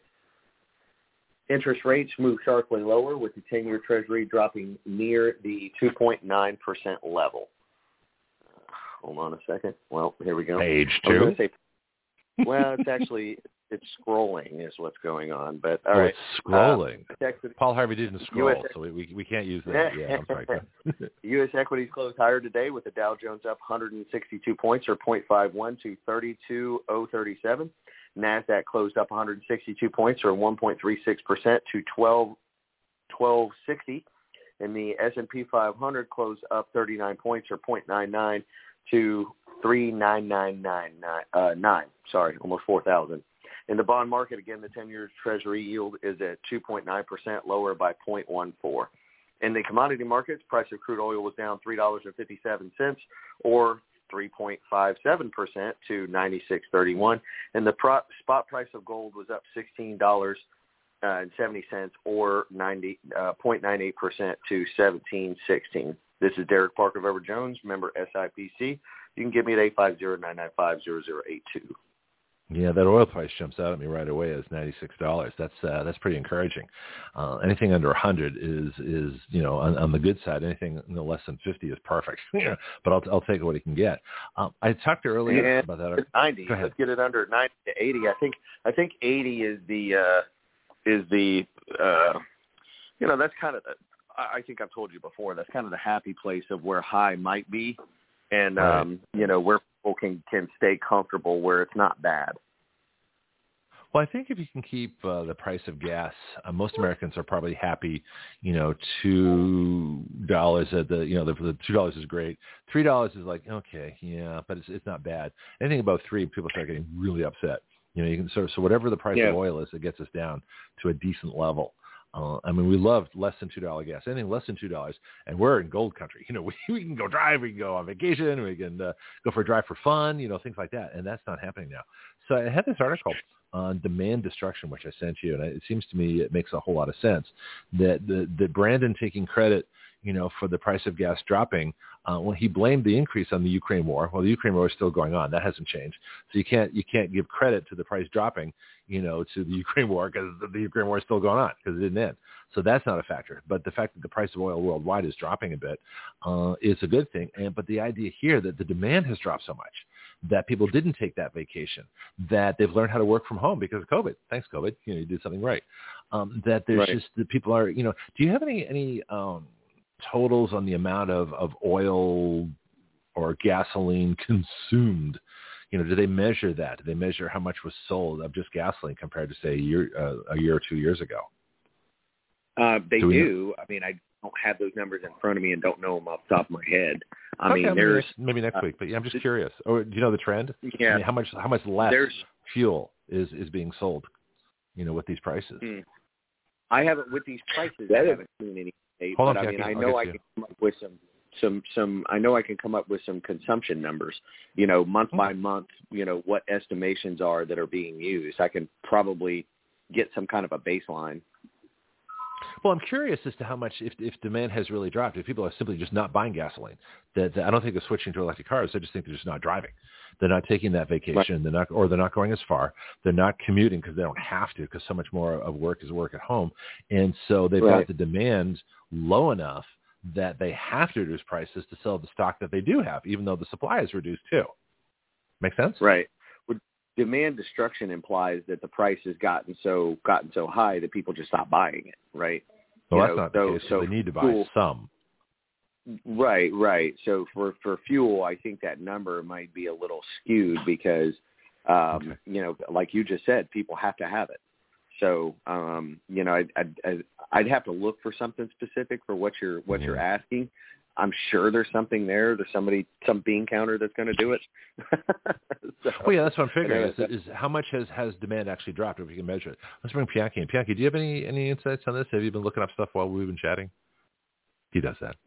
Interest rates moved sharply lower, with the ten-year Treasury dropping near the two point nine percent level. Hold on a second. Well, here we go. Page I was two. gonna say, well, it's actually it's scrolling is what's going on. But all oh, right, it's scrolling. Uh, Paul Harvey didn't scroll, U S so we, we we can't use that. Yeah, I'm sorry. U S equities closed higher today, with the Dow Jones up one hundred sixty-two points, or zero point five one, to thirty-two thousand thirty-seven. NASDAQ closed up one hundred sixty-two points, or one point three six percent, to twelve thousand sixty. And the S and P five hundred closed up thirty-nine points, or zero point nine nine, to three nine nine nine nine. Sorry, almost four thousand. In the bond market, again, the ten-year Treasury yield is at two point nine percent, lower by zero point one four. In the commodity markets, price of crude oil was down three dollars and fifty-seven cents, or three point five seven percent, to ninety-six thirty-one. And the pro- spot price of gold was up sixteen dollars and seventy cents, or ninety uh, zero point nine eight percent, to seventeen sixteen. This is Derek Parker of Edward Jones, member S I P C. You can get me at eight five zero, nine nine five, zero zero eight two. Yeah, that oil price jumps out at me right away as ninety-six dollars. That's uh, that's pretty encouraging. Uh, anything under one hundred is is you know on, on the good side. Anything you know, less than fifty is perfect. Yeah, but I'll I'll take what he can get. Um, I talked earlier and about that. ninety. Let's get it under ninety to eighty. I think I think eighty is the uh, is the uh, you know that's kind of I think I've told you before. That's kind of the happy place of where high might be, and right. um, you know where people can can stay comfortable where it's not bad. Well, I think if you can keep uh, the price of gas, uh, most Americans are probably happy. You know, two dollars at the you know the, the two dollars is great. Three dollars is like okay, yeah, but it's it's not bad. Anything above three, people start getting really upset. You know, you can sort of so whatever the price yeah. of oil is, it gets us down to a decent level. Uh, I mean, we love less than two dollar gas. Anything less than two dollars, and we're in gold country. You know, we, we can go drive, we can go on vacation, we can uh, go for a drive for fun. You know, things like that, and that's not happening now. So I had this article on demand destruction, which I sent you, and it seems to me it makes a whole lot of sense that the that Brandon taking credit, you know, for the price of gas dropping uh, when he blamed the increase on the Ukraine war. Well, the Ukraine war is still going on; that hasn't changed. So you can't you can't give credit to the price dropping, you know, to the Ukraine war because the, the Ukraine war is still going on because it didn't end. So that's not a factor. But the fact that the price of oil worldwide is dropping a bit uh, is a good thing. And but the idea here that the demand has dropped so much that people didn't take that vacation, that they've learned how to work from home because of COVID. Thanks, COVID. You know, you did something right. Um, that there's right. just that people are, you know, do you have any any um, totals on the amount of, of oil or gasoline consumed? You know, do they measure that? Do they measure how much was sold of just gasoline compared to, say, a year, uh, a year or two years ago? Uh, they do. do. I mean, I don't have those numbers in front of me and don't know them off the top of my head. I okay, mean, there's maybe next, maybe next week, but yeah, I'm just curious. Or do you know the trend? Yeah. I mean, how much how much less there's, fuel is, is being sold? You know, with these prices. Hmm. I haven't with these prices. That I is, haven't seen any. Date, hold but on, I mean, Jackie, I I'll know get I to can come up with some some some. I know I can come up with some consumption numbers. You know, month mm-hmm. by month. You know what estimations are that are being used. I can probably get some kind of a baseline. Well, I'm curious as to how much, if, if demand has really dropped, if people are simply just not buying gasoline. That, that I don't think they're switching to electric cars. I just think they're just not driving. They're not taking that vacation. Right. They're not, or they're not going as far. They're not commuting because they don't have to, because so much more of work is work at home. And so they've right. got the demand low enough that they have to reduce prices to sell the stock that they do have, even though the supply is reduced too. Make sense? Right. Demand destruction implies that the price has gotten so gotten so high that people just stop buying it, right? Well, you that's know, not so, the case. so they need to buy fuel, some. Right, right. So for, for fuel, I think that number might be a little skewed because, um, okay. you know, like you just said, people have to have it. So, um, you know, I'd, I'd, I'd have to look for something specific for what you're what yeah. you're asking. I'm sure there's something there. There's somebody, some bean counter that's going to do it. so, well, yeah, that's what I'm figuring. Is, is how much has, has demand actually dropped, if you can measure it? Let's bring Pianki in. Pianki, do you have any, any insights on this? Have you been looking up stuff while we've been chatting? He does that.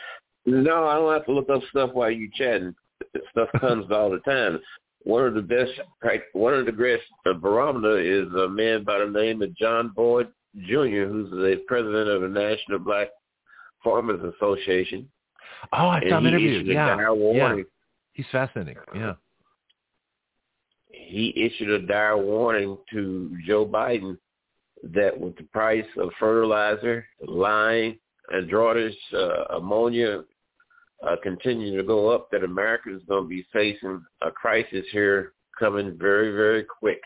No, I don't have to look up stuff while you chatting. Stuff comes all the time. One of the best, one of the greatest barometer is a man by the name of John Boyd Junior, who's the president of the National Black Farmers Association. Oh, I saw him interviewed. Yeah. yeah. He's fascinating. Yeah. He issued a dire warning to Joe Biden that with the price of fertilizer, lime, anhydrous uh, ammonia uh, continuing to go up, that America is going to be facing a crisis here coming very, very quick.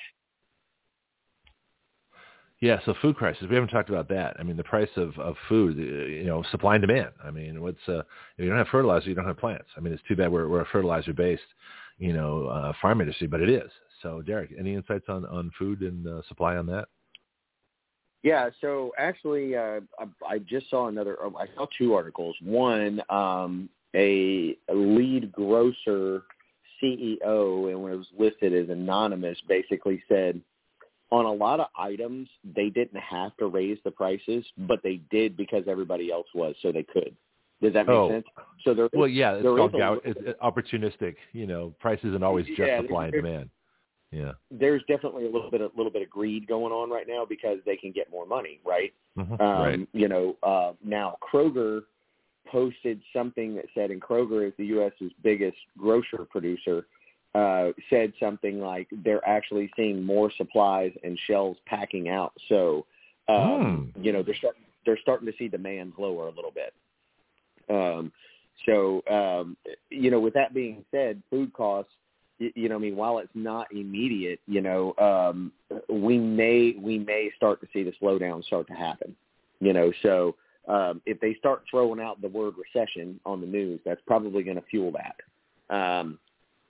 Yeah, so food crisis. We haven't talked about that. I mean, the price of, of food, you know, supply and demand. I mean, what's uh, if you don't have fertilizer, you don't have plants. I mean, it's too bad we're, we're a fertilizer-based, you know, uh, farm industry, but it is. So, Derek, any insights on, on food and uh, supply on that? Yeah, so actually, uh, I, I just saw another. I saw two articles. One, um, a lead grocer C E O, and when it was listed as anonymous, basically said, on a lot of items, they didn't have to raise the prices, but they did because everybody else was, so they could. Does that make oh. sense? So there. Well, yeah, it's there called a, gout. It's opportunistic. You know, price isn't always just yeah, supply and demand. Yeah. There's definitely a little bit, a little bit of greed going on right now because they can get more money, right? Mm-hmm. Um, right. You know, uh, now Kroger posted something that said, and Kroger is the U S's biggest grocery producer, uh, said something like they're actually seeing more supplies and shelves packing out. So, um, mm. you know, they're starting they're starting to see demand lower a little bit. Um, so, um, you know, with that being said, food costs, you, you know, I mean, while it's not immediate, you know, um, we may we may start to see the slowdown start to happen. You know, so um, if they start throwing out the word recession on the news, that's probably going to fuel that. Um,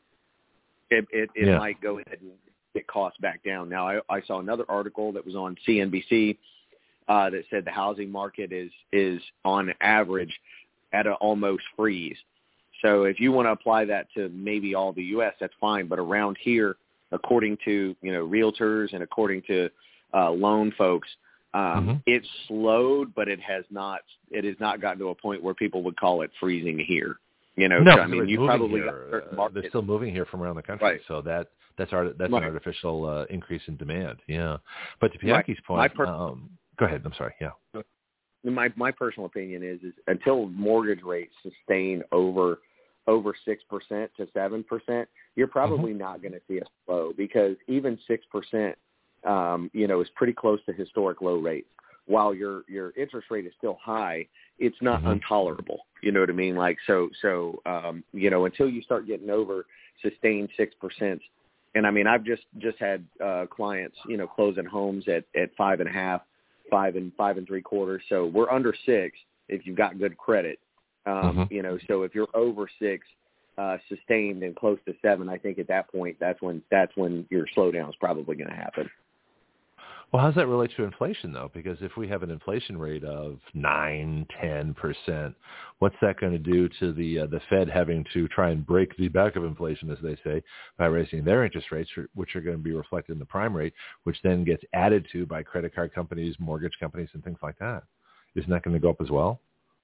it it, it yeah. might go ahead and get costs back down. Now, I, I saw another article that was on C N B C uh, that said the housing market is is on average at an almost freeze. So if you want to apply that to maybe all the U S, that's fine. But around here, according to, you know, realtors and according to uh, loan folks, um, mm-hmm. it's slowed, but it has not, it has not gotten to a point where people would call it freezing here. You know, no, so, I mean, you probably here, got uh, they're still moving here from around the country. Right. So that, that's art, that's right. an artificial uh, increase in demand. Yeah. But to Bianchi's right. point, per- um, go ahead. I'm sorry. Yeah. My my personal opinion is is until mortgage rates sustain over over six percent to seven percent, you're probably mm-hmm. not going to see a slow, because even six percent, um, you know, is pretty close to historic low rates. While your your interest rate is still high, it's not mm-hmm. intolerable. You know what I mean? Like so so um, you know, until you start getting over sustained six percent, and I mean, I've just just had uh, clients, you know, closing homes at at five and a half. five and five and three quarters. So we're under six if you've got good credit. Um, mm-hmm. You know, so if you're over six, uh, sustained and close to seven, I think at that point, that's when, that's when your slowdown is probably going to happen. Well, how does that relate to inflation, though? Because if we have an inflation rate of nine, ten percent, what's that going to do to the uh, the Fed having to try and break the back of inflation, as they say, by raising their interest rates, which are going to be reflected in the prime rate, which then gets added to by credit card companies, mortgage companies, and things like that? Isn't that going to go up as well?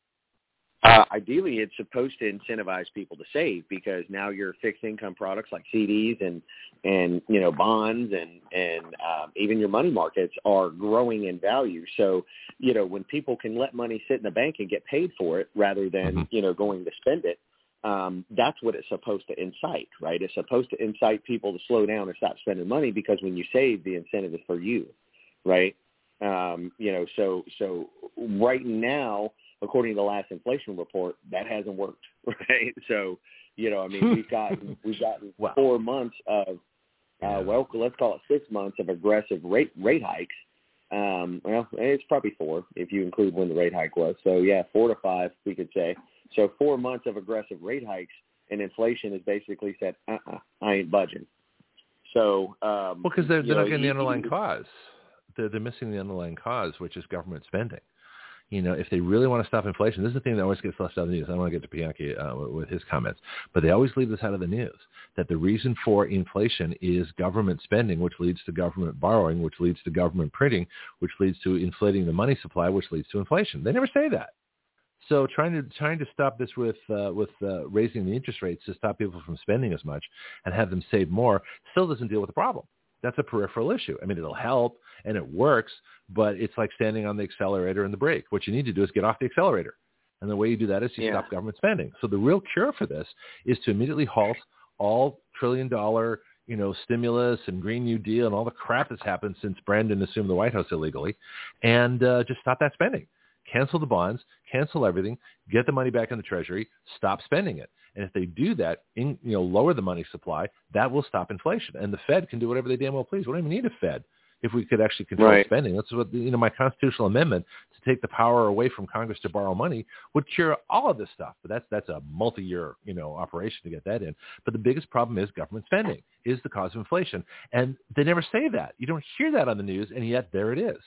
Uh, ideally, it's supposed to incentivize people to save, because now your fixed income products like C Ds and, and you know, bonds and, and um, even your money markets are growing in value. So, you know, when people can let money sit in the bank and get paid for it rather than, mm-hmm. you know, going to spend it, um, that's what it's supposed to incite, right? It's supposed to incite people to slow down and stop spending money, because when you save, the incentive is for you, right? Um, you know, so so right now, according to the last inflation report, that hasn't worked, right? So, you know, I mean, we've gotten we've gotten wow. four months of, uh, yeah. well, let's call it six months of aggressive rate rate hikes. Um, well, it's probably four if you include when the rate hike was. So, yeah, four to five, we could say. So four months of aggressive rate hikes, and inflation has basically said, uh-uh, I ain't budging. So, um, well, because they're, they're know, not getting the underlying you, cause. They're, they're missing the underlying cause, which is government spending. You know, if they really want to stop inflation, this is the thing that always gets left out of the news. I don't want to get to Bianchi uh, with his comments, but they always leave this out of the news, that the reason for inflation is government spending, which leads to government borrowing, which leads to government printing, which leads to inflating the money supply, which leads to inflation. They never say that. So trying to trying to stop this with uh, with uh, raising the interest rates to stop people from spending as much and have them save more still doesn't deal with the problem. That's a peripheral issue. I mean, it'll help and it works, but it's like standing on the accelerator and the brake. What you need to do is get off the accelerator. And the way you do that is you yeah. stop government spending. So the real cure for this is to immediately halt all trillion dollar, you know, stimulus and Green New Deal and all the crap that's happened since Brandon assumed the White House illegally, and uh, just stop that spending. Cancel the bonds, cancel everything, get the money back in the Treasury, stop spending it. And if they do that, in, you know, lower the money supply, that will stop inflation. And the Fed can do whatever they damn well please. We don't even need a Fed if we could actually control right. spending. That's what, you know, my constitutional amendment to take the power away from Congress to borrow money would cure all of this stuff. But that's that's a multi-year, you know, operation to get that in. But the biggest problem is government spending is the cause of inflation. And they never say that. You don't hear that on the news, and yet there it is.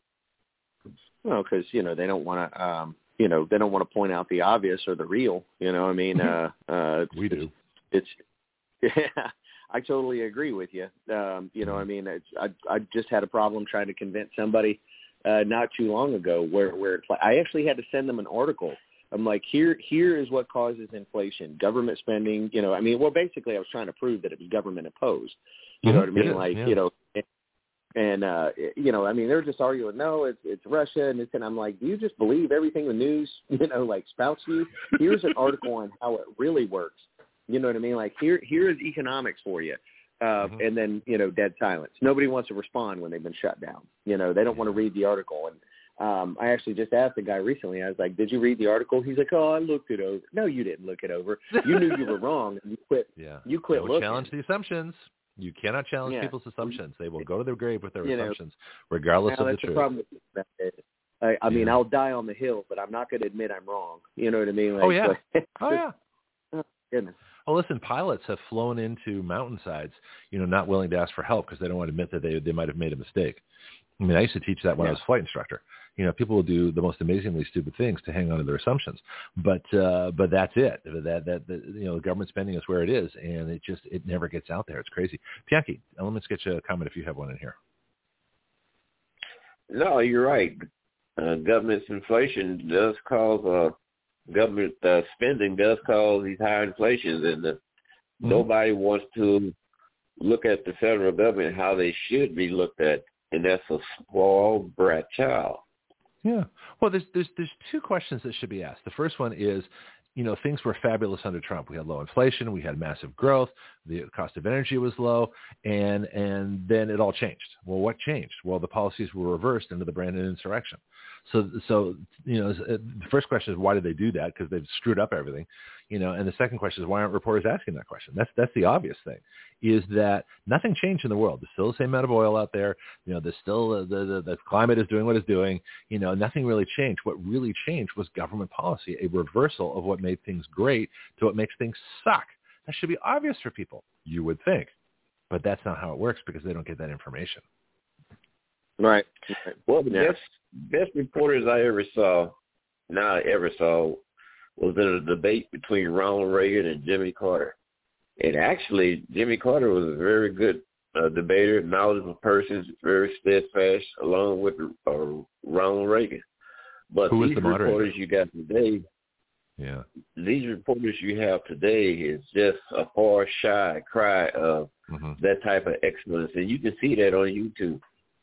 Well, because, you know, they don't want to, um, you know, they don't want to point out the obvious or the real, you know, I mean, uh, uh, we do. It's, it's yeah, I totally agree with you. Um, you know, I mean, it's, I, I just had a problem trying to convince somebody, uh, not too long ago where, where it's like, I actually had to send them an article. I'm like, here, here is what causes inflation, government spending, you know, I mean, well, basically I was trying to prove that it was government imposed, you mm-hmm. know what I mean? Is, like, yeah. you know, And, uh, you know, I mean, they're just arguing, no, it's it's Russia. And, it's, and I'm like, do you just believe everything the news, you know, like spouts you? Here's an article on how it really works. You know what I mean? Like, here here is economics for you. Uh, mm-hmm. And then, you know, dead silence. Nobody wants to respond when they've been shut down. You know, they don't want to read the article. And um, I actually just asked the guy recently, I was like, did you read the article? He's like, oh, I looked it over. No, you didn't look it over. You knew you were wrong. And you quit. Yeah. You quit Don't looking. Challenge the assumptions. You cannot challenge yeah. people's assumptions. They will go to their grave with their you assumptions, know, regardless now of the that's truth. The problem with that. I, I mean, yeah. I'll die on the hill, but I'm not going to admit I'm wrong. You know what I mean? Like, oh, yeah. Like, oh, yeah. Oh, goodness. Well, listen, pilots have flown into mountainsides, you know, not willing to ask for help because they don't want to admit that they they might have made a mistake. I mean, I used to teach that when yeah. I was a flight instructor. You know, people will do the most amazingly stupid things to hang on to their assumptions, but uh, but that's it. That, that that you know, government spending is where it is, and it just it never gets out there. It's crazy. Pianki, let's get you a comment if you have one in here. No, you're right. Uh, government's inflation does cause uh, government uh, spending does cause these high inflations, and the, mm-hmm. nobody wants to look at the federal government how they should be looked at, and that's a spoiled brat child. Yeah. Well, there's there's there's two questions that should be asked. The first one is, you know, things were fabulous under Trump. We had low inflation, we had massive growth, the cost of energy was low, and and then it all changed. Well, what changed? Well, the policies were reversed into the Brandon insurrection. So, so you know, the first question is why did they do that? Because they've screwed up everything, you know. And the second question is why aren't reporters asking that question? That's that's the obvious thing, is that nothing changed in the world. There's still the same amount of oil out there. You know, there's still the the, the, the climate is doing what it's doing. You know, nothing really changed. What really changed was government policy, a reversal of what made things great to what makes things suck. That should be obvious for people, you would think, but that's not how it works because they don't get that information. Right. Well, the yeah. best best reporters I ever saw, now I ever saw, was in a debate between Ronald Reagan and Jimmy Carter. And actually, Jimmy Carter was a very good uh, debater, knowledgeable person, very steadfast, along with uh, Ronald Reagan. But Who was these the moderator? reporters you got today, yeah, these reporters you have today is just a far shy cry of mm-hmm. that type of excellence, and you can see that on YouTube.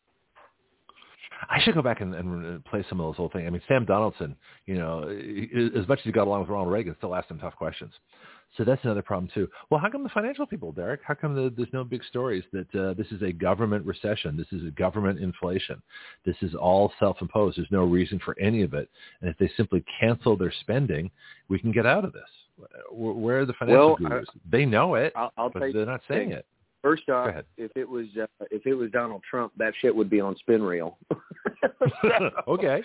I should go back and, and play some of those old things. I mean, Sam Donaldson, you know, as much as he got along with Ronald Reagan, still asked him tough questions. So that's another problem, too. Well, how come the financial people, Derek, how come the, there's no big stories that uh, this is a government recession, this is a government inflation, this is all self-imposed, there's no reason for any of it, and if they simply cancel their spending, we can get out of this? Where are the financial well, gurus? I, they know it, I'll, I'll but they're not saying it. First off, if it was uh, if it was Donald Trump, that shit would be on spin reel. Okay.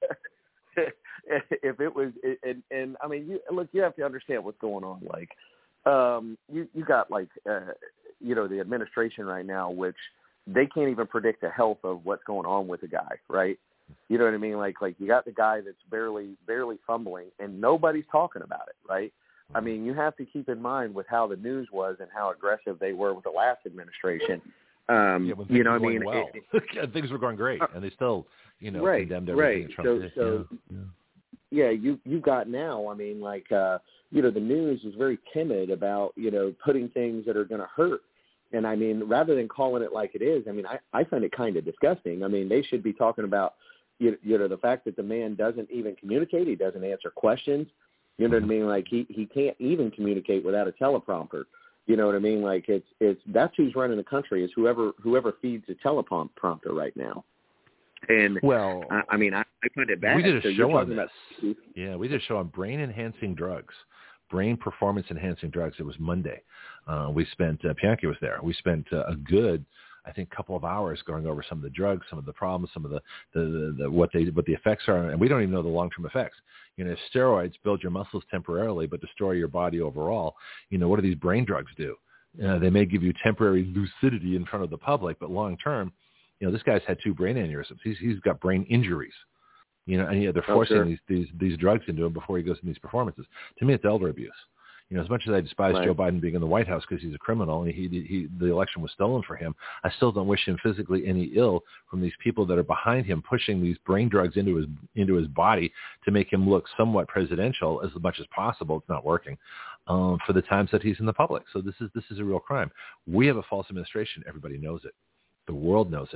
If it was, and, and I mean, you, look, you have to understand what's going on. Like, um, you you got like, uh, you know, the administration right now, which they can't even predict the health of what's going on with the guy, right? You know what I mean? Like, like you got the guy that's barely barely fumbling, and nobody's talking about it, right? I mean, you have to keep in mind with how the news was and how aggressive they were with the last administration. Um, yeah, you know what I mean? Well. It, things were going great, and they still, you know, right, condemned everything right. that Trump so, did. So, yeah. yeah, you you got now. I mean, like, uh, you know, the news is very timid about, you know, putting things that are going to hurt. And I mean, rather than calling it like it is, I mean, I, I find it kind of disgusting. I mean, they should be talking about, you, you know, the fact that the man doesn't even communicate. He doesn't answer questions. You know what I mean? Like he, he can't even communicate without a teleprompter. You know what I mean? Like it's it's that's who's running the country is whoever whoever feeds the teleprompter right now. And well, I, I mean, I, I find it bad. We did a so show on about, this. Yeah, we did a show on brain enhancing drugs, brain performance enhancing drugs. It was Monday. Uh, we spent uh, Pianki was there. We spent uh, a good. I think, a couple of hours going over some of the drugs, some of the problems, some of the, the, the, the what they what the effects are, and we don't even know the long-term effects. You know, steroids build your muscles temporarily, but destroy your body overall. You know, what do these brain drugs do? Uh, they may give you temporary lucidity in front of the public, but long-term, you know, this guy's had two brain aneurysms. He's he's got brain injuries. You know, and yeah, they're forcing oh, sure. these these these drugs into him before he goes in these performances. To me, it's elder abuse. You know, as much as I despise right. Joe Biden being in the White House because he's a criminal and he, he, the election was stolen for him, I still don't wish him physically any ill from these people that are behind him pushing these brain drugs into his into his body to make him look somewhat presidential as much as possible. It's not working um, for the times that he's in the public. So this is this is a real crime. We have a false administration. Everybody knows it. The world knows it.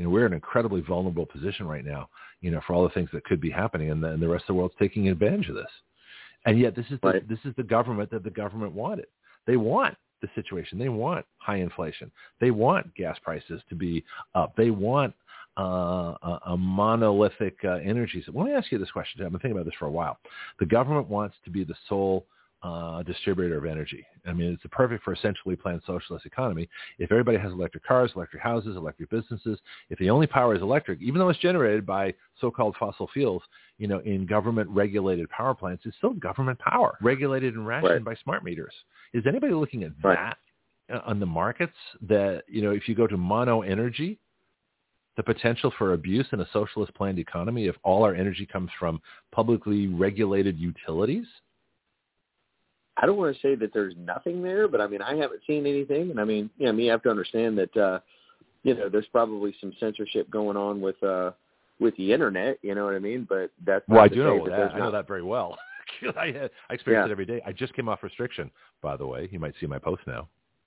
You know, we're in an incredibly vulnerable position right now, you know, for all the things that could be happening, and the, and the rest of the world's taking advantage of this. And yet this is the, right. this is the government that the government wanted. They want the situation. They want high inflation. They want gas prices to be up. They want uh, a, a monolithic uh, energy. So let me ask you this question. I've been thinking about this for a while. The government wants to be the sole uh, distributor of energy. I mean, it's perfect for a centrally planned socialist economy. If everybody has electric cars, electric houses, electric businesses, if the only power is electric, even though it's generated by so-called fossil fuels, you know, in government-regulated power plants, it's still government power, regulated and rationed right. by smart meters. Is anybody looking at right. that on the markets? That, you know, if you go to mono energy, the potential for abuse in a socialist planned economy if all our energy comes from publicly regulated utilities? I don't want to say that there's nothing there, but I mean, I haven't seen anything. And I mean, you know, you have to understand that, uh, you know, there's probably some censorship going on with, uh, with the internet, you know what I mean? But that's well, I do know that. that I know not... that very well. I, had, I experience yeah. it every day. I just came off restriction, by the way. You might see my post now.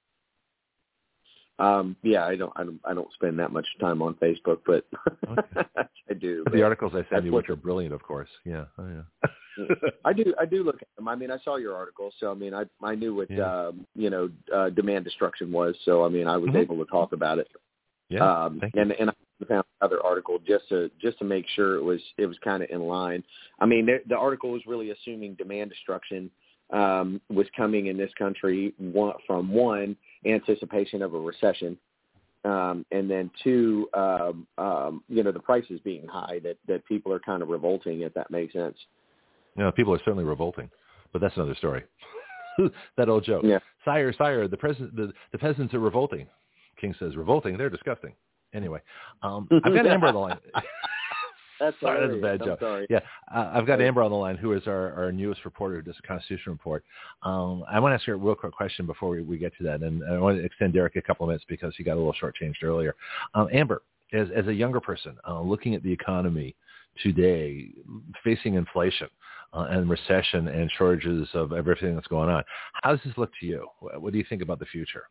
Um, yeah, I don't, I don't, I don't spend that much time on Facebook, but okay. I do. The articles I send you, what... which are brilliant, of course. Yeah, oh, yeah. I do, I do look at them. I mean, I saw your article, so I mean, I, I knew what, yeah. um, you know, uh, demand destruction was. So I mean, I was mm-hmm. able to talk about it. Yeah, um, thank and you. and I found another article just to just to make sure it was it was kind of in line. I mean, the, the article was really assuming demand destruction um, was coming in this country one, from one anticipation of a recession. Um, and then two, um, um, you know, the prices being high, that, that people are kind of revolting, if that makes sense. You know, people are certainly revolting, but that's another story. That old joke. Yeah. Sire, sire, the, pres- the, the peasants are revolting. King says, revolting? They're disgusting. Anyway, um, I've got Amber on the line. That's sorry, that's a bad I'm joke. Sorry. Yeah, uh, I've got Amber on the line, who is our, our newest reporter who does a Constitution report. Um, I want to ask her a real quick question before we, we get to that, and I want to extend Derek a couple of minutes because he got a little shortchanged earlier. Um, Amber, as, as a younger person, uh, looking at the economy today, facing inflation uh, and recession and shortages of everything that's going on, how does this look to you? What, what do you think about the future?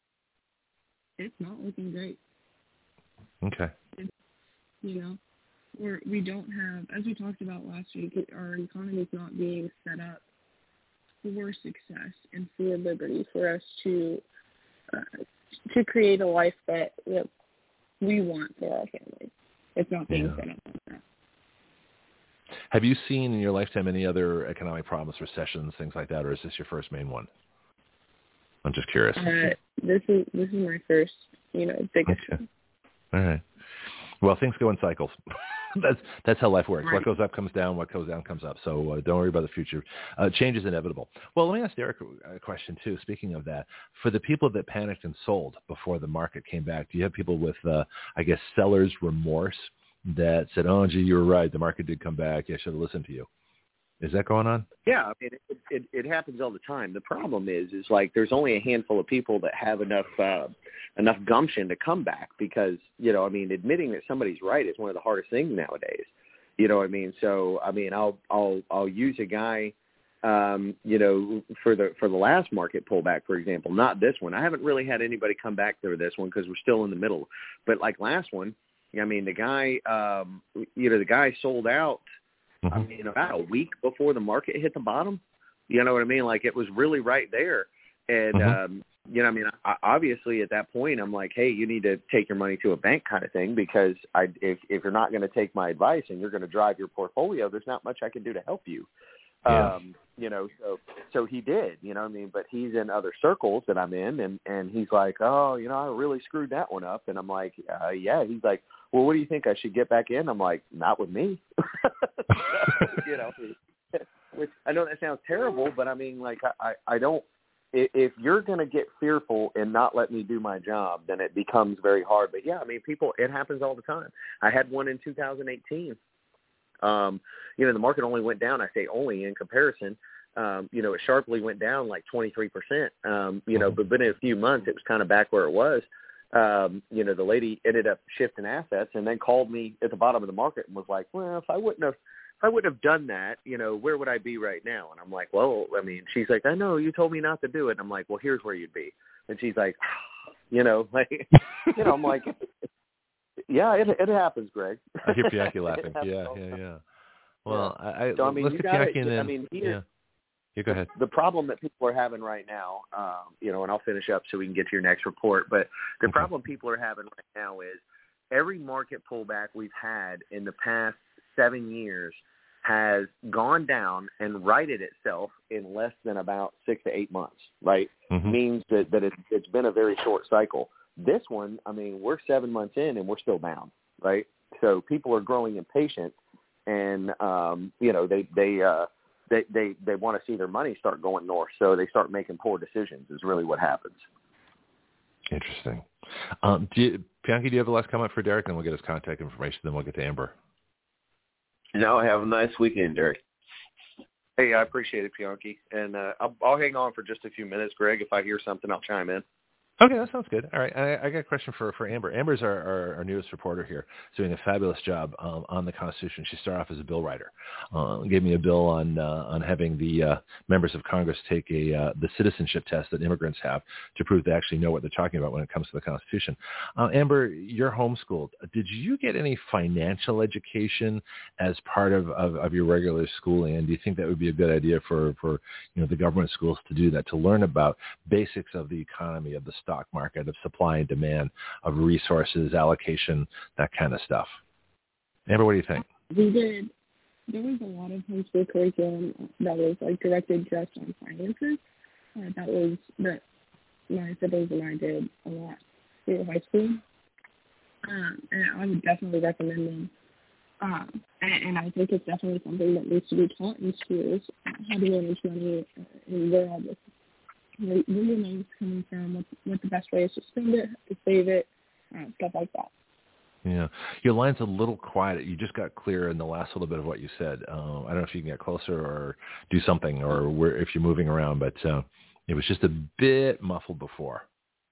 It's not looking great. Okay. It's, you know, we're, we don't have, as we talked about last week, our economy is not being set up for success and for liberty, for us to uh, to create a life that, that we want for our families. It's not being yeah. set up like that. Have you seen in your lifetime any other economic problems, recessions, things like that, or is this your first main one? I'm just curious. Uh, this is this is my first, you know, biggest okay. one. All right. Well, things go in cycles. that's that's how life works. Right. What goes up comes down. What goes down comes up. So uh, don't worry about the future. Uh, change is inevitable. Well, let me ask Derek a question too. Speaking of that, for the people that panicked and sold before the market came back, do you have people with, uh, I guess, seller's remorse that said, "Oh, gee, you were right. The market did come back. I should have listened to you." Is that going on? Yeah, I mean, it, it, it happens all the time. The problem is, is like there's only a handful of people that have enough uh, enough gumption to come back because, you know, I mean, admitting that somebody's right is one of the hardest things nowadays. You know what I mean? So, I mean, I'll I'll I'll use a guy, um, you know, for the for the last market pullback, for example, not this one. I haven't really had anybody come back through this one because we're still in the middle. But like last one, I mean, the guy, um, you know, the guy sold out. I mean, about a week before the market hit the bottom, you know what I mean? Like it was really right there. And, mm-hmm. um, you know, I mean, I, obviously at that point, I'm like, hey, you need to take your money to a bank kind of thing, because I, if, if you're not going to take my advice and you're going to drive your portfolio, there's not much I can do to help you. Yeah. Um, you know, so, so he did, you know what I mean? But he's in other circles that I'm in, and, and he's like, oh, you know, I really screwed that one up. And I'm like, uh, yeah. He's like, well, what do you think? I should get back in? I'm like, not with me. So, you know, which I know that sounds terrible, but I mean, like, I, I don't, if you're going to get fearful and not let me do my job, then it becomes very hard. But yeah, I mean, people, it happens all the time. I had one in two thousand eighteen. Um, you know, the market only went down, I say only in comparison, um, you know, it sharply went down like twenty-three percent, um, you know, but, but in a few months, it was kind of back where it was. Um, you know, the lady ended up shifting assets and then called me at the bottom of the market and was like, well, if I wouldn't have, if I wouldn't have done that, you know, where would I be right now? And I'm like, well, I mean, she's like, I know you told me not to do it. And I'm like, well, here's where you'd be. And she's like, you know, like, you know, I'm like, Yeah, it it happens, Greg. I hear Pianki laughing. Yeah, yeah, yeah. Well, yeah. I, I so, I mean, let's get gotta, Pianki and then. I mean, here, yeah. You go ahead. The problem that people are having right now, um, you know, and I'll finish up so we can get to your next report. But the okay. problem people are having right now is every market pullback we've had in the past seven years has gone down and righted itself in less than about six to eight months, right? Mm-hmm. Means that, that it, it's been a very short cycle. This one, I mean, we're seven months in and we're still down, right? So people are growing impatient and, um, you know, they, they, uh, they, they, they want to see their money start going north. So they start making poor decisions is really what happens. Interesting. Um, do you, Pianki, do you have a last comment for Derek? And we'll get his contact information. Then we'll get to Amber. No, have a nice weekend, Derek. Hey, I appreciate it, Pianki. And uh, I'll, I'll hang on for just a few minutes, Greg. If I hear something, I'll chime in. Okay, that sounds good. All right, I, I got a question for, for Amber. Amber's our, our, our newest reporter here, doing a fabulous job um, on the Constitution. She started off as a bill writer. Uh, gave me a bill on uh, on having the uh, members of Congress take a uh, the citizenship test that immigrants have to prove they actually know what they're talking about when it comes to the Constitution. Uh, Amber, you're homeschooled. Did you get any financial education as part of, of, of your regular schooling? And do you think that would be a good idea for, for you know the government schools to do that, to learn about basics of the economy, of the stock market, of supply and demand, of resources, allocation, that kind of stuff? Amber, what do you think? We did. There was a lot of homeschool curriculum that was like directed just on finances. Uh, that was that my siblings and I did a lot through high school, um, and I would definitely recommend them. Um, and, and I think it's definitely something that needs to be taught in schools: uh, how to manage money uh, and where all this where your money's coming from, what, what the best way is to spend it, to save it, uh, stuff like that. Yeah. Your line's a little quiet. You just got clear in the last little bit of what you said. Uh, I don't know if you can get closer or do something or where, if you're moving around, but uh, it was just a bit muffled before.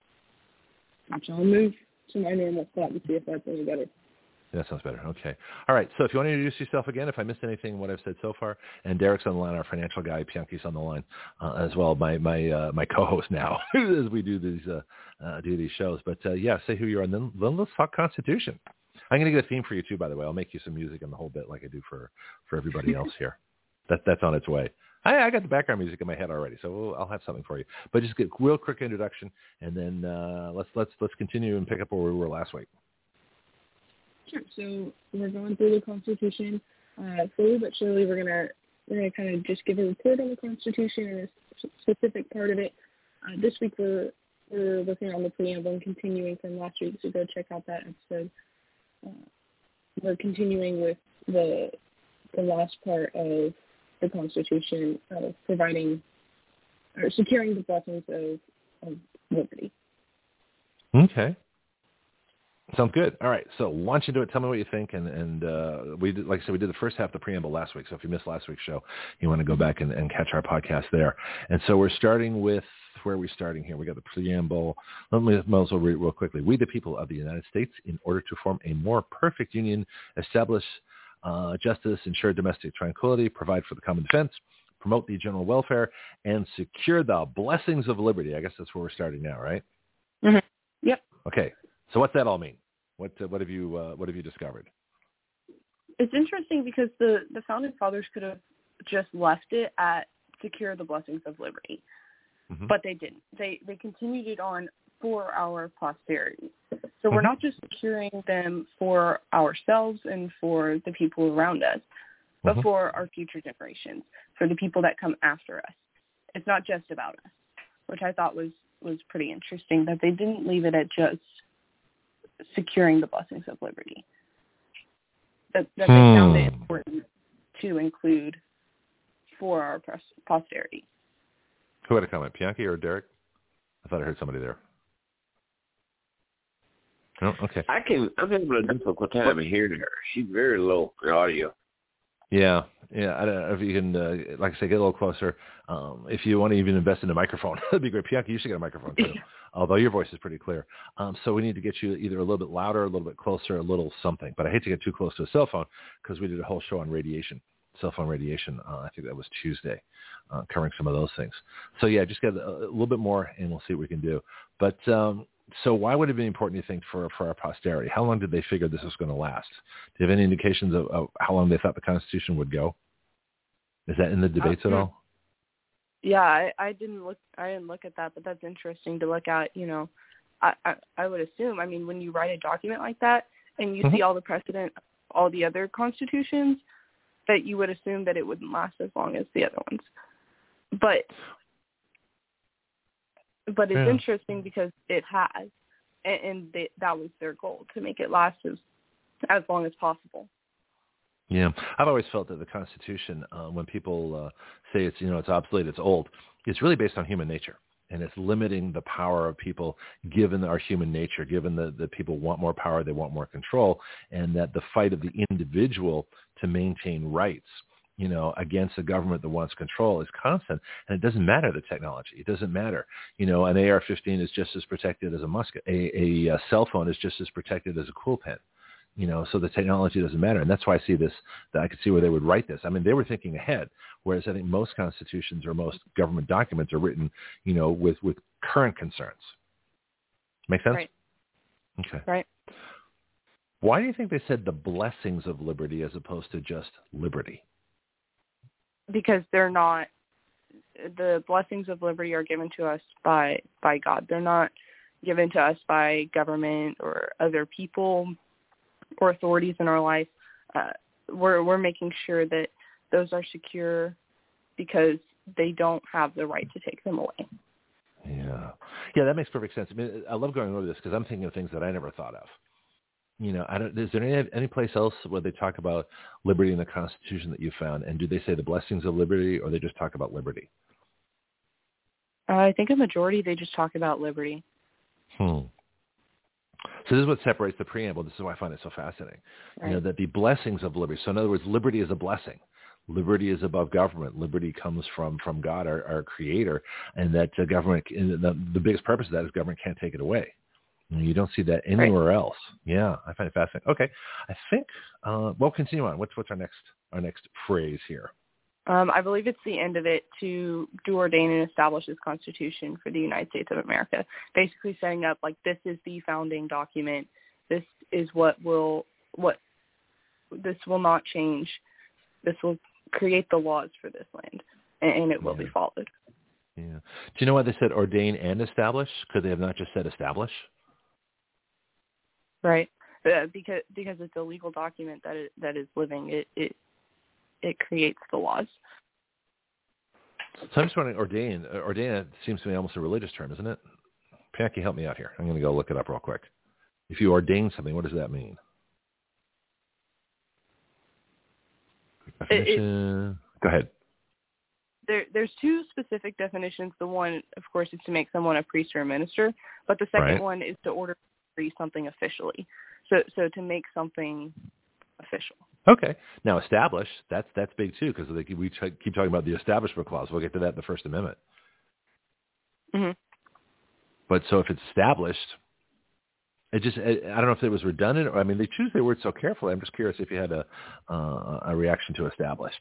Gotcha. I'll move to my normal spot and see if that's any better. That sounds better. Okay. All right. So if you want to introduce yourself again, if I missed anything, what I've said so far, and Derek's on the line, our financial guy, Pianki's on the line uh, as well, my my uh, my co-host now as we do these uh, uh, do these shows. But uh, yeah, say who you are, and then, then let's talk Constitution. I'm going to get a theme for you too, by the way. I'll make you some music on the whole bit, like I do for for everybody else here. That that's on its way. I, I got the background music in my head already, so we'll, I'll have something for you. But just get a real quick introduction, and then uh, let's let's let's continue and pick up where we were last week. Sure. So we're going through the Constitution. Uh, slowly but surely, we're gonna we're gonna kind of just give a report on the Constitution and a specific part of it. Uh, this week we're we're looking on the preamble and continuing from last week, so go check out that episode. Uh, we're continuing with the the last part of the Constitution of providing or securing the blessings of, of liberty. Okay. Sounds good. All right. So launch into it. Tell me what you think. And, and uh, we did, like I said, we did the first half of the preamble last week. So if you missed last week's show, you want to go back and, and catch our podcast there. And so we're starting with, where are we starting here? We got the preamble. Let me might as well read it real quickly. We, the people of the United States, in order to form a more perfect union, establish uh, justice, ensure domestic tranquility, provide for the common defense, promote the general welfare, and secure the blessings of liberty. I guess that's where we're starting now, right? Mm-hmm. Yep. Okay. So what's that all mean? What uh, what have you uh, what have you discovered? It's interesting because the, the founding fathers could have just left it at secure the blessings of liberty, mm-hmm. but they didn't. They they continued it on for our posterity. So mm-hmm. we're not just securing them for ourselves and for the people around us, but mm-hmm. for our future generations, for the people that come after us. It's not just about us, which I thought was, was pretty interesting, that they didn't leave it at just securing the blessings of liberty. That, that they hmm. found it important to include for our posterity. Who had a comment, Pianki or Derek? I thought I heard somebody there. No, okay. I can. I'm having a difficult time hearing her. She's very low in audio. Yeah, yeah. I don't know if you can, uh, like I say, get a little closer. Um, if you want to even invest in a microphone, that'd be great. Pianki, you should get a microphone too. Although your voice is pretty clear. Um, so we need to get you either a little bit louder, a little bit closer, a little something. But I hate to get too close to a cell phone because we did a whole show on radiation, cell phone radiation. Uh, I think that was Tuesday, uh, covering some of those things. So yeah, just get a, a little bit more and we'll see what we can do. But um, so why would it be important, you think, for, for our posterity? How long did they figure this was going to last? Do you have any indications of, of how long they thought the Constitution would go? Is that in the debates uh, at all? Yeah, I, I didn't look. I didn't look at that, but that's interesting to look at. You know, I, I, I would assume. I mean, when you write a document like that and you mm-hmm. see all the precedent, all the other constitutions, that you would assume that it wouldn't last as long as the other ones. But but it's yeah. interesting because it has, and, and they, that was their goal, to make it last as as long as possible. Yeah, I've always felt that the Constitution, uh, when people uh, say it's, you know, it's obsolete, it's old, it's really based on human nature. And it's limiting the power of people given our human nature, given that the people want more power, they want more control, and that the fight of the individual to maintain rights, you know, against a government that wants control is constant. And it doesn't matter the technology. It doesn't matter. You know, an A R fifteen is just as protected as a musket. A, a, a cell phone is just as protected as a quill pen. You know, so the technology doesn't matter. And that's why I see this, that I could see where they would write this. I mean, they were thinking ahead, whereas I think most constitutions or most government documents are written, you know, with, with current concerns. Make sense? Right. Okay. Right. Why do you think they said the blessings of liberty as opposed to just liberty? Because they're not, the blessings of liberty are given to us by, by God. They're not given to us by government or other people or authorities in our life. Uh, we're we're making sure that those are secure because they don't have the right to take them away. Yeah, yeah, that makes perfect sense. I mean, I love going over this because I'm thinking of things that I never thought of. You know, I don't, is there any any place else where they talk about liberty in the Constitution that you found? And do they say the blessings of liberty, or they just talk about liberty? Uh, I think a majority they just talk about liberty. Hmm. So this is what separates the preamble. This is why I find it so fascinating. Right. You know, that the blessings of liberty. So in other words, liberty is a blessing. Liberty is above government. Liberty comes from, from God, our, our creator, and that uh, government, the, the biggest purpose of that is government can't take it away. You know, you don't see that anywhere right. else. Yeah, I find it fascinating. Okay, I think, uh, well, continue on. What's, what's our next, our next phrase here? Um, I believe it's the end of it, to do, ordain, and establish this Constitution for the United States of America. Basically setting up, like, this is the founding document. This is what will, what, this will not change. This will create the laws for this land, and, and it will yeah. be followed. Yeah. Do you know why they said ordain and establish? Could they have not just said establish? Right. Uh, because because it's a legal document that it, that is living. It, it it creates the laws. So I'm just wondering, ordain, ordain seems to me almost a religious term, isn't it? Pianki, help me out here. I'm going to go look it up real quick. If you ordain something, what does that mean? Definition. It, it, go ahead. There, there's two specific definitions. The one, of course, is to make someone a priest or a minister, but the second right. one is to order something officially. So, so to make something official. Okay. Now, establish, that's that's big, too, because we t- keep talking about the Establishment Clause. We'll get to that in the First Amendment. Mm-hmm. But so if it's established, it just, I don't know if it was redundant. Or, I mean, they choose their words so carefully. I'm just curious if you had a, uh, a reaction to established.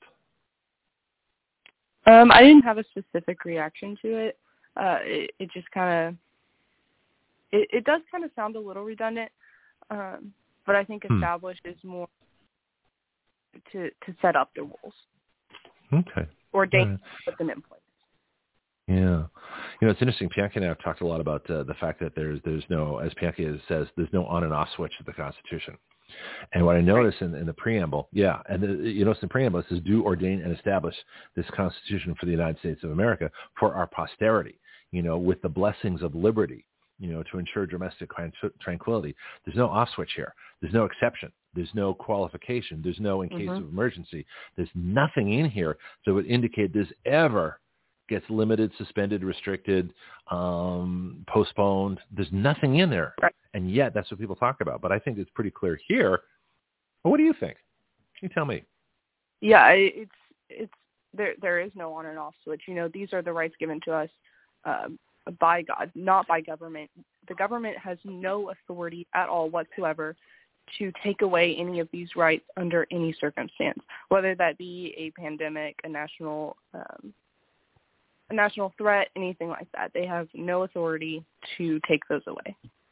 Um, I didn't have a specific reaction to it. Uh, it, it just kind of, it, it does kind of sound a little redundant, um, but I think established hmm. is more to to set up the rules. Okay. Ordain, right. put them in place. Yeah. You know, it's interesting. Pianki and I have talked a lot about uh, the fact that there's there's no, as Pianki says, there's no on and off switch to the Constitution. And what I notice right. in, in the preamble, yeah, and the, you notice in the preamble it says, do, ordain, and establish this Constitution for the United States of America for our posterity, you know, with the blessings of liberty, you know, to ensure domestic tranquility. There's no off switch here. There's no exception. There's no qualification. There's no in case mm-hmm. of emergency. There's nothing in here that would indicate this ever gets limited, suspended, restricted, um, postponed. There's nothing in there. Right. And yet that's what people talk about. But I think it's pretty clear here. Well, what do you think? You tell me. Yeah, it's it's there. There is no on and off switch. You know, these are the rights given to us uh, by God, not by government. The government has no authority at all whatsoever to take away any of these rights under any circumstance, whether that be a pandemic, a national um, a national threat, anything like that. They have no authority to take those away.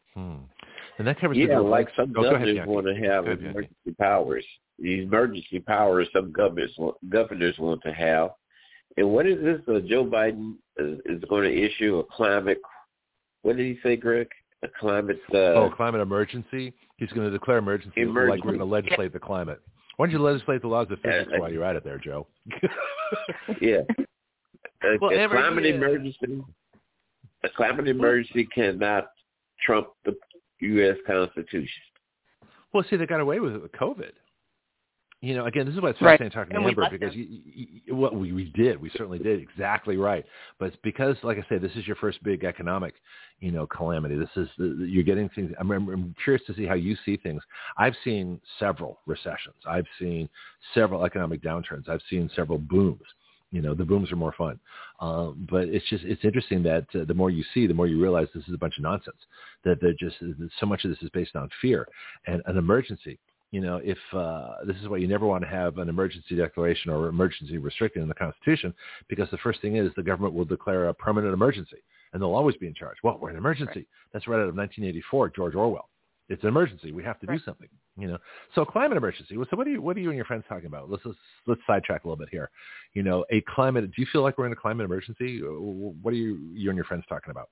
Hmm. And that covers yeah, the like like, some oh, governors want to have ahead, emergency Bianchi. powers. These emergency powers some governors governors want to have. And what is this? Uh, Joe Biden is, is going to issue a climate. What did he say, Greg? A climate. Uh, oh, climate emergency. He's going to declare emergency, emergency. like we're going to legislate the climate. Why don't you legislate the laws of physics uh, while you're at it, there, Joe? yeah. A, well, a every, climate yeah. emergency. A climate emergency cannot trump the U S Constitution. Well, see, they got away with it with COVID. You know, again, this is why it's fascinating right. talking to Amber because you, you, you, well, we, we did. We certainly did. Exactly right. But it's because, like I said, this is your first big economic, you know, calamity. This is, the, you're getting things. I'm, I'm curious to see how you see things. I've seen several recessions. I've seen several economic downturns. I've seen several booms. You know, the booms are more fun. Um, but it's just, it's interesting that uh, the more you see, the more you realize this is a bunch of nonsense, that they're just, so much of this is based on fear and an emergency. You know, if uh, this is why you never want to have an emergency declaration or emergency restricted in the Constitution, because the first thing is the government will declare a permanent emergency, and they'll always be in charge. Well, we're in an emergency. Right. That's right out of nineteen eighty-four, George Orwell. It's an emergency. We have to right. do something. You know, so climate emergency. So what are you, what are you and your friends talking about? Let's let's, let's sidetrack a little bit here. You know, a climate. Do you feel like we're in a climate emergency? What are you you and your friends talking about?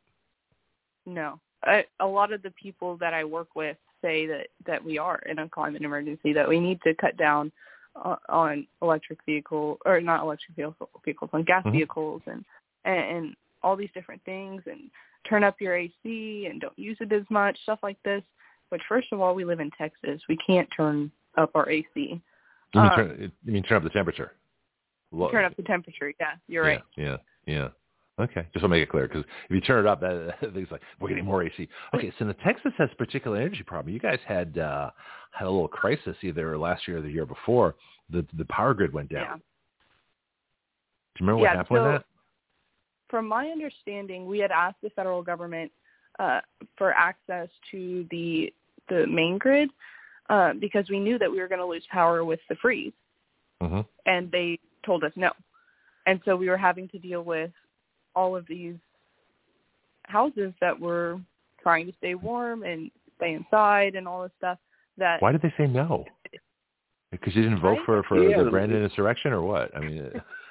No, I, a lot of the people that I work with say that, that we are in a climate emergency, that we need to cut down uh, on electric vehicle or not electric vehicles, on gas mm-hmm. vehicles and, and, and all these different things, and turn up your A C and don't use it as much, stuff like this. Which, first of all, we live in Texas. We can't turn up our A C. You mean, um, turn, you mean turn up the temperature? Turn up the temperature, yeah. You're yeah, right. Yeah, yeah. Okay, just to make it clear, because if you turn it up, that, that things like we're getting more A C. Okay, so the Texas has a particular energy problem. You guys had uh, had a little crisis either last year or the year before. The the power grid went down. Yeah. Do you remember yeah, what happened so, with that? From my understanding, we had asked the federal government uh, for access to the the main grid uh, because we knew that we were going to lose power with the freeze, mm-hmm. and they told us no. And so we were having to deal with all of these houses that were trying to stay warm and stay inside and all this stuff. That Why did they say no? Because you didn't vote for, for yeah. the Brandon insurrection or what? I mean,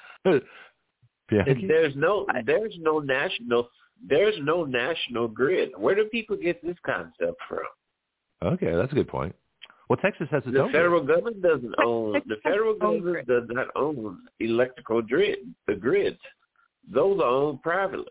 yeah. there's no there's no national there's no national grid. Where do people get this concept from? Okay, that's a good point. Well, Texas has its the own federal grid. government doesn't own the federal government does not own electrical grid the grids. Those are owned privately.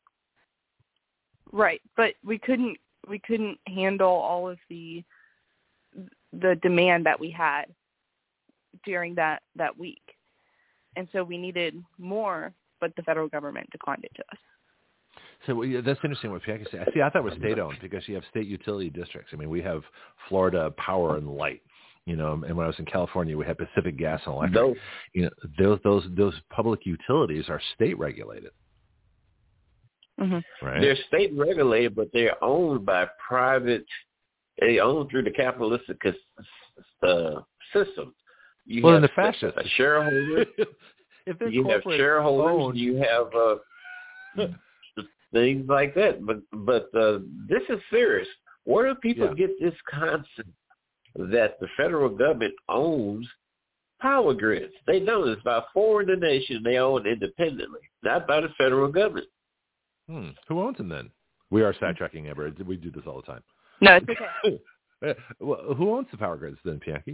Right, but we couldn't we couldn't handle all of the the demand that we had during that, that week. And so we needed more, but the federal government declined it to us. So well, yeah, that's interesting what Bianchi said. See, I thought it was state-owned because you have state utility districts. I mean, we have Florida Power and Light. You know, and when I was in California, we had Pacific Gas and Electric. Those, you know, those those those public utilities are state regulated. Mm-hmm. Right? They're state regulated, but they're owned by private. They own through the capitalistic uh, system. You well, have in the fascist a shareholder. if you have shareholders. Owned. You have uh, things like that. But but uh, this is serious. Where do people yeah. get this concept that the federal government owns power grids? They don't. It's about four in the nation they own independently, not by the federal government. Hmm. Who owns them then? We are sidetracking, Amber. We do this all the time. No, it's okay. Well, who owns the power grids then, Bianchi?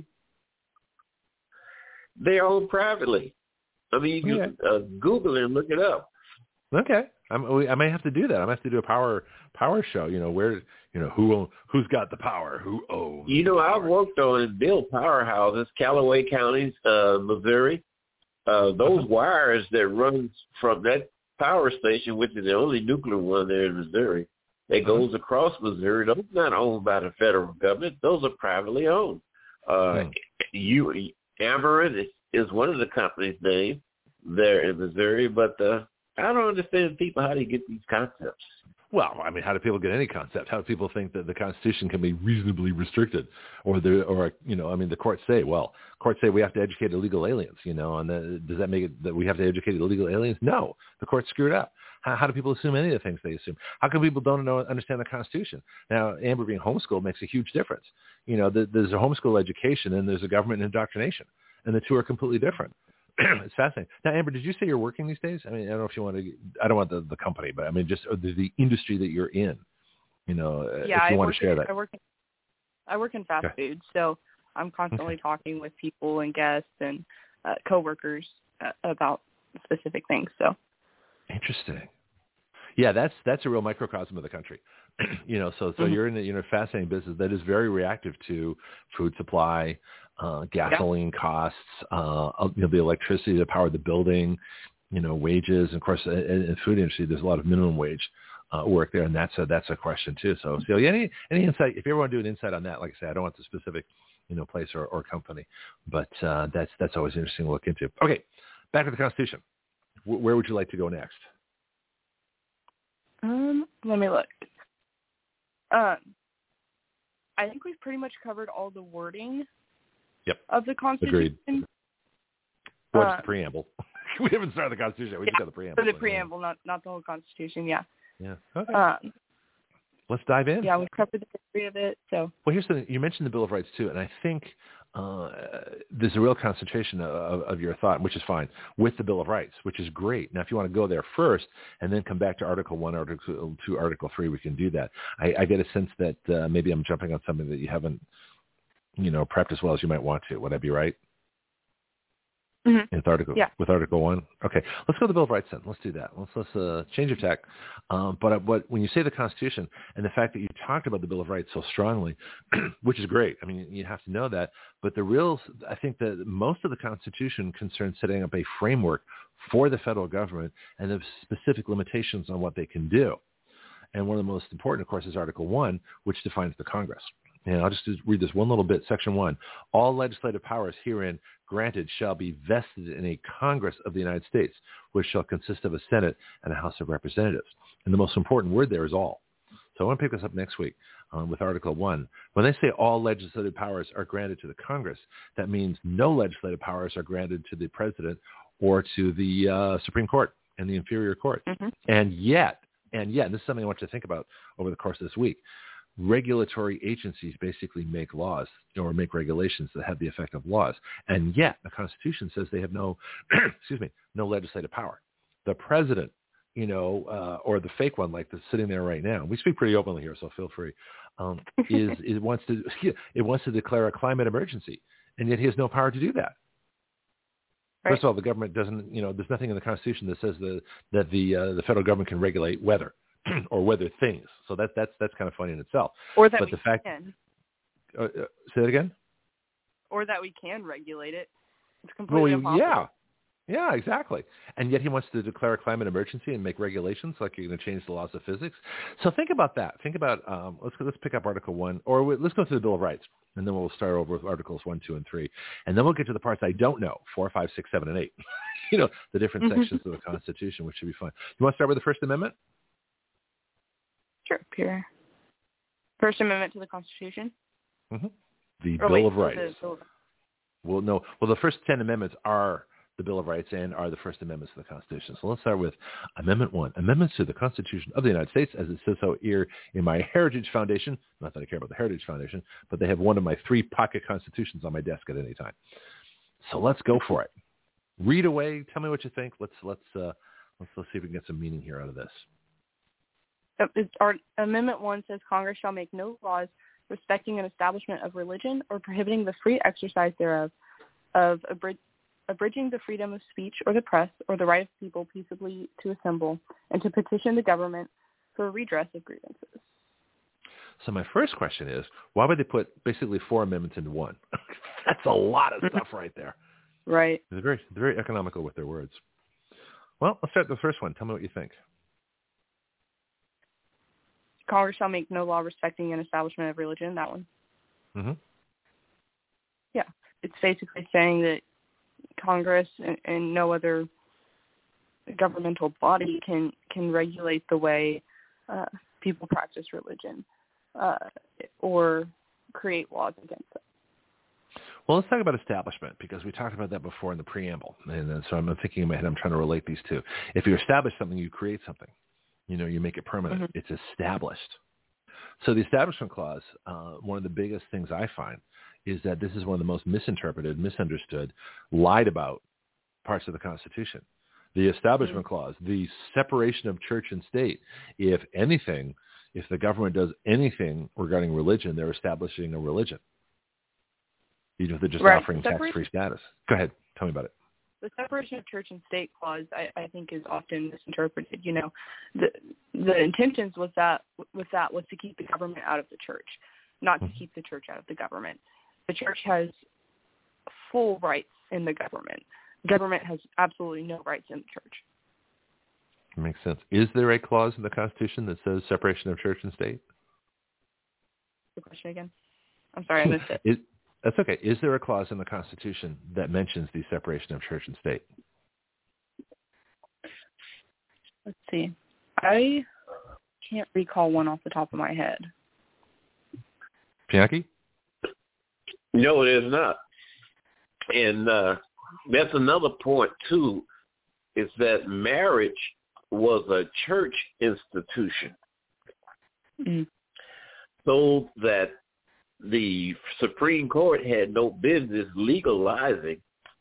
They own privately. I mean, you can yeah. uh, Google it and look it up. Okay, I'm, I may have to do that. I might have to do a power power show. You know, where you know who own, who's got the power, who owns. You know, I've power. worked on and built powerhouses, Callaway County, uh, Missouri. Uh, those uh-huh. wires that run from that power station, which is the only nuclear one there in Missouri, that uh-huh. goes across Missouri. Those are not owned by the federal government. Those are privately owned. Uh, hmm. You, Ameren is, is one of the companies' name there in Missouri, but uh, I don't understand people how they get these concepts. Well, I mean, how do people get any concept? How do people think that the Constitution can be reasonably restricted, or the, or you know, I mean, the courts say, well, courts say we have to educate illegal aliens, you know, and the, does that make it that we have to educate illegal aliens? No, the courts screwed up. How, how do people assume any of the things they assume? How come people don't know, understand the Constitution? Now, Amber, being homeschooled makes a huge difference. You know, the, there's a homeschool education and there's a government indoctrination, and the two are completely different. It's fascinating. Now, Amber, did you say you're working these days? I mean, I don't know if you want to, I don't want the, the company, but I mean, just the, the industry that you're in, you know, yeah, if you I want to share in, that. I work in, I work in fast okay. food, so I'm constantly okay. talking with people and guests and uh, coworkers uh, about specific things. So interesting. Yeah, that's that's a real microcosm of the country. you know, so so mm-hmm. you're in a you know fascinating business that is very reactive to food supply, uh, gasoline yeah. costs, uh, you know, the electricity to power the building, you know, wages, and of course, in, in the food industry, there's a lot of minimum wage uh, work there, and that's a that's a question too. So, so any any insight? If you ever want to do an insight on that, like I say, I don't want the specific you know place or, or company, but uh, that's that's always interesting to look into. Okay, back to the Constitution. W- where would you like to go next? Um, let me look. Um, I think we've pretty much covered all the wording yep. of the Constitution. Agreed. What's um, the preamble? We haven't started the Constitution. We yeah, just got the preamble. For the preamble, not not the whole Constitution. Yeah. Yeah. Okay. Um, Let's dive in. Yeah, we've covered the history of it. So. Well, here's the thing. You mentioned the Bill of Rights too, and I think uh, there's a real concentration of, of your thought, which is fine, with the Bill of Rights, which is great. Now, if you want to go there first and then come back to Article One, Article Two, Article Three, we can do that. I, I get a sense that uh, maybe I'm jumping on something that you haven't, you know, prepped as well as you might want to. Would I be right? Mm-hmm. With Article, yeah. with Article One, okay. Let's go to the Bill of Rights then. Let's do that. Let's let's uh, change of tack. Um, but but when you say the Constitution and the fact that you talked about the Bill of Rights so strongly, which is great. I mean, you have to know that. But the real, I think that most of the Constitution concerns setting up a framework for the federal government and the specific limitations on what they can do. And one of the most important, of course, is Article One, which defines the Congress. And I'll just read this one little bit. Section one, all legislative powers herein granted shall be vested in a Congress of the United States, which shall consist of a Senate and a House of Representatives. And the most important word there is all. So I want to pick this up next week um, with Article one. When they say all legislative powers are granted to the Congress, that means no legislative powers are granted to the President or to the uh, Supreme Court and the inferior court. Mm-hmm. And yet, and yet, and this is something I want you to think about over the course of this week, regulatory agencies basically make laws or make regulations that have the effect of laws. And yet the Constitution says they have no, excuse me, no legislative power. The president, you know, uh, or the fake one like that's sitting there right now, we speak pretty openly here, so feel free, um, is it wants to it wants to declare a climate emergency, and yet he has no power to do that. Right. First of all, the government doesn't, you know, there's nothing in the Constitution that says the, that the uh, the federal government can regulate weather. or weather things. So that, that's that's kind of funny in itself. Or that but we the fact, can. Uh, uh, say that again? Or that we can regulate it. It's completely well, impossible. Yeah. Yeah, exactly. And yet he wants to declare a climate emergency and make regulations like you're going to change the laws of physics. So think about that. Think about, um, let's, let's pick up Article one, or we, let's go through the Bill of Rights, and then we'll start over with Articles one, two, and three. And then we'll get to the parts I don't know, four, five, six, seven, and eight. you know, the different mm-hmm. sections of the Constitution, which should be fun. You want to start with the First Amendment? Sure, Pierre. First Amendment to the Constitution? Mm-hmm. The or Bill wait, of Rights. The Bill of... Well, no. Well, the first ten amendments are the Bill of Rights and are the First Amendments to the Constitution. So let's start with Amendment one. Amendments to the Constitution of the United States, as it says so here in my Heritage Foundation. Not that I care about the Heritage Foundation, but they have one of my three pocket constitutions on my desk at any time. So let's go for it. Read away. Tell me what you think. Let's let's uh, let's let's see if we can get some meaning here out of this. Our Amendment one says Congress shall make no laws respecting an establishment of religion or prohibiting the free exercise thereof, of abrid- abridging the freedom of speech or the press or the right of people peaceably to assemble and to petition the government for a redress of grievances. So my first question is, why would they put basically four amendments into one? That's a lot of stuff right there. Right. They're very, they're very economical with their words. Well, let's start with the first one. Tell me what you think. Congress shall make no law respecting an establishment of religion, that one. Mm-hmm. Yeah. It's basically saying that Congress and, and no other governmental body can, can regulate the way uh, people practice religion uh, or create laws against it. Well, let's talk about establishment, because we talked about that before in the preamble. And then, so I'm thinking in my head, I'm trying to relate these two. If you establish something, you create something. You know, you make it permanent. Mm-hmm. It's established. So the Establishment Clause, uh, one of the biggest things I find is that this is one of the most misinterpreted, misunderstood, lied about parts of the Constitution. The Establishment mm-hmm. Clause, the separation of church and state. If anything, if the government does anything regarding religion, they're establishing a religion. Even if they're just right. offering tax-free status. Go ahead. Tell me about it. The separation of church and state clause, I, I think, is often misinterpreted. You know, the the intentions was that with that was to keep the government out of the church, not mm-hmm. to keep the church out of the government. The church has full rights in the government. The government has absolutely no rights in the church. Makes sense. Is there a clause in the Constitution that says separation of church and state? The question again? I'm sorry, I missed it. Is, That's okay. Is there a clause in the Constitution that mentions the separation of church and state? Let's see. I can't recall one off the top of my head. Pianki? No, it is not. And uh, that's another point, too, is that marriage was a church institution. Mm-hmm. So that the Supreme Court had no business legalizing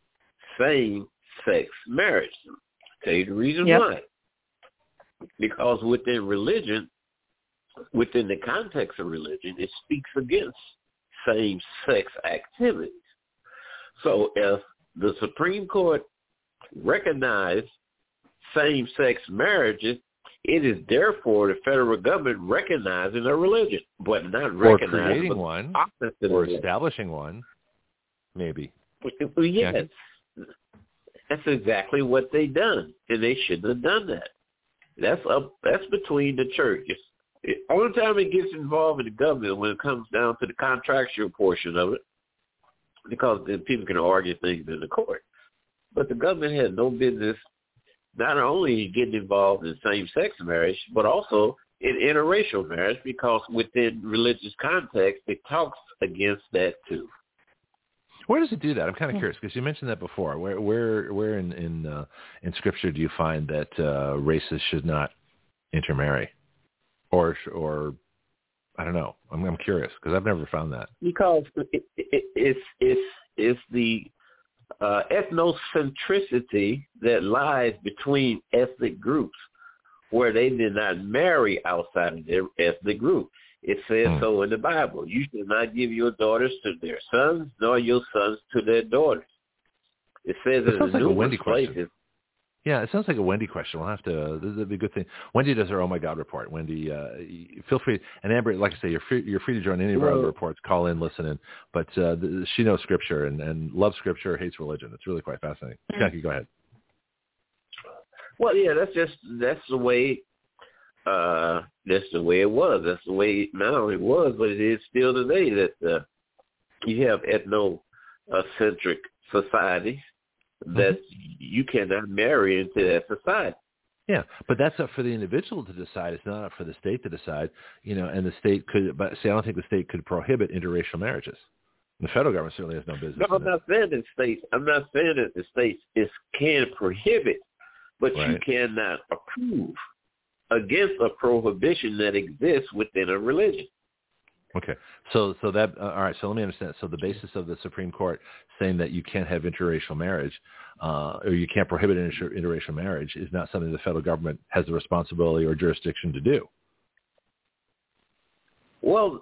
same-sex marriage. I'll tell you the reason yep. why. Because within religion, within the context of religion, it speaks against same-sex activities. So if the Supreme Court recognized same-sex marriages, it is therefore the federal government recognizing a religion, but not recognizing or creating one, or establishing one, maybe. Yes, that's exactly what they done, and they shouldn't have done that. That's up. That's between the churches. It, only time it gets involved in the government when it comes down to the contractual portion of it, because then people can argue things in the court. But the government has no business not only getting involved in same-sex marriage, but also in interracial marriage, because within religious context, it talks against that too. Where does it do that? I'm kind of curious, because you mentioned that before. Where, where, where in in, uh, in Scripture do you find that uh, races should not intermarry, or or I don't know. I'm, I'm curious because I've never found that. Because it, it, it's it's it's the Uh, ethnocentricity that lies between ethnic groups, where they did not marry outside of their ethnic group. It says mm. so in the Bible. You should not give your daughters to their sons, nor your sons to their daughters. It says it in like numerous places. Yeah, it sounds like a Wendy question. We'll have to. This would be a good thing. Wendy does her Oh My God report. Wendy, uh, feel free. And Amber, like I say, you're free. You're free to join any of our other reports. Call in, listen in. But uh, the, she knows Scripture and, and loves Scripture, hates religion. It's really quite fascinating. Jackie, go ahead. Well, yeah, that's just that's the way. Uh, that's the way it was. That's the way it not only was, but it is still today. That uh, you have ethnocentric societies that mm-hmm. you cannot marry into that society. Yeah, but that's up for the individual to decide. It's not up for the state to decide. You know, and the state could, but see, I don't think the state could prohibit interracial marriages. The federal government certainly has no business. No, I'm not saying that states. I'm not saying that the states is can prohibit, but right. you cannot approve against a prohibition that exists within a religion. Okay, so so that uh, all right. So let me understand. So the basis of the Supreme Court saying that you can't have interracial marriage, uh, or you can't prohibit inter- interracial marriage, is not something the federal government has the responsibility or jurisdiction to do. Well,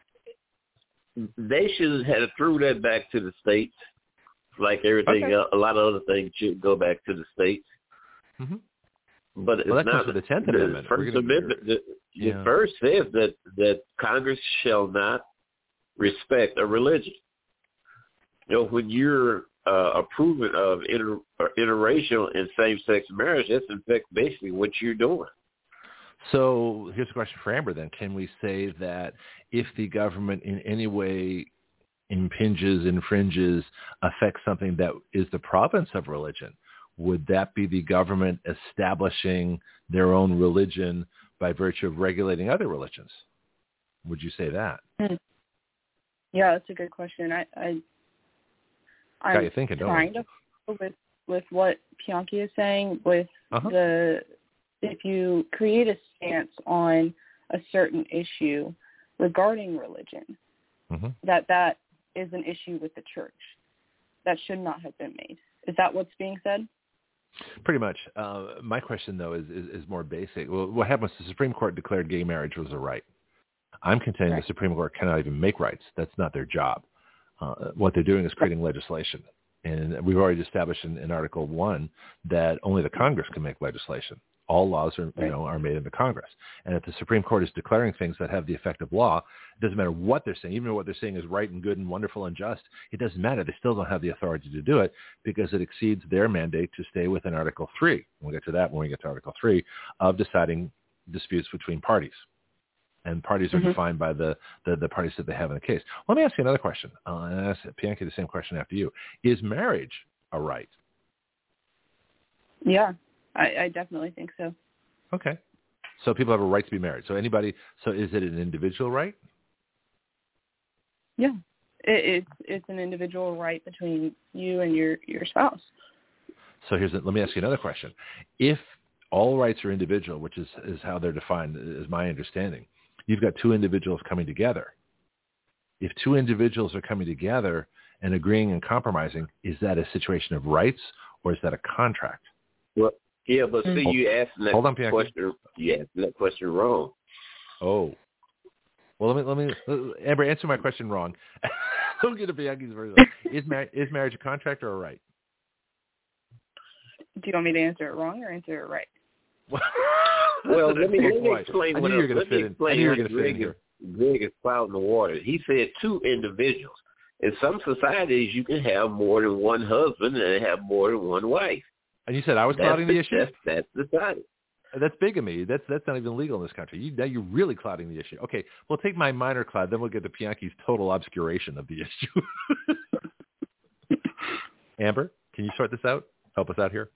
they should have threw that back to the states, like everything. Okay. Else, a lot of other things should go back to the states. Mm-hmm. But it's well, that not comes with the tenth Amendment. The First gonna, Amendment. The, yeah. the first says that that Congress shall not respect a religion. You know, when you're uh, approving of inter, interracial and same-sex marriage, that's in fact basically what you're doing. So here's a question for Amber then. Can we say that if the government in any way impinges, infringes, affects something that is the province of religion, would that be the government establishing their own religion by virtue of regulating other religions? Would you say that? Yeah, that's a good question. I, I Got I'm you thinking, don't trying we? to with with what Bianchi is saying with uh-huh. the if you create a stance on a certain issue regarding religion, mm-hmm. that that is an issue with the church that should not have been made. Is that what's being said? Pretty much. Uh, my question, though, is, is, is more basic. Well, what happened was the Supreme Court declared gay marriage was a right. I'm contending right. the Supreme Court cannot even make rights. That's not their job. Uh, what they're doing is creating right. legislation. And we've already established in, in Article One that only the Congress can make legislation. All laws are, you know, are made in the Congress. And if the Supreme Court is declaring things that have the effect of law, it doesn't matter what they're saying. Even if what they're saying is right and good and wonderful and just, it doesn't matter. They still don't have the authority to do it because it exceeds their mandate to stay within Article Three. We'll get to that when we get to Article Three of deciding disputes between parties. And parties are mm-hmm. defined by the, the, the parties that they have in the case. Let me ask you another question. Uh, and I ask Bianchi the same question after you. Is marriage a right? Yeah, I, I definitely think so. Okay. So people have a right to be married. So anybody, so is it an individual right? Yeah. It, it's it's an individual right between you and your, your spouse. So here's, a, let me ask you another question. If all rights are individual, which is, is how they're defined, is my understanding, you've got two individuals coming together. If two individuals are coming together and agreeing and compromising, is that a situation of rights or is that a contract? Well, yeah, but see, mm-hmm. you asked that Hold on, question. You asked that question wrong. Oh, well, let me let me Amber answer my question wrong. Don't get to Bianchi's version. Is mar- is marriage a contract or a right? Do you want me to answer it wrong or answer it right? Well, let me, let me point. explain. I what knew you were going to fit in. I knew you were going to fit in here. Greg is clouding the water. He said two individuals. In some societies, you can have more than one husband and have more than one wife. And you said I was that's clouding the, the issue? That's, that's decided. That's bigamy. That's that's not even legal in this country. You, now you're really clouding the issue. Okay, we'll take my minor cloud, then we'll get to Bianchi's total obscuration of the issue. Amber, can you sort this out? Help us out here.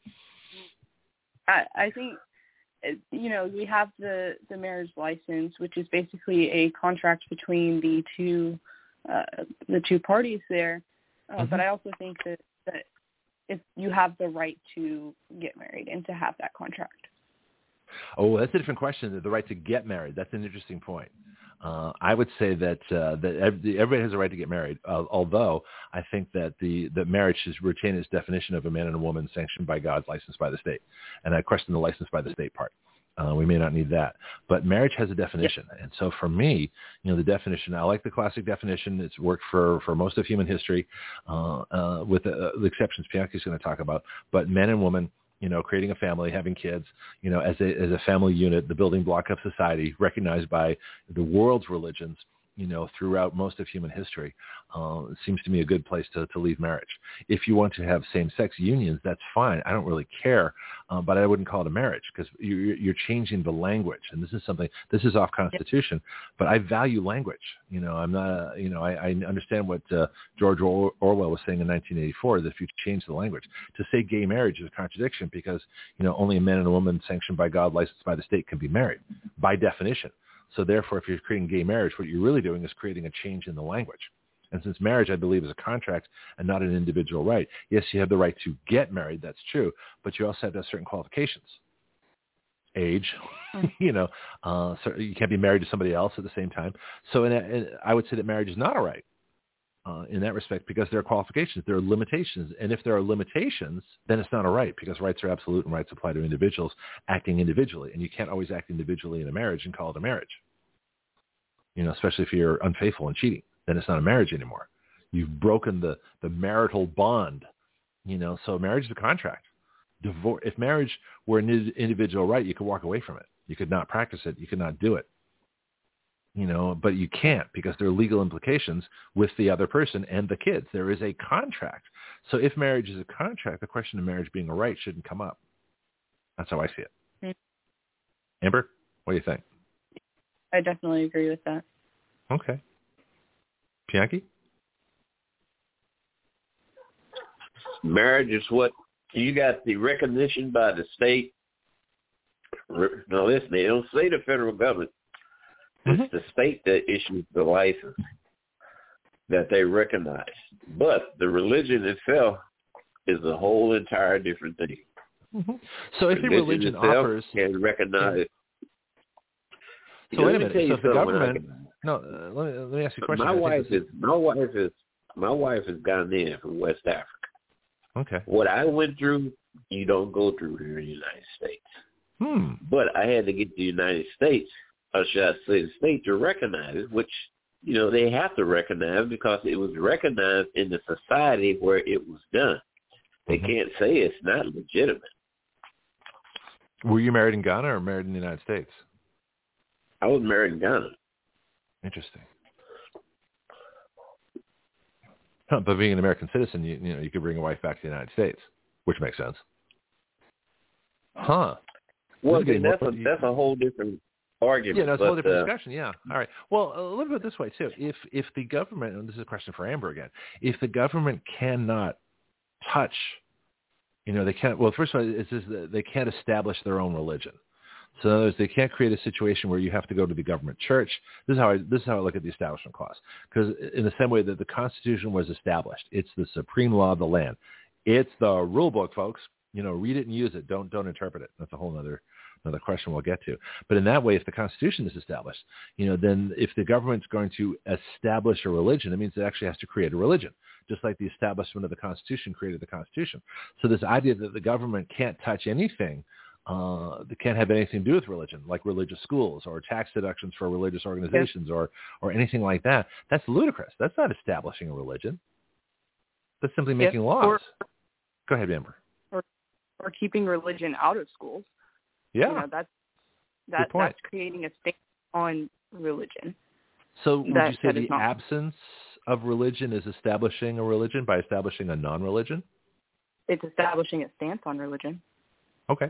I, I think, you know, we have the, the marriage license, which is basically a contract between the two uh, the two parties there. Uh, mm-hmm. But I also think that, that if you have the right to get married and to have that contract. Oh, that's a different question. The right to get married. That's an interesting point. Uh, I would say that uh, that everybody has a right to get married, uh, although I think that the that marriage should retain its definition of a man and a woman sanctioned by God, licensed by the state. And I question the licensed by the state part. Uh, we may not need that. But marriage has a definition. Yep. And so for me, you know, the definition, I like the classic definition. It's worked for, for most of human history, uh, uh, with uh, the exceptions Bianchi's going to talk about. But men and women, you know, creating a family, having kids, you know, as a as a family unit, the building block of society, recognized by the world's religions, you know, throughout most of human history, uh, it seems to me a good place to, to leave marriage. If you want to have same-sex unions, that's fine. I don't really care, uh, but I wouldn't call it a marriage because you, you're changing the language. And this is something, this is off Constitution, but I value language. You know, I'm not, a, you know, I, I understand what uh, George or- Orwell was saying in nineteen eighty-four, that if you change the language, to say gay marriage is a contradiction because, you know, only a man and a woman sanctioned by God, licensed by the state can be married by definition. So therefore, if you're creating gay marriage, what you're really doing is creating a change in the language. And since marriage, I believe, is a contract and not an individual right, yes, you have the right to get married. That's true. But you also have to have certain qualifications. Age, you know, uh, so you can't be married to somebody else at the same time. So in a, in, I would say that marriage is not a right uh, in that respect because there are qualifications. There are limitations. And if there are limitations, then it's not a right because rights are absolute and rights apply to individuals acting individually. And you can't always act individually in a marriage and call it a marriage. You know, especially if you're unfaithful and cheating, then it's not a marriage anymore. You've broken the, the marital bond, you know, so marriage is a contract. Divorce, if marriage were an individual right, you could walk away from it. You could not practice it. You could not do it, you know, but you can't because there are legal implications with the other person and the kids. There is a contract. So if marriage is a contract, the question of marriage being a right shouldn't come up. That's how I see it. Mm-hmm. Amber, what do you think? I definitely agree with that. Okay. Bianchi? Marriage is what you got the recognition by the state. No, listen, they don't say the federal government. Mm-hmm. It's the state that issues the license. that they recognize. But the religion itself is a whole entire different thing. Mm-hmm. So if the religion offers... can recognize... So wait a minute. So if the government... No, uh, let, me, let me ask you a question. My wife is, my wife is, my wife is Ghanaian from West Africa. Okay. What I went through, you don't go through here in the United States. Hmm. But I had to get the United States, or should I say the state, to recognize it, which, you know, they have to recognize because it was recognized in the society where it was done. They mm-hmm. can't say it's not legitimate. Were you married in Ghana or married in the United States? I was married in Ghana. Interesting. Huh, but being an American citizen, you, you know, you could bring a wife back to the United States, which makes sense. Huh. Well, I mean, that's, a, that's a whole different argument. Yeah, no, it's a whole but, different uh, discussion, yeah. All right. Well, a little bit this way, too. If if the government, and this is a question for Amber again, if the government cannot touch, you know, they can't, well, first of all, it's just that they can't establish their own religion. So in other words, they can't create a situation where you have to go to the government church. This is how I, this is how I look at the Establishment Clause. Because in the same way that the Constitution was established, it's the supreme law of the land. It's the rule book, folks. You know, read it and use it. Don't don't interpret it. That's a whole other another question we'll get to. But in that way, if the Constitution is established, you know, then if the government's going to establish a religion, it means it actually has to create a religion, just like the establishment of the Constitution created the Constitution. So this idea that the government can't touch anything, uh, that can't have anything to do with religion, like religious schools or tax deductions for religious organizations or, or anything like that, that's ludicrous. That's not establishing a religion. That's simply making yes, laws. Or, Go ahead, Amber. Or, or keeping religion out of schools. Yeah. You know, that's, that, that's creating a state on religion. So would that, you say the not... absence of religion is establishing a religion by establishing a non-religion? It's establishing a stance on religion. Okay.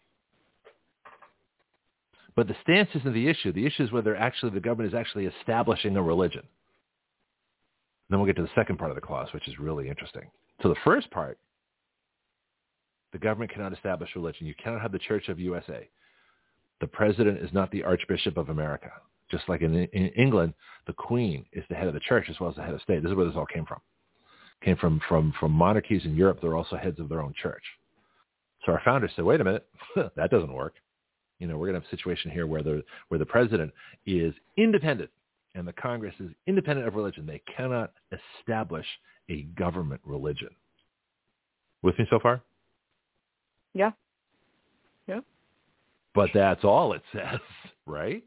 But the stance isn't the issue. The issue is whether actually the government is actually establishing a religion. Then we'll get to the second part of the clause, which is really interesting. So the first part, the government cannot establish religion. You cannot have the Church of U S A. The president is not the Archbishop of America. Just like in, in England, the Queen is the head of the church as well as the head of state. This is where this all came from. Came from, from, from monarchies in Europe. They're also heads of their own church. So our founders said, wait a minute, that doesn't work. You know, we're going to have a situation here where the, where the president is independent and the Congress is independent of religion. They cannot establish a government religion. With me so far? Yeah. Yeah. But that's all it says, right?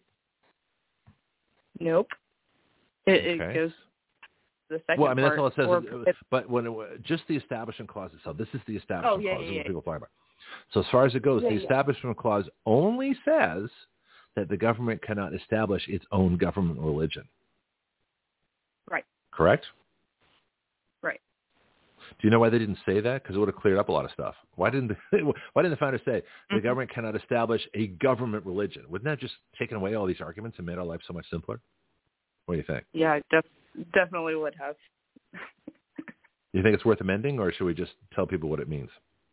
Nope. It, okay. it goes the second Well, I mean, part, that's all it says. or, It, but when it, just the Establishment Clause itself, this is the Establishment oh, yeah, Clause. Yeah, is yeah, what people talk about. So as far as it goes, yeah, the yeah. Establishment Clause only says that the government cannot establish its own government religion. Right. Correct? Right. Do you know why they didn't say that? Because it would have cleared up a lot of stuff. Why didn't they, Why didn't the founders say the mm-hmm. government cannot establish a government religion? Wouldn't that just taken away all these arguments and made our life so much simpler? What do you think? Yeah, def- definitely would have. You think it's worth amending, or should we just tell people what it means?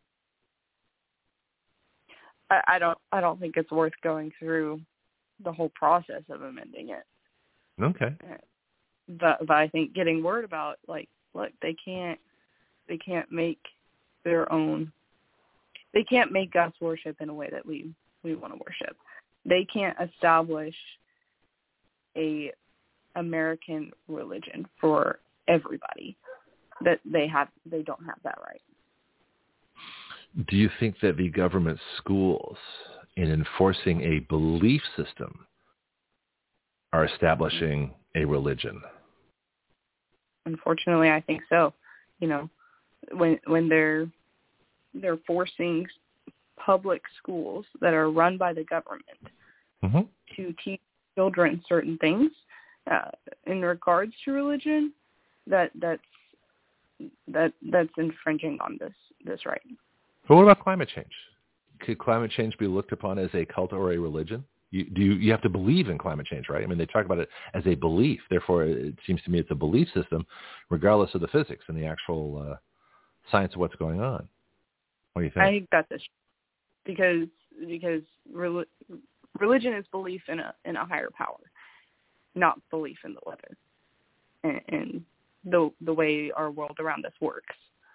I, I don't. I don't think it's worth going through the whole process of amending it. Okay. But, but I think getting word about, like, look, they can't. They can't make their own. They can't make us worship in a way that we we want to worship. They can't establish a American religion for everybody. That they have, they don't have that right. Do you think that the government schools, in enforcing a belief system, are establishing a religion? Unfortunately, I think so. You know, when when they're they're forcing public schools that are run by the government mm-hmm. to teach children certain things uh, in regards to religion, that that's that that's infringing on this this right. But what about climate change? Could climate change be looked upon as a cult or a religion? You, do you, you have to believe in climate change, right? I mean, they talk about it as a belief. Therefore, it seems to me it's a belief system, regardless of the physics and the actual uh, science of what's going on. What do you think? I think that's a, because because religion is belief in a in a higher power, not belief in the weather. And, and the the way our world around us works.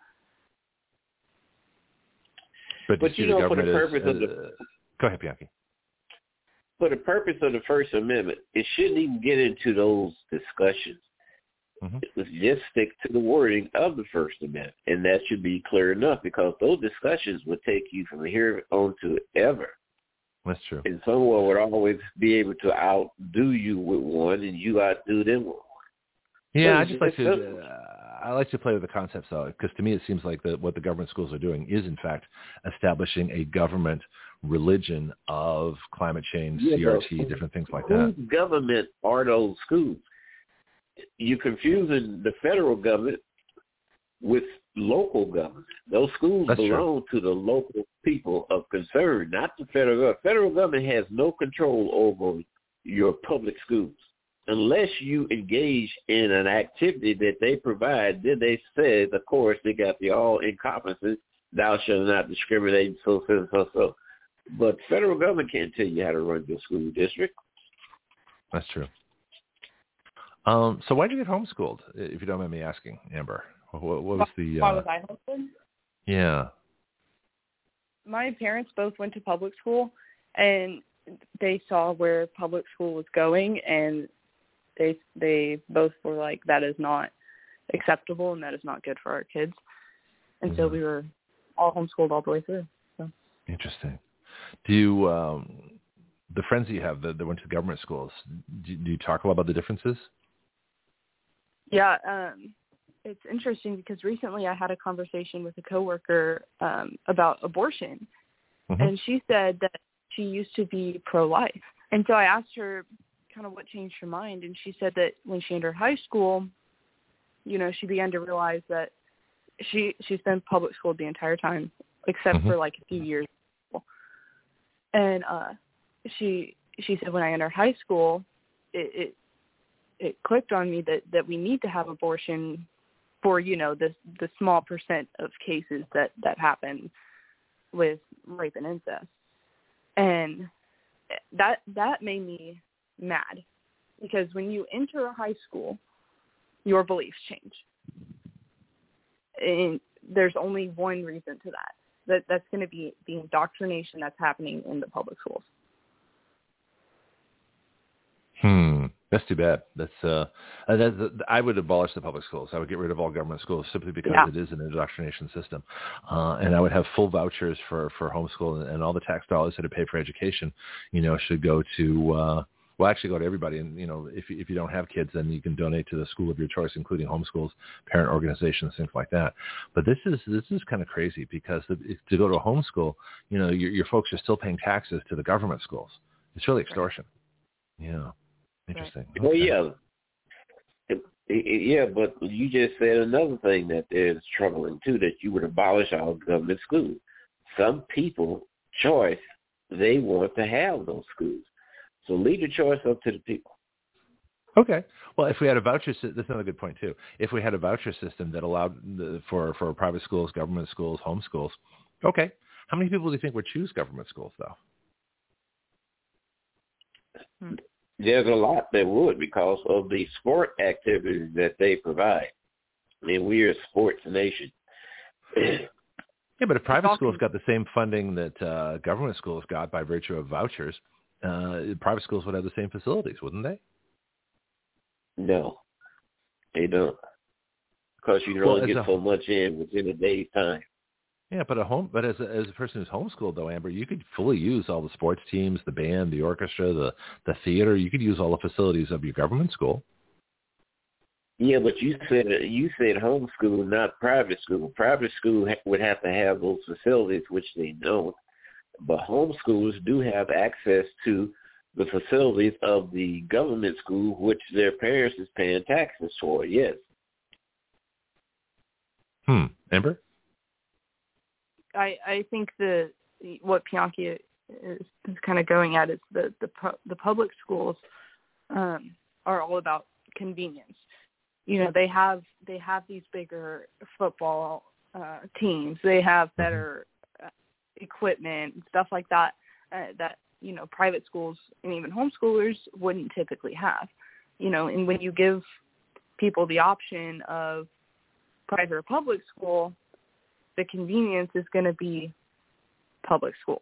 But, but you know, for the purpose is, uh, of the go ahead, Bianchi. For the purpose of the First Amendment, it shouldn't even get into those discussions. Mm-hmm. Let's just stick to the wording of the First Amendment, and that should be clear enough, because those discussions would take you from here on to ever. That's true. And someone would always be able to outdo you with one, and you outdo them with one. Yeah, so I just like to uh, I like to play with the concepts, though, because to me it seems like the, what the government schools are doing is, in fact, establishing a government religion of climate change, yeah, C R T, different things like whose that. government are those schools? You're confusing the federal government with local government. Those schools That's belong true. to the local people of concern, not the federal government. Federal government has no control over your public schools. Unless you engage in an activity that they provide, then they said, of course, they got the all-encompassing, thou shalt not discriminate, so, so, so, so. But federal government can't tell you how to run your school district. That's true. Um, so why did you get homeschooled, if you don't mind me asking, Amber? What, what was the... Uh... Why was I homeschooled? Yeah. My parents both went to public school, and they saw where public school was going, and they they both were like, that is not acceptable, and that is not good for our kids. And mm-hmm. so we were all homeschooled all the way through. So. Interesting. Do you, um, the friends that you have that, that went to government schools, do, do you talk a lot about the differences? Yeah, um, it's interesting because recently I had a conversation with a coworker um, about abortion, mm-hmm. and she said that she used to be pro-life. And so I asked her kind of what changed her mind, and she said that when she entered high school, you know, she began to realize that she she's been public schooled the entire time, except mm-hmm. for like a few years. And uh, she she said when I entered high school, it, it it clicked on me that, that we need to have abortion for, you know, the the small percent of cases that, that happen with rape and incest. And that that made me mad, because when you enter a high school, your beliefs change. And there's only one reason to that. That that's going to be the indoctrination that's happening in the public schools. Hmm. That's too bad. That's uh, that's, I would abolish the public schools. I would get rid of all government schools simply because yeah. it is an indoctrination system, uh, and I would have full vouchers for for homeschool, and, and all the tax dollars that are paid for education, you know, should go to uh, well, actually go to everybody. And you know, if if you don't have kids, then you can donate to the school of your choice, including homeschools, parent organizations, things like that. But this is this is kind of crazy, because the, to go to a homeschool, you know, your, your folks are still paying taxes to the government schools. It's really extortion. Right. Yeah. Interesting. Okay. Well, yeah. It, it, yeah, but you just said another thing that is troubling, too, that you would abolish all government schools. Some people, choice, they want to have those schools. So leave the choice up to the people. Okay. Well, if we had a voucher system, that's another good point, too. If we had a voucher system that allowed the, for, for private schools, government schools, home schools, okay. How many people do you think would choose government schools, though? Hmm. There's a lot that would, because of the sport activities that they provide. I mean, we are a sports nation. Yeah, but if private schools got the same funding that uh, government schools got by virtue of vouchers, uh, private schools would have the same facilities, wouldn't they? No, they don't, because you can well, only get a, so much in within a day's time. Yeah, but a home, but as a, as a person who's homeschooled, though, Amber, you could fully use all the sports teams, the band, the orchestra, the the theater. You could use all the facilities of your government school. Yeah, but you said you said homeschool, not private school. Private school would have to have those facilities, which they don't. But homeschoolers do have access to the facilities of the government school, which their parents is paying taxes for. Yes. Hmm. Amber? I, I think the what Bianchi is, is kind of going at is the the, the public schools um, are all about convenience. You know, they have they have these bigger football uh, teams. They have better uh, equipment and stuff like that uh, that you know private schools and even homeschoolers wouldn't typically have. You know, and when you give people the option of private or public school, the convenience is going to be public school.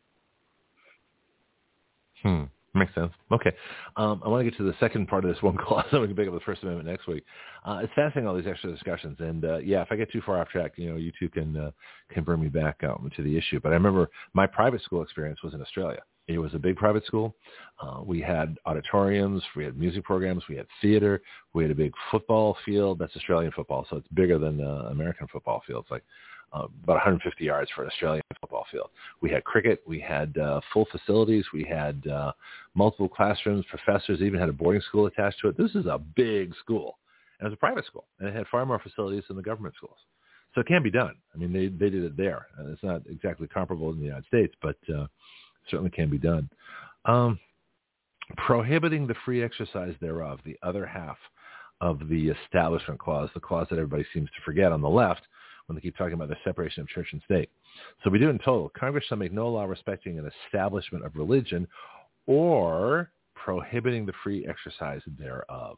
Hmm. Makes sense. Okay. Um, I want to get to the second part of this one clause, and we can pick up the First Amendment next week. Uh, it's fascinating, all these extra discussions. And, uh, yeah, if I get too far off track, you know, you two can uh, can bring me back um, to the issue. But I remember my private school experience was in Australia. It was a big private school. Uh, we had auditoriums. We had music programs. We had theater. We had a big football field. That's Australian football, so it's bigger than uh, American football field. It's like uh, about one hundred fifty yards for an Australian football field. We had cricket. We had uh, full facilities. We had uh, multiple classrooms, professors, even had a boarding school attached to it. This is a big school. And it was a private school, and it had far more facilities than the government schools. So it can be done. I mean, they, they did it there. And it's not exactly comparable in the United States, but uh, certainly can be done. Um, prohibiting the free exercise thereof, the other half of the Establishment Clause, the clause that everybody seems to forget on the left when they keep talking about the separation of church and state. So we do in total. Congress shall make no law respecting an establishment of religion or prohibiting the free exercise thereof.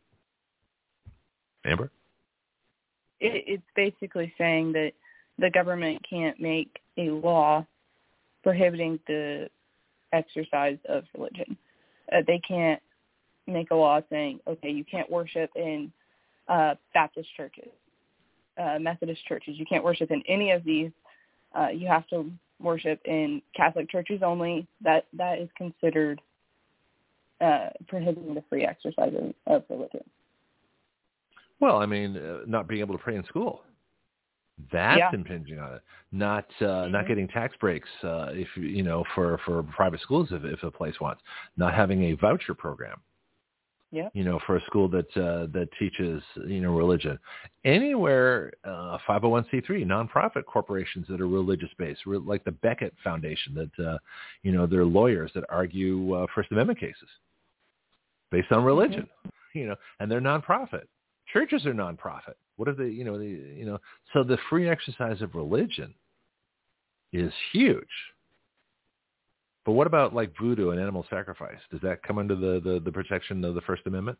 Amber? It, it's basically saying that the government can't make a law prohibiting the exercise of religion. Uh, they can't make a law saying, okay, you can't worship in uh, Baptist churches, uh, Methodist churches. You can't worship in any of these. Uh, you have to worship in Catholic churches only. That that is considered uh, prohibiting the free exercise of, of religion. Well, I mean, uh, not being able to pray in school. That's yeah. impinging on it. Not uh, mm-hmm. not getting tax breaks uh, if you know for, for private schools if, if a place wants. Not having a voucher program. Yeah. You know, for a school that uh, that teaches you know religion. Anywhere uh, five oh one c three nonprofit corporations that are religious based, like the Beckett Foundation, that uh, you know they're lawyers that argue uh, First Amendment cases based on religion. Mm-hmm. You know, and they're nonprofit. Churches are nonprofit. What are they, you know, the, you know, so the free exercise of religion is huge. But what about like voodoo and animal sacrifice? Does that come under the, the, the protection of the First Amendment?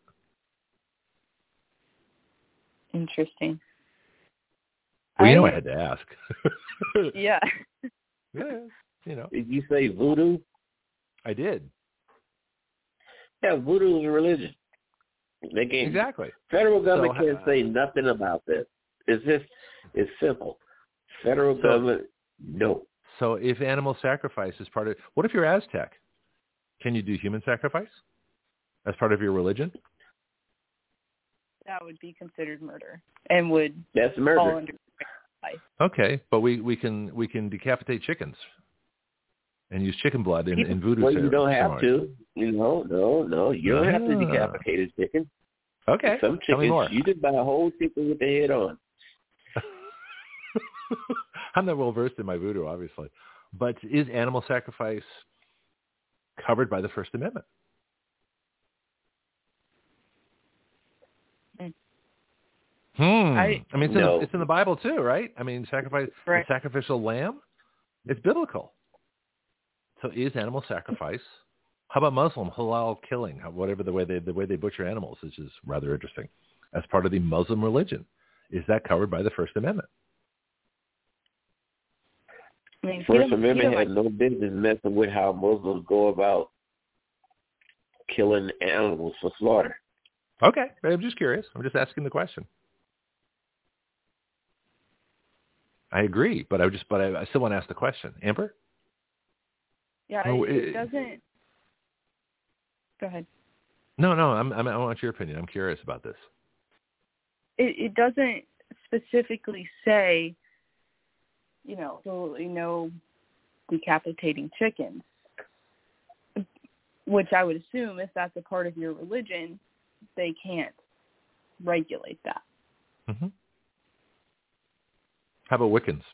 Interesting. Well, you I, know I had to ask. yeah. Yeah, you know. Did you say voodoo? I did. Yeah, voodoo is a religion. They can't, exactly. Federal government so, can't uh, say nothing about this. It's just, it's simple. Federal so, government, no. So if animal sacrifice is part of, what if you're Aztec? Can you do human sacrifice as part of your religion? That would be considered murder and would That's murder. fall under sacrifice. Okay, but we, we can we can decapitate chickens and use chicken blood in, in voodoo. Well, you don't have ceremony. to. You know, no, no. You don't ah. have to decapitate a chicken. Okay. Some Tell me more. chickens, you just buy a whole chicken with the head on. I'm not well versed in my voodoo, obviously. But is animal sacrifice covered by the First Amendment? Mm. Hmm. I, I mean, it's, no. in, it's in the Bible too, right? I mean, sacrifice right. the sacrificial lamb. It's biblical. So is animal sacrifice? How about Muslim halal killing? Whatever the way they the way they butcher animals, which is rather interesting, as part of the Muslim religion, is that covered by the First Amendment? I mean, First Amendment has no business messing with how Muslims go about killing animals for slaughter. Okay, I'm just curious. I'm just asking the question. I agree, but I just but I, I still want to ask the question. Amber? Yeah, oh, it, it, it doesn't. Go ahead. No, no, I'm, I'm, I want your opinion. I'm curious about this. It, it doesn't specifically say, you know, absolutely no decapitating chickens, which I would assume if that's a part of your religion, they can't regulate that. Mm-hmm. How about Wiccans?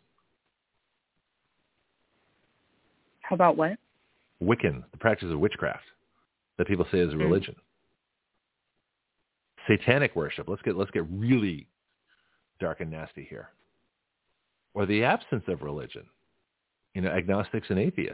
How about what? Wiccan, the practice of witchcraft that people say is a religion. Mm. Satanic worship. Let's get let's get really dark and nasty here. Or the absence of religion. You know, agnostics and atheists.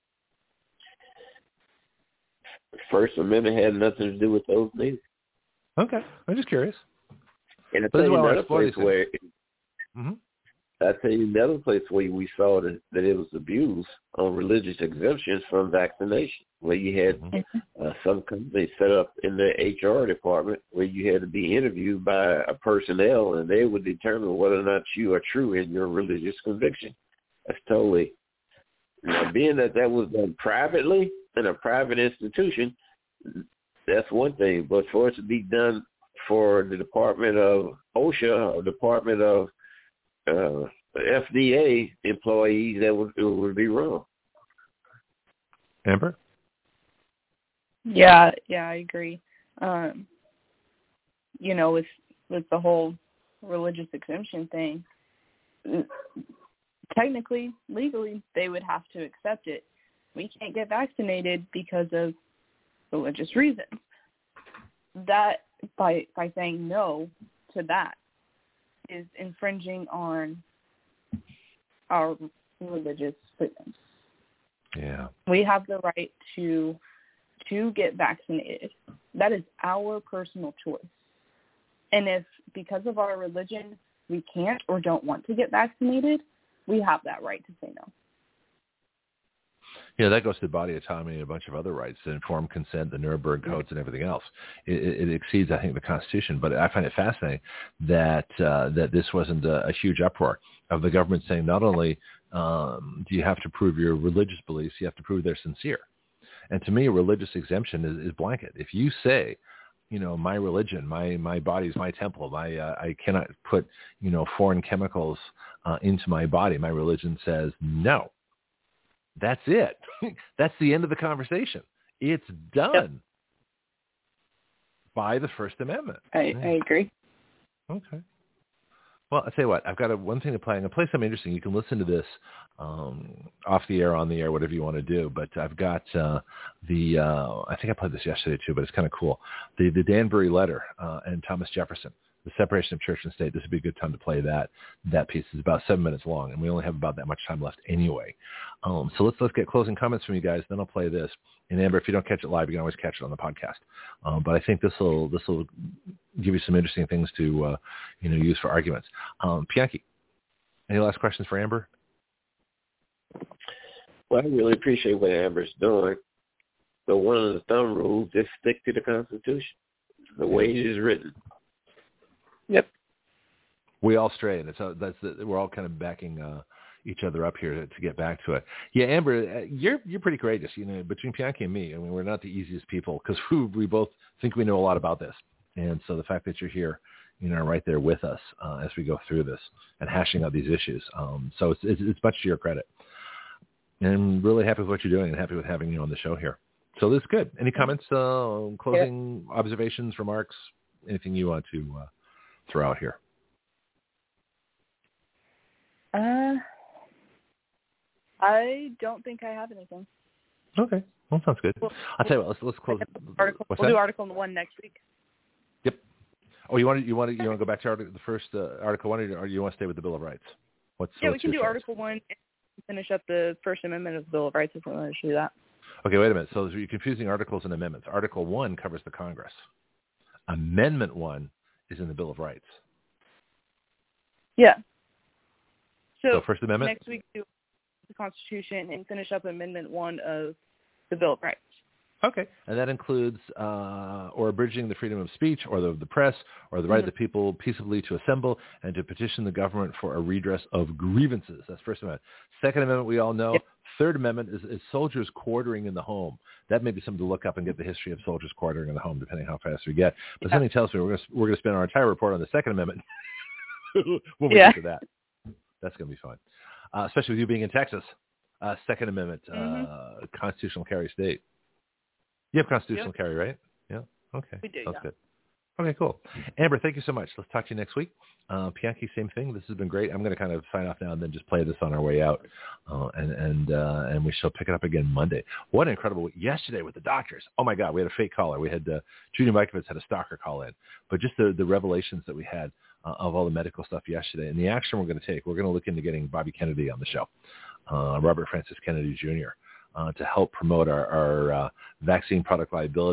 First Amendment had nothing to do with those things. Okay. I'm just curious. And I tell you another place where, mm-hmm. I tell you another place where we saw that, that it was abused on religious exemptions from vaccination, where you had mm-hmm. uh, some companies set up in the H R department where you had to be interviewed by a personnel, and they would determine whether or not you are true in your religious conviction. That's totally, now, being that that was done privately in a private institution, that's one thing. But for it to be done for the Department of OSHA or Department of uh, F D A employees, that would, it would be wrong. Amber? Yeah, yeah, I agree. Um, you know, with with the whole religious exemption thing, technically, legally, they would have to accept it. We can't get vaccinated because of religious reasons. That, by by saying no to that, is infringing on our religious freedoms. Yeah. We have the right to to get vaccinated. That is our personal choice. And if, because of our religion, we can't or don't want to get vaccinated, we have that right to say no. Yeah, that goes to body autonomy and a bunch of other rights, the informed consent, the Nuremberg codes, and everything else. It, it exceeds, I think, the Constitution. But I find it fascinating that uh, that this wasn't a, a huge uproar of the government saying not only um, do you have to prove your religious beliefs, you have to prove they're sincere. And to me, a religious exemption is, is blanket. If you say, you know, my religion, my my body's my temple, my uh, I cannot put, you know, foreign chemicals uh, into my body, my religion says no. That's it. That's the end of the conversation. It's done yep. by the First Amendment. I, I agree. Okay. Well, I'll tell you what. I've got a, one thing to play. I'm going to play something interesting. You can listen to this um, off the air, on the air, whatever you want to do. But I've got uh, the, uh, I think I played this yesterday too, but it's kind of cool. The, the Danbury Letter uh, and Thomas Jefferson. The separation of church and state. This would be a good time to play that. That piece is about seven minutes long, and we only have about that much time left anyway. Um, so let's let's get closing comments from you guys. Then I'll play this. And Amber, if you don't catch it live, you can always catch it on the podcast. Um, but I think this will this will give you some interesting things to uh, you know use for arguments. Um, Pianki, any last questions for Amber? Well, I really appreciate what Amber's doing. So one of the thumb rules: just stick to the Constitution, the way it is written. Yep. We all stray, and it's uh, that's the, we're all kind of backing uh, each other up here to, to get back to it. Yeah, Amber, uh, you're you're pretty courageous. You know, between Pianki and me, I mean, we're not the easiest people because we, we both think we know a lot about this, and so the fact that you're here, you know, right there with us uh, as we go through this and hashing out these issues. Um, so it's, it's it's much to your credit, and I'm really happy with what you're doing and happy with having you on the show here. So this is good. Any comments, uh, closing yeah. observations, remarks, anything you want to uh, throw out here? Uh, I don't think I have anything. Okay, well, sounds good. We'll, I'll tell you what. Let's let's close. Article, we'll that? do Article One next week. Yep. Oh, you want to you want to you want to go back to article, the first uh, Article One, or you want to stay with the Bill of Rights? What's yeah, what's we can do choice? Article One and finish up the First Amendment of the Bill of Rights if we want to do that. Okay, wait a minute. So you're confusing articles and amendments. Article One covers the Congress. Amendment One is in the Bill of Rights. Yeah. So, so First Amendment? Next week, do the Constitution and finish up Amendment One of the Bill of Rights. Okay. And that includes uh, or abridging the freedom of speech or the, the press or the right mm-hmm. of the people peaceably to assemble and to petition the government for a redress of grievances. That's First Amendment. Second Amendment, we all know. Yep. Third Amendment is, is soldiers quartering in the home. That may be something to look up and get the history of soldiers quartering in the home, depending how fast we get. But yeah. something tells me we're going to we're going to spend our entire report on the Second Amendment when we yeah. get to that. That's going to be fun, uh, especially with you being in Texas. Uh, Second Amendment, mm-hmm. uh, constitutional carry state. You have constitutional yep. carry, right? Yeah. Okay. We do. Sounds yeah. good. Okay, cool. Amber, thank you so much. Let's talk to you next week. Uh, Pianki, same thing. This has been great. I'm going to kind of sign off now and then just play this on our way out, uh, and and uh, and we shall pick it up again Monday. What an incredible week. Yesterday with the doctors. Oh, my God. We had a fake caller. We had uh, Judy Mikovits had a stalker call in. But just the, the revelations that we had uh, of all the medical stuff yesterday and the action we're going to take. We're going to look into getting Bobby Kennedy on the show, uh, Robert Francis Kennedy Junior, uh, to help promote our, our uh, vaccine product liability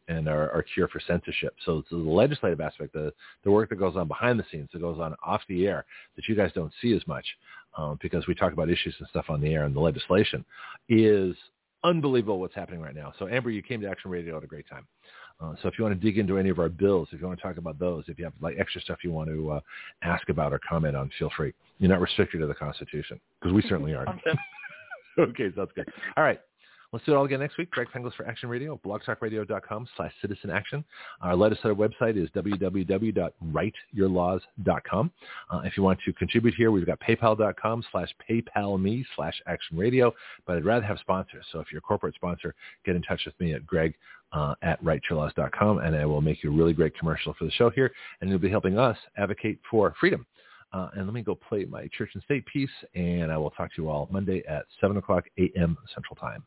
and our, our cure for censorship. So it's the legislative aspect, the, the work that goes on behind the scenes, that goes on off the air, that you guys don't see as much um, because we talk about issues and stuff on the air, and the legislation is unbelievable what's happening right now. So, Amber, you came to Action Radio at a great time. Uh, so if you want to dig into any of our bills, if you want to talk about those, if you have like extra stuff you want to uh, ask about or comment on, feel free. You're not restricted to the Constitution, because we certainly aren't. Awesome. Okay, sounds good. All right. Let's do it all again next week. Greg Penglis for Action Radio, blogtalkradio.com slash citizen action. Our legislative website is w w w dot write your laws dot com. Uh, if you want to contribute here, we've got paypal.com slash paypalme slash action radio, but I'd rather have sponsors. So if you're a corporate sponsor, get in touch with me at greg uh, at write your laws dot com, and I will make you a really great commercial for the show here, and you'll be helping us advocate for freedom. Uh, and let me go play my church and state piece, and I will talk to you all Monday at seven o'clock a.m. Central Time.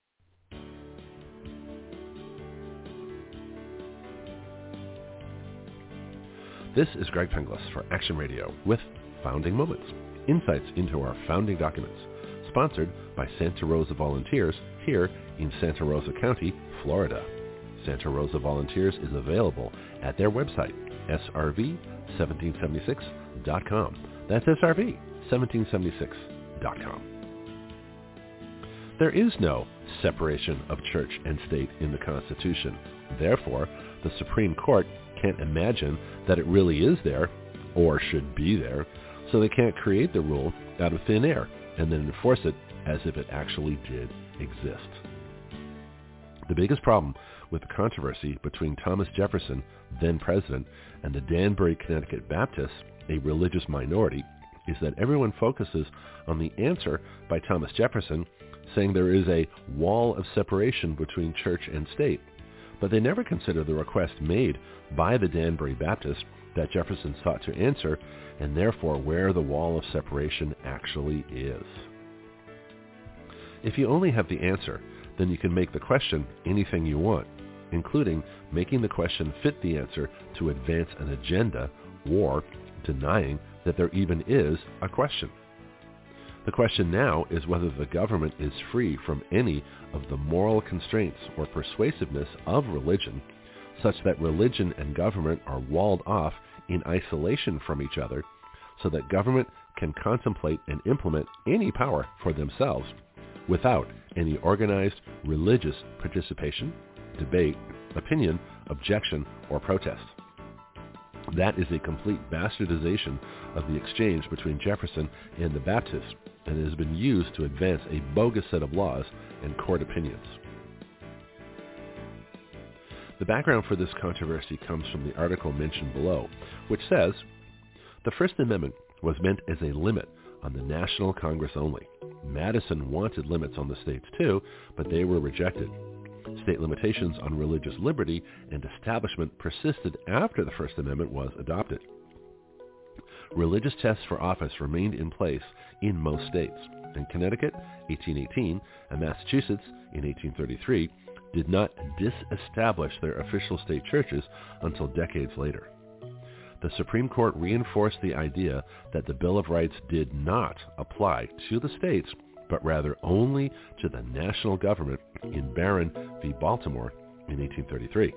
This is Greg Penglis for Action Radio with Founding Moments, insights into our founding documents, sponsored by Santa Rosa Volunteers here in Santa Rosa County, Florida. Santa Rosa Volunteers is available at their website, S R V seventeen seventy-six dot com. That's S R V seventeen seventy-six dot com. There is no separation of church and state in the Constitution. Therefore, the Supreme Court can't imagine that it really is there or should be there, so they can't create the rule out of thin air and then enforce it as if it actually did exist. The biggest problem with the controversy between Thomas Jefferson, then president, and the Danbury, Connecticut Baptists, a religious minority, is that everyone focuses on the answer by Thomas Jefferson, saying there is a wall of separation between church and state. But they never consider the request made by the Danbury Baptists that Jefferson sought to answer, and therefore where the wall of separation actually is. If you only have the answer, then you can make the question anything you want, including making the question fit the answer to advance an agenda or denying that there even is a question. The question now is whether the government is free from any of the moral constraints or persuasiveness of religion, such that religion and government are walled off in isolation from each other, so that government can contemplate and implement any power for themselves without any organized religious participation, debate, opinion, objection, or protest. That is a complete bastardization of the exchange between Jefferson and the Baptists, and it has been used to advance a bogus set of laws and court opinions. The background for this controversy comes from the article mentioned below, which says, the First Amendment was meant as a limit on the National Congress only. Madison wanted limits on the states too, but they were rejected. State limitations on religious liberty and establishment persisted after the First Amendment was adopted. Religious tests for office remained in place in most states, and Connecticut, eighteen eighteen, and Massachusetts, in eighteen thirty-three, did not disestablish their official state churches until decades later. The Supreme Court reinforced the idea that the Bill of Rights did not apply to the states, but rather only to the national government in Barron v. Baltimore in eighteen thirty-three.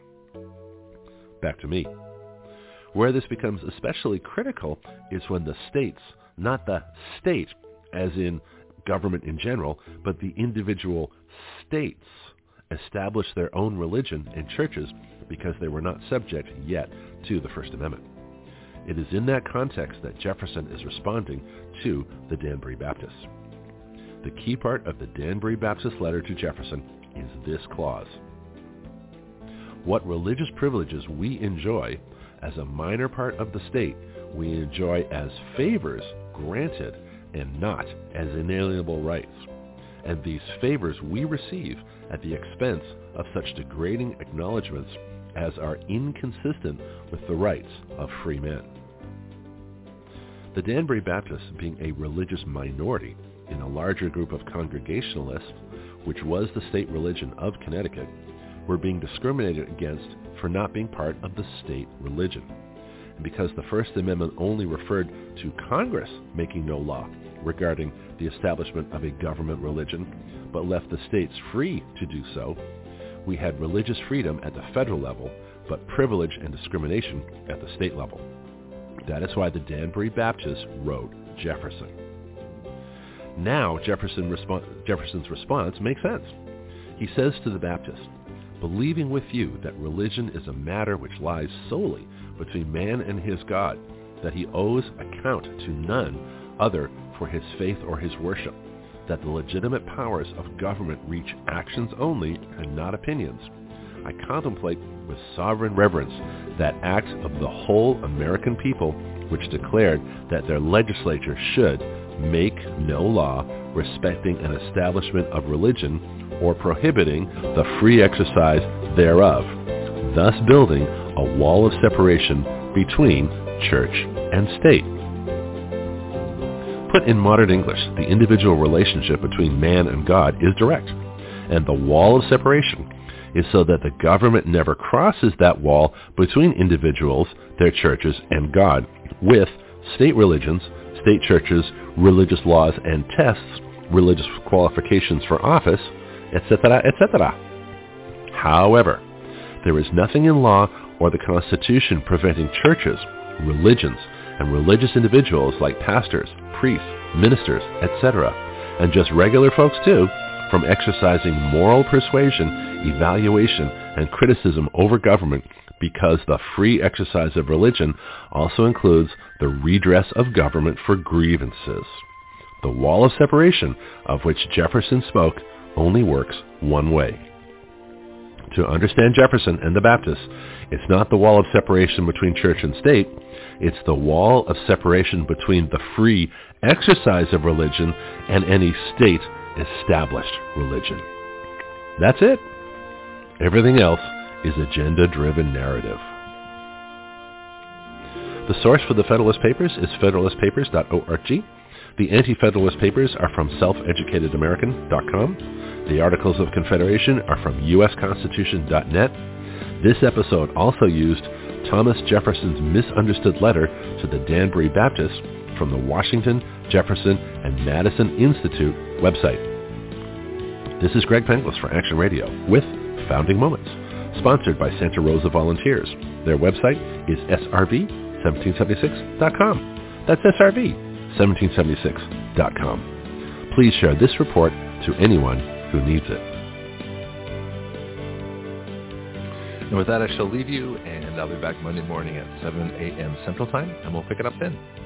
Back to me. Where this becomes especially critical is when the states, not the state as in government in general, but the individual states, establish their own religion and churches because they were not subject yet to the First Amendment. It is in that context that Jefferson is responding to the Danbury Baptists. The key part of the Danbury Baptist letter to Jefferson is this clause. What religious privileges we enjoy as a minor part of the state, we enjoy as favors granted and not as inalienable rights. And these favors we receive at the expense of such degrading acknowledgments as are inconsistent with the rights of free men. The Danbury Baptists, being a religious minority in a larger group of Congregationalists, which was the state religion of Connecticut, were being discriminated against for not being part of the state religion. And because the First Amendment only referred to Congress making no law regarding the establishment of a government religion, but left the states free to do so, we had religious freedom at the federal level, but privilege and discrimination at the state level. That is why the Danbury Baptists wrote Jefferson. Now Jefferson respo- Jefferson's response makes sense. He says to the Baptists, believing with you that religion is a matter which lies solely between man and his God, that he owes account to none other for his faith or his worship, that the legitimate powers of government reach actions only and not opinions. I contemplate with sovereign reverence that act of the whole American people which declared that their legislature should make no law respecting an establishment of religion or prohibiting the free exercise thereof, thus building a wall of separation between church and state. Put in modern English, the individual relationship between man and God is direct, and the wall of separation is so that the government never crosses that wall between individuals, their churches, and God with state religions, state churches, religious laws and tests, religious qualifications for office, et cetera, et cetera. However, there is nothing in law or the Constitution preventing churches, religions, and religious individuals like pastors, priests, ministers, et cetera, and just regular folks too, from exercising moral persuasion, evaluation, and criticism over government, because the free exercise of religion also includes the redress of government for grievances. The wall of separation of which Jefferson spoke only works one way. To understand Jefferson and the Baptists, it's not the wall of separation between church and state, it's the wall of separation between the free exercise of religion and any state-established religion. That's it. Everything else is agenda-driven narrative. The source for the Federalist Papers is federalist papers dot org. The Anti-Federalist Papers are from self educated american dot com. The Articles of Confederation are from U S constitution dot net. This episode also used Thomas Jefferson's misunderstood letter to the Danbury Baptists from the Washington, Jefferson, and Madison Institute website. This is Greg Penglis for Action Radio with Founding Moments, sponsored by Santa Rosa Volunteers. Their website is S R V seventeen seventy-six dot com. That's S R V seventeen seventy-six dot com. Please share this report to anyone who needs it. And with that, I shall leave you, and I'll be back Monday morning at seven a.m. Central Time, and we'll pick it up then.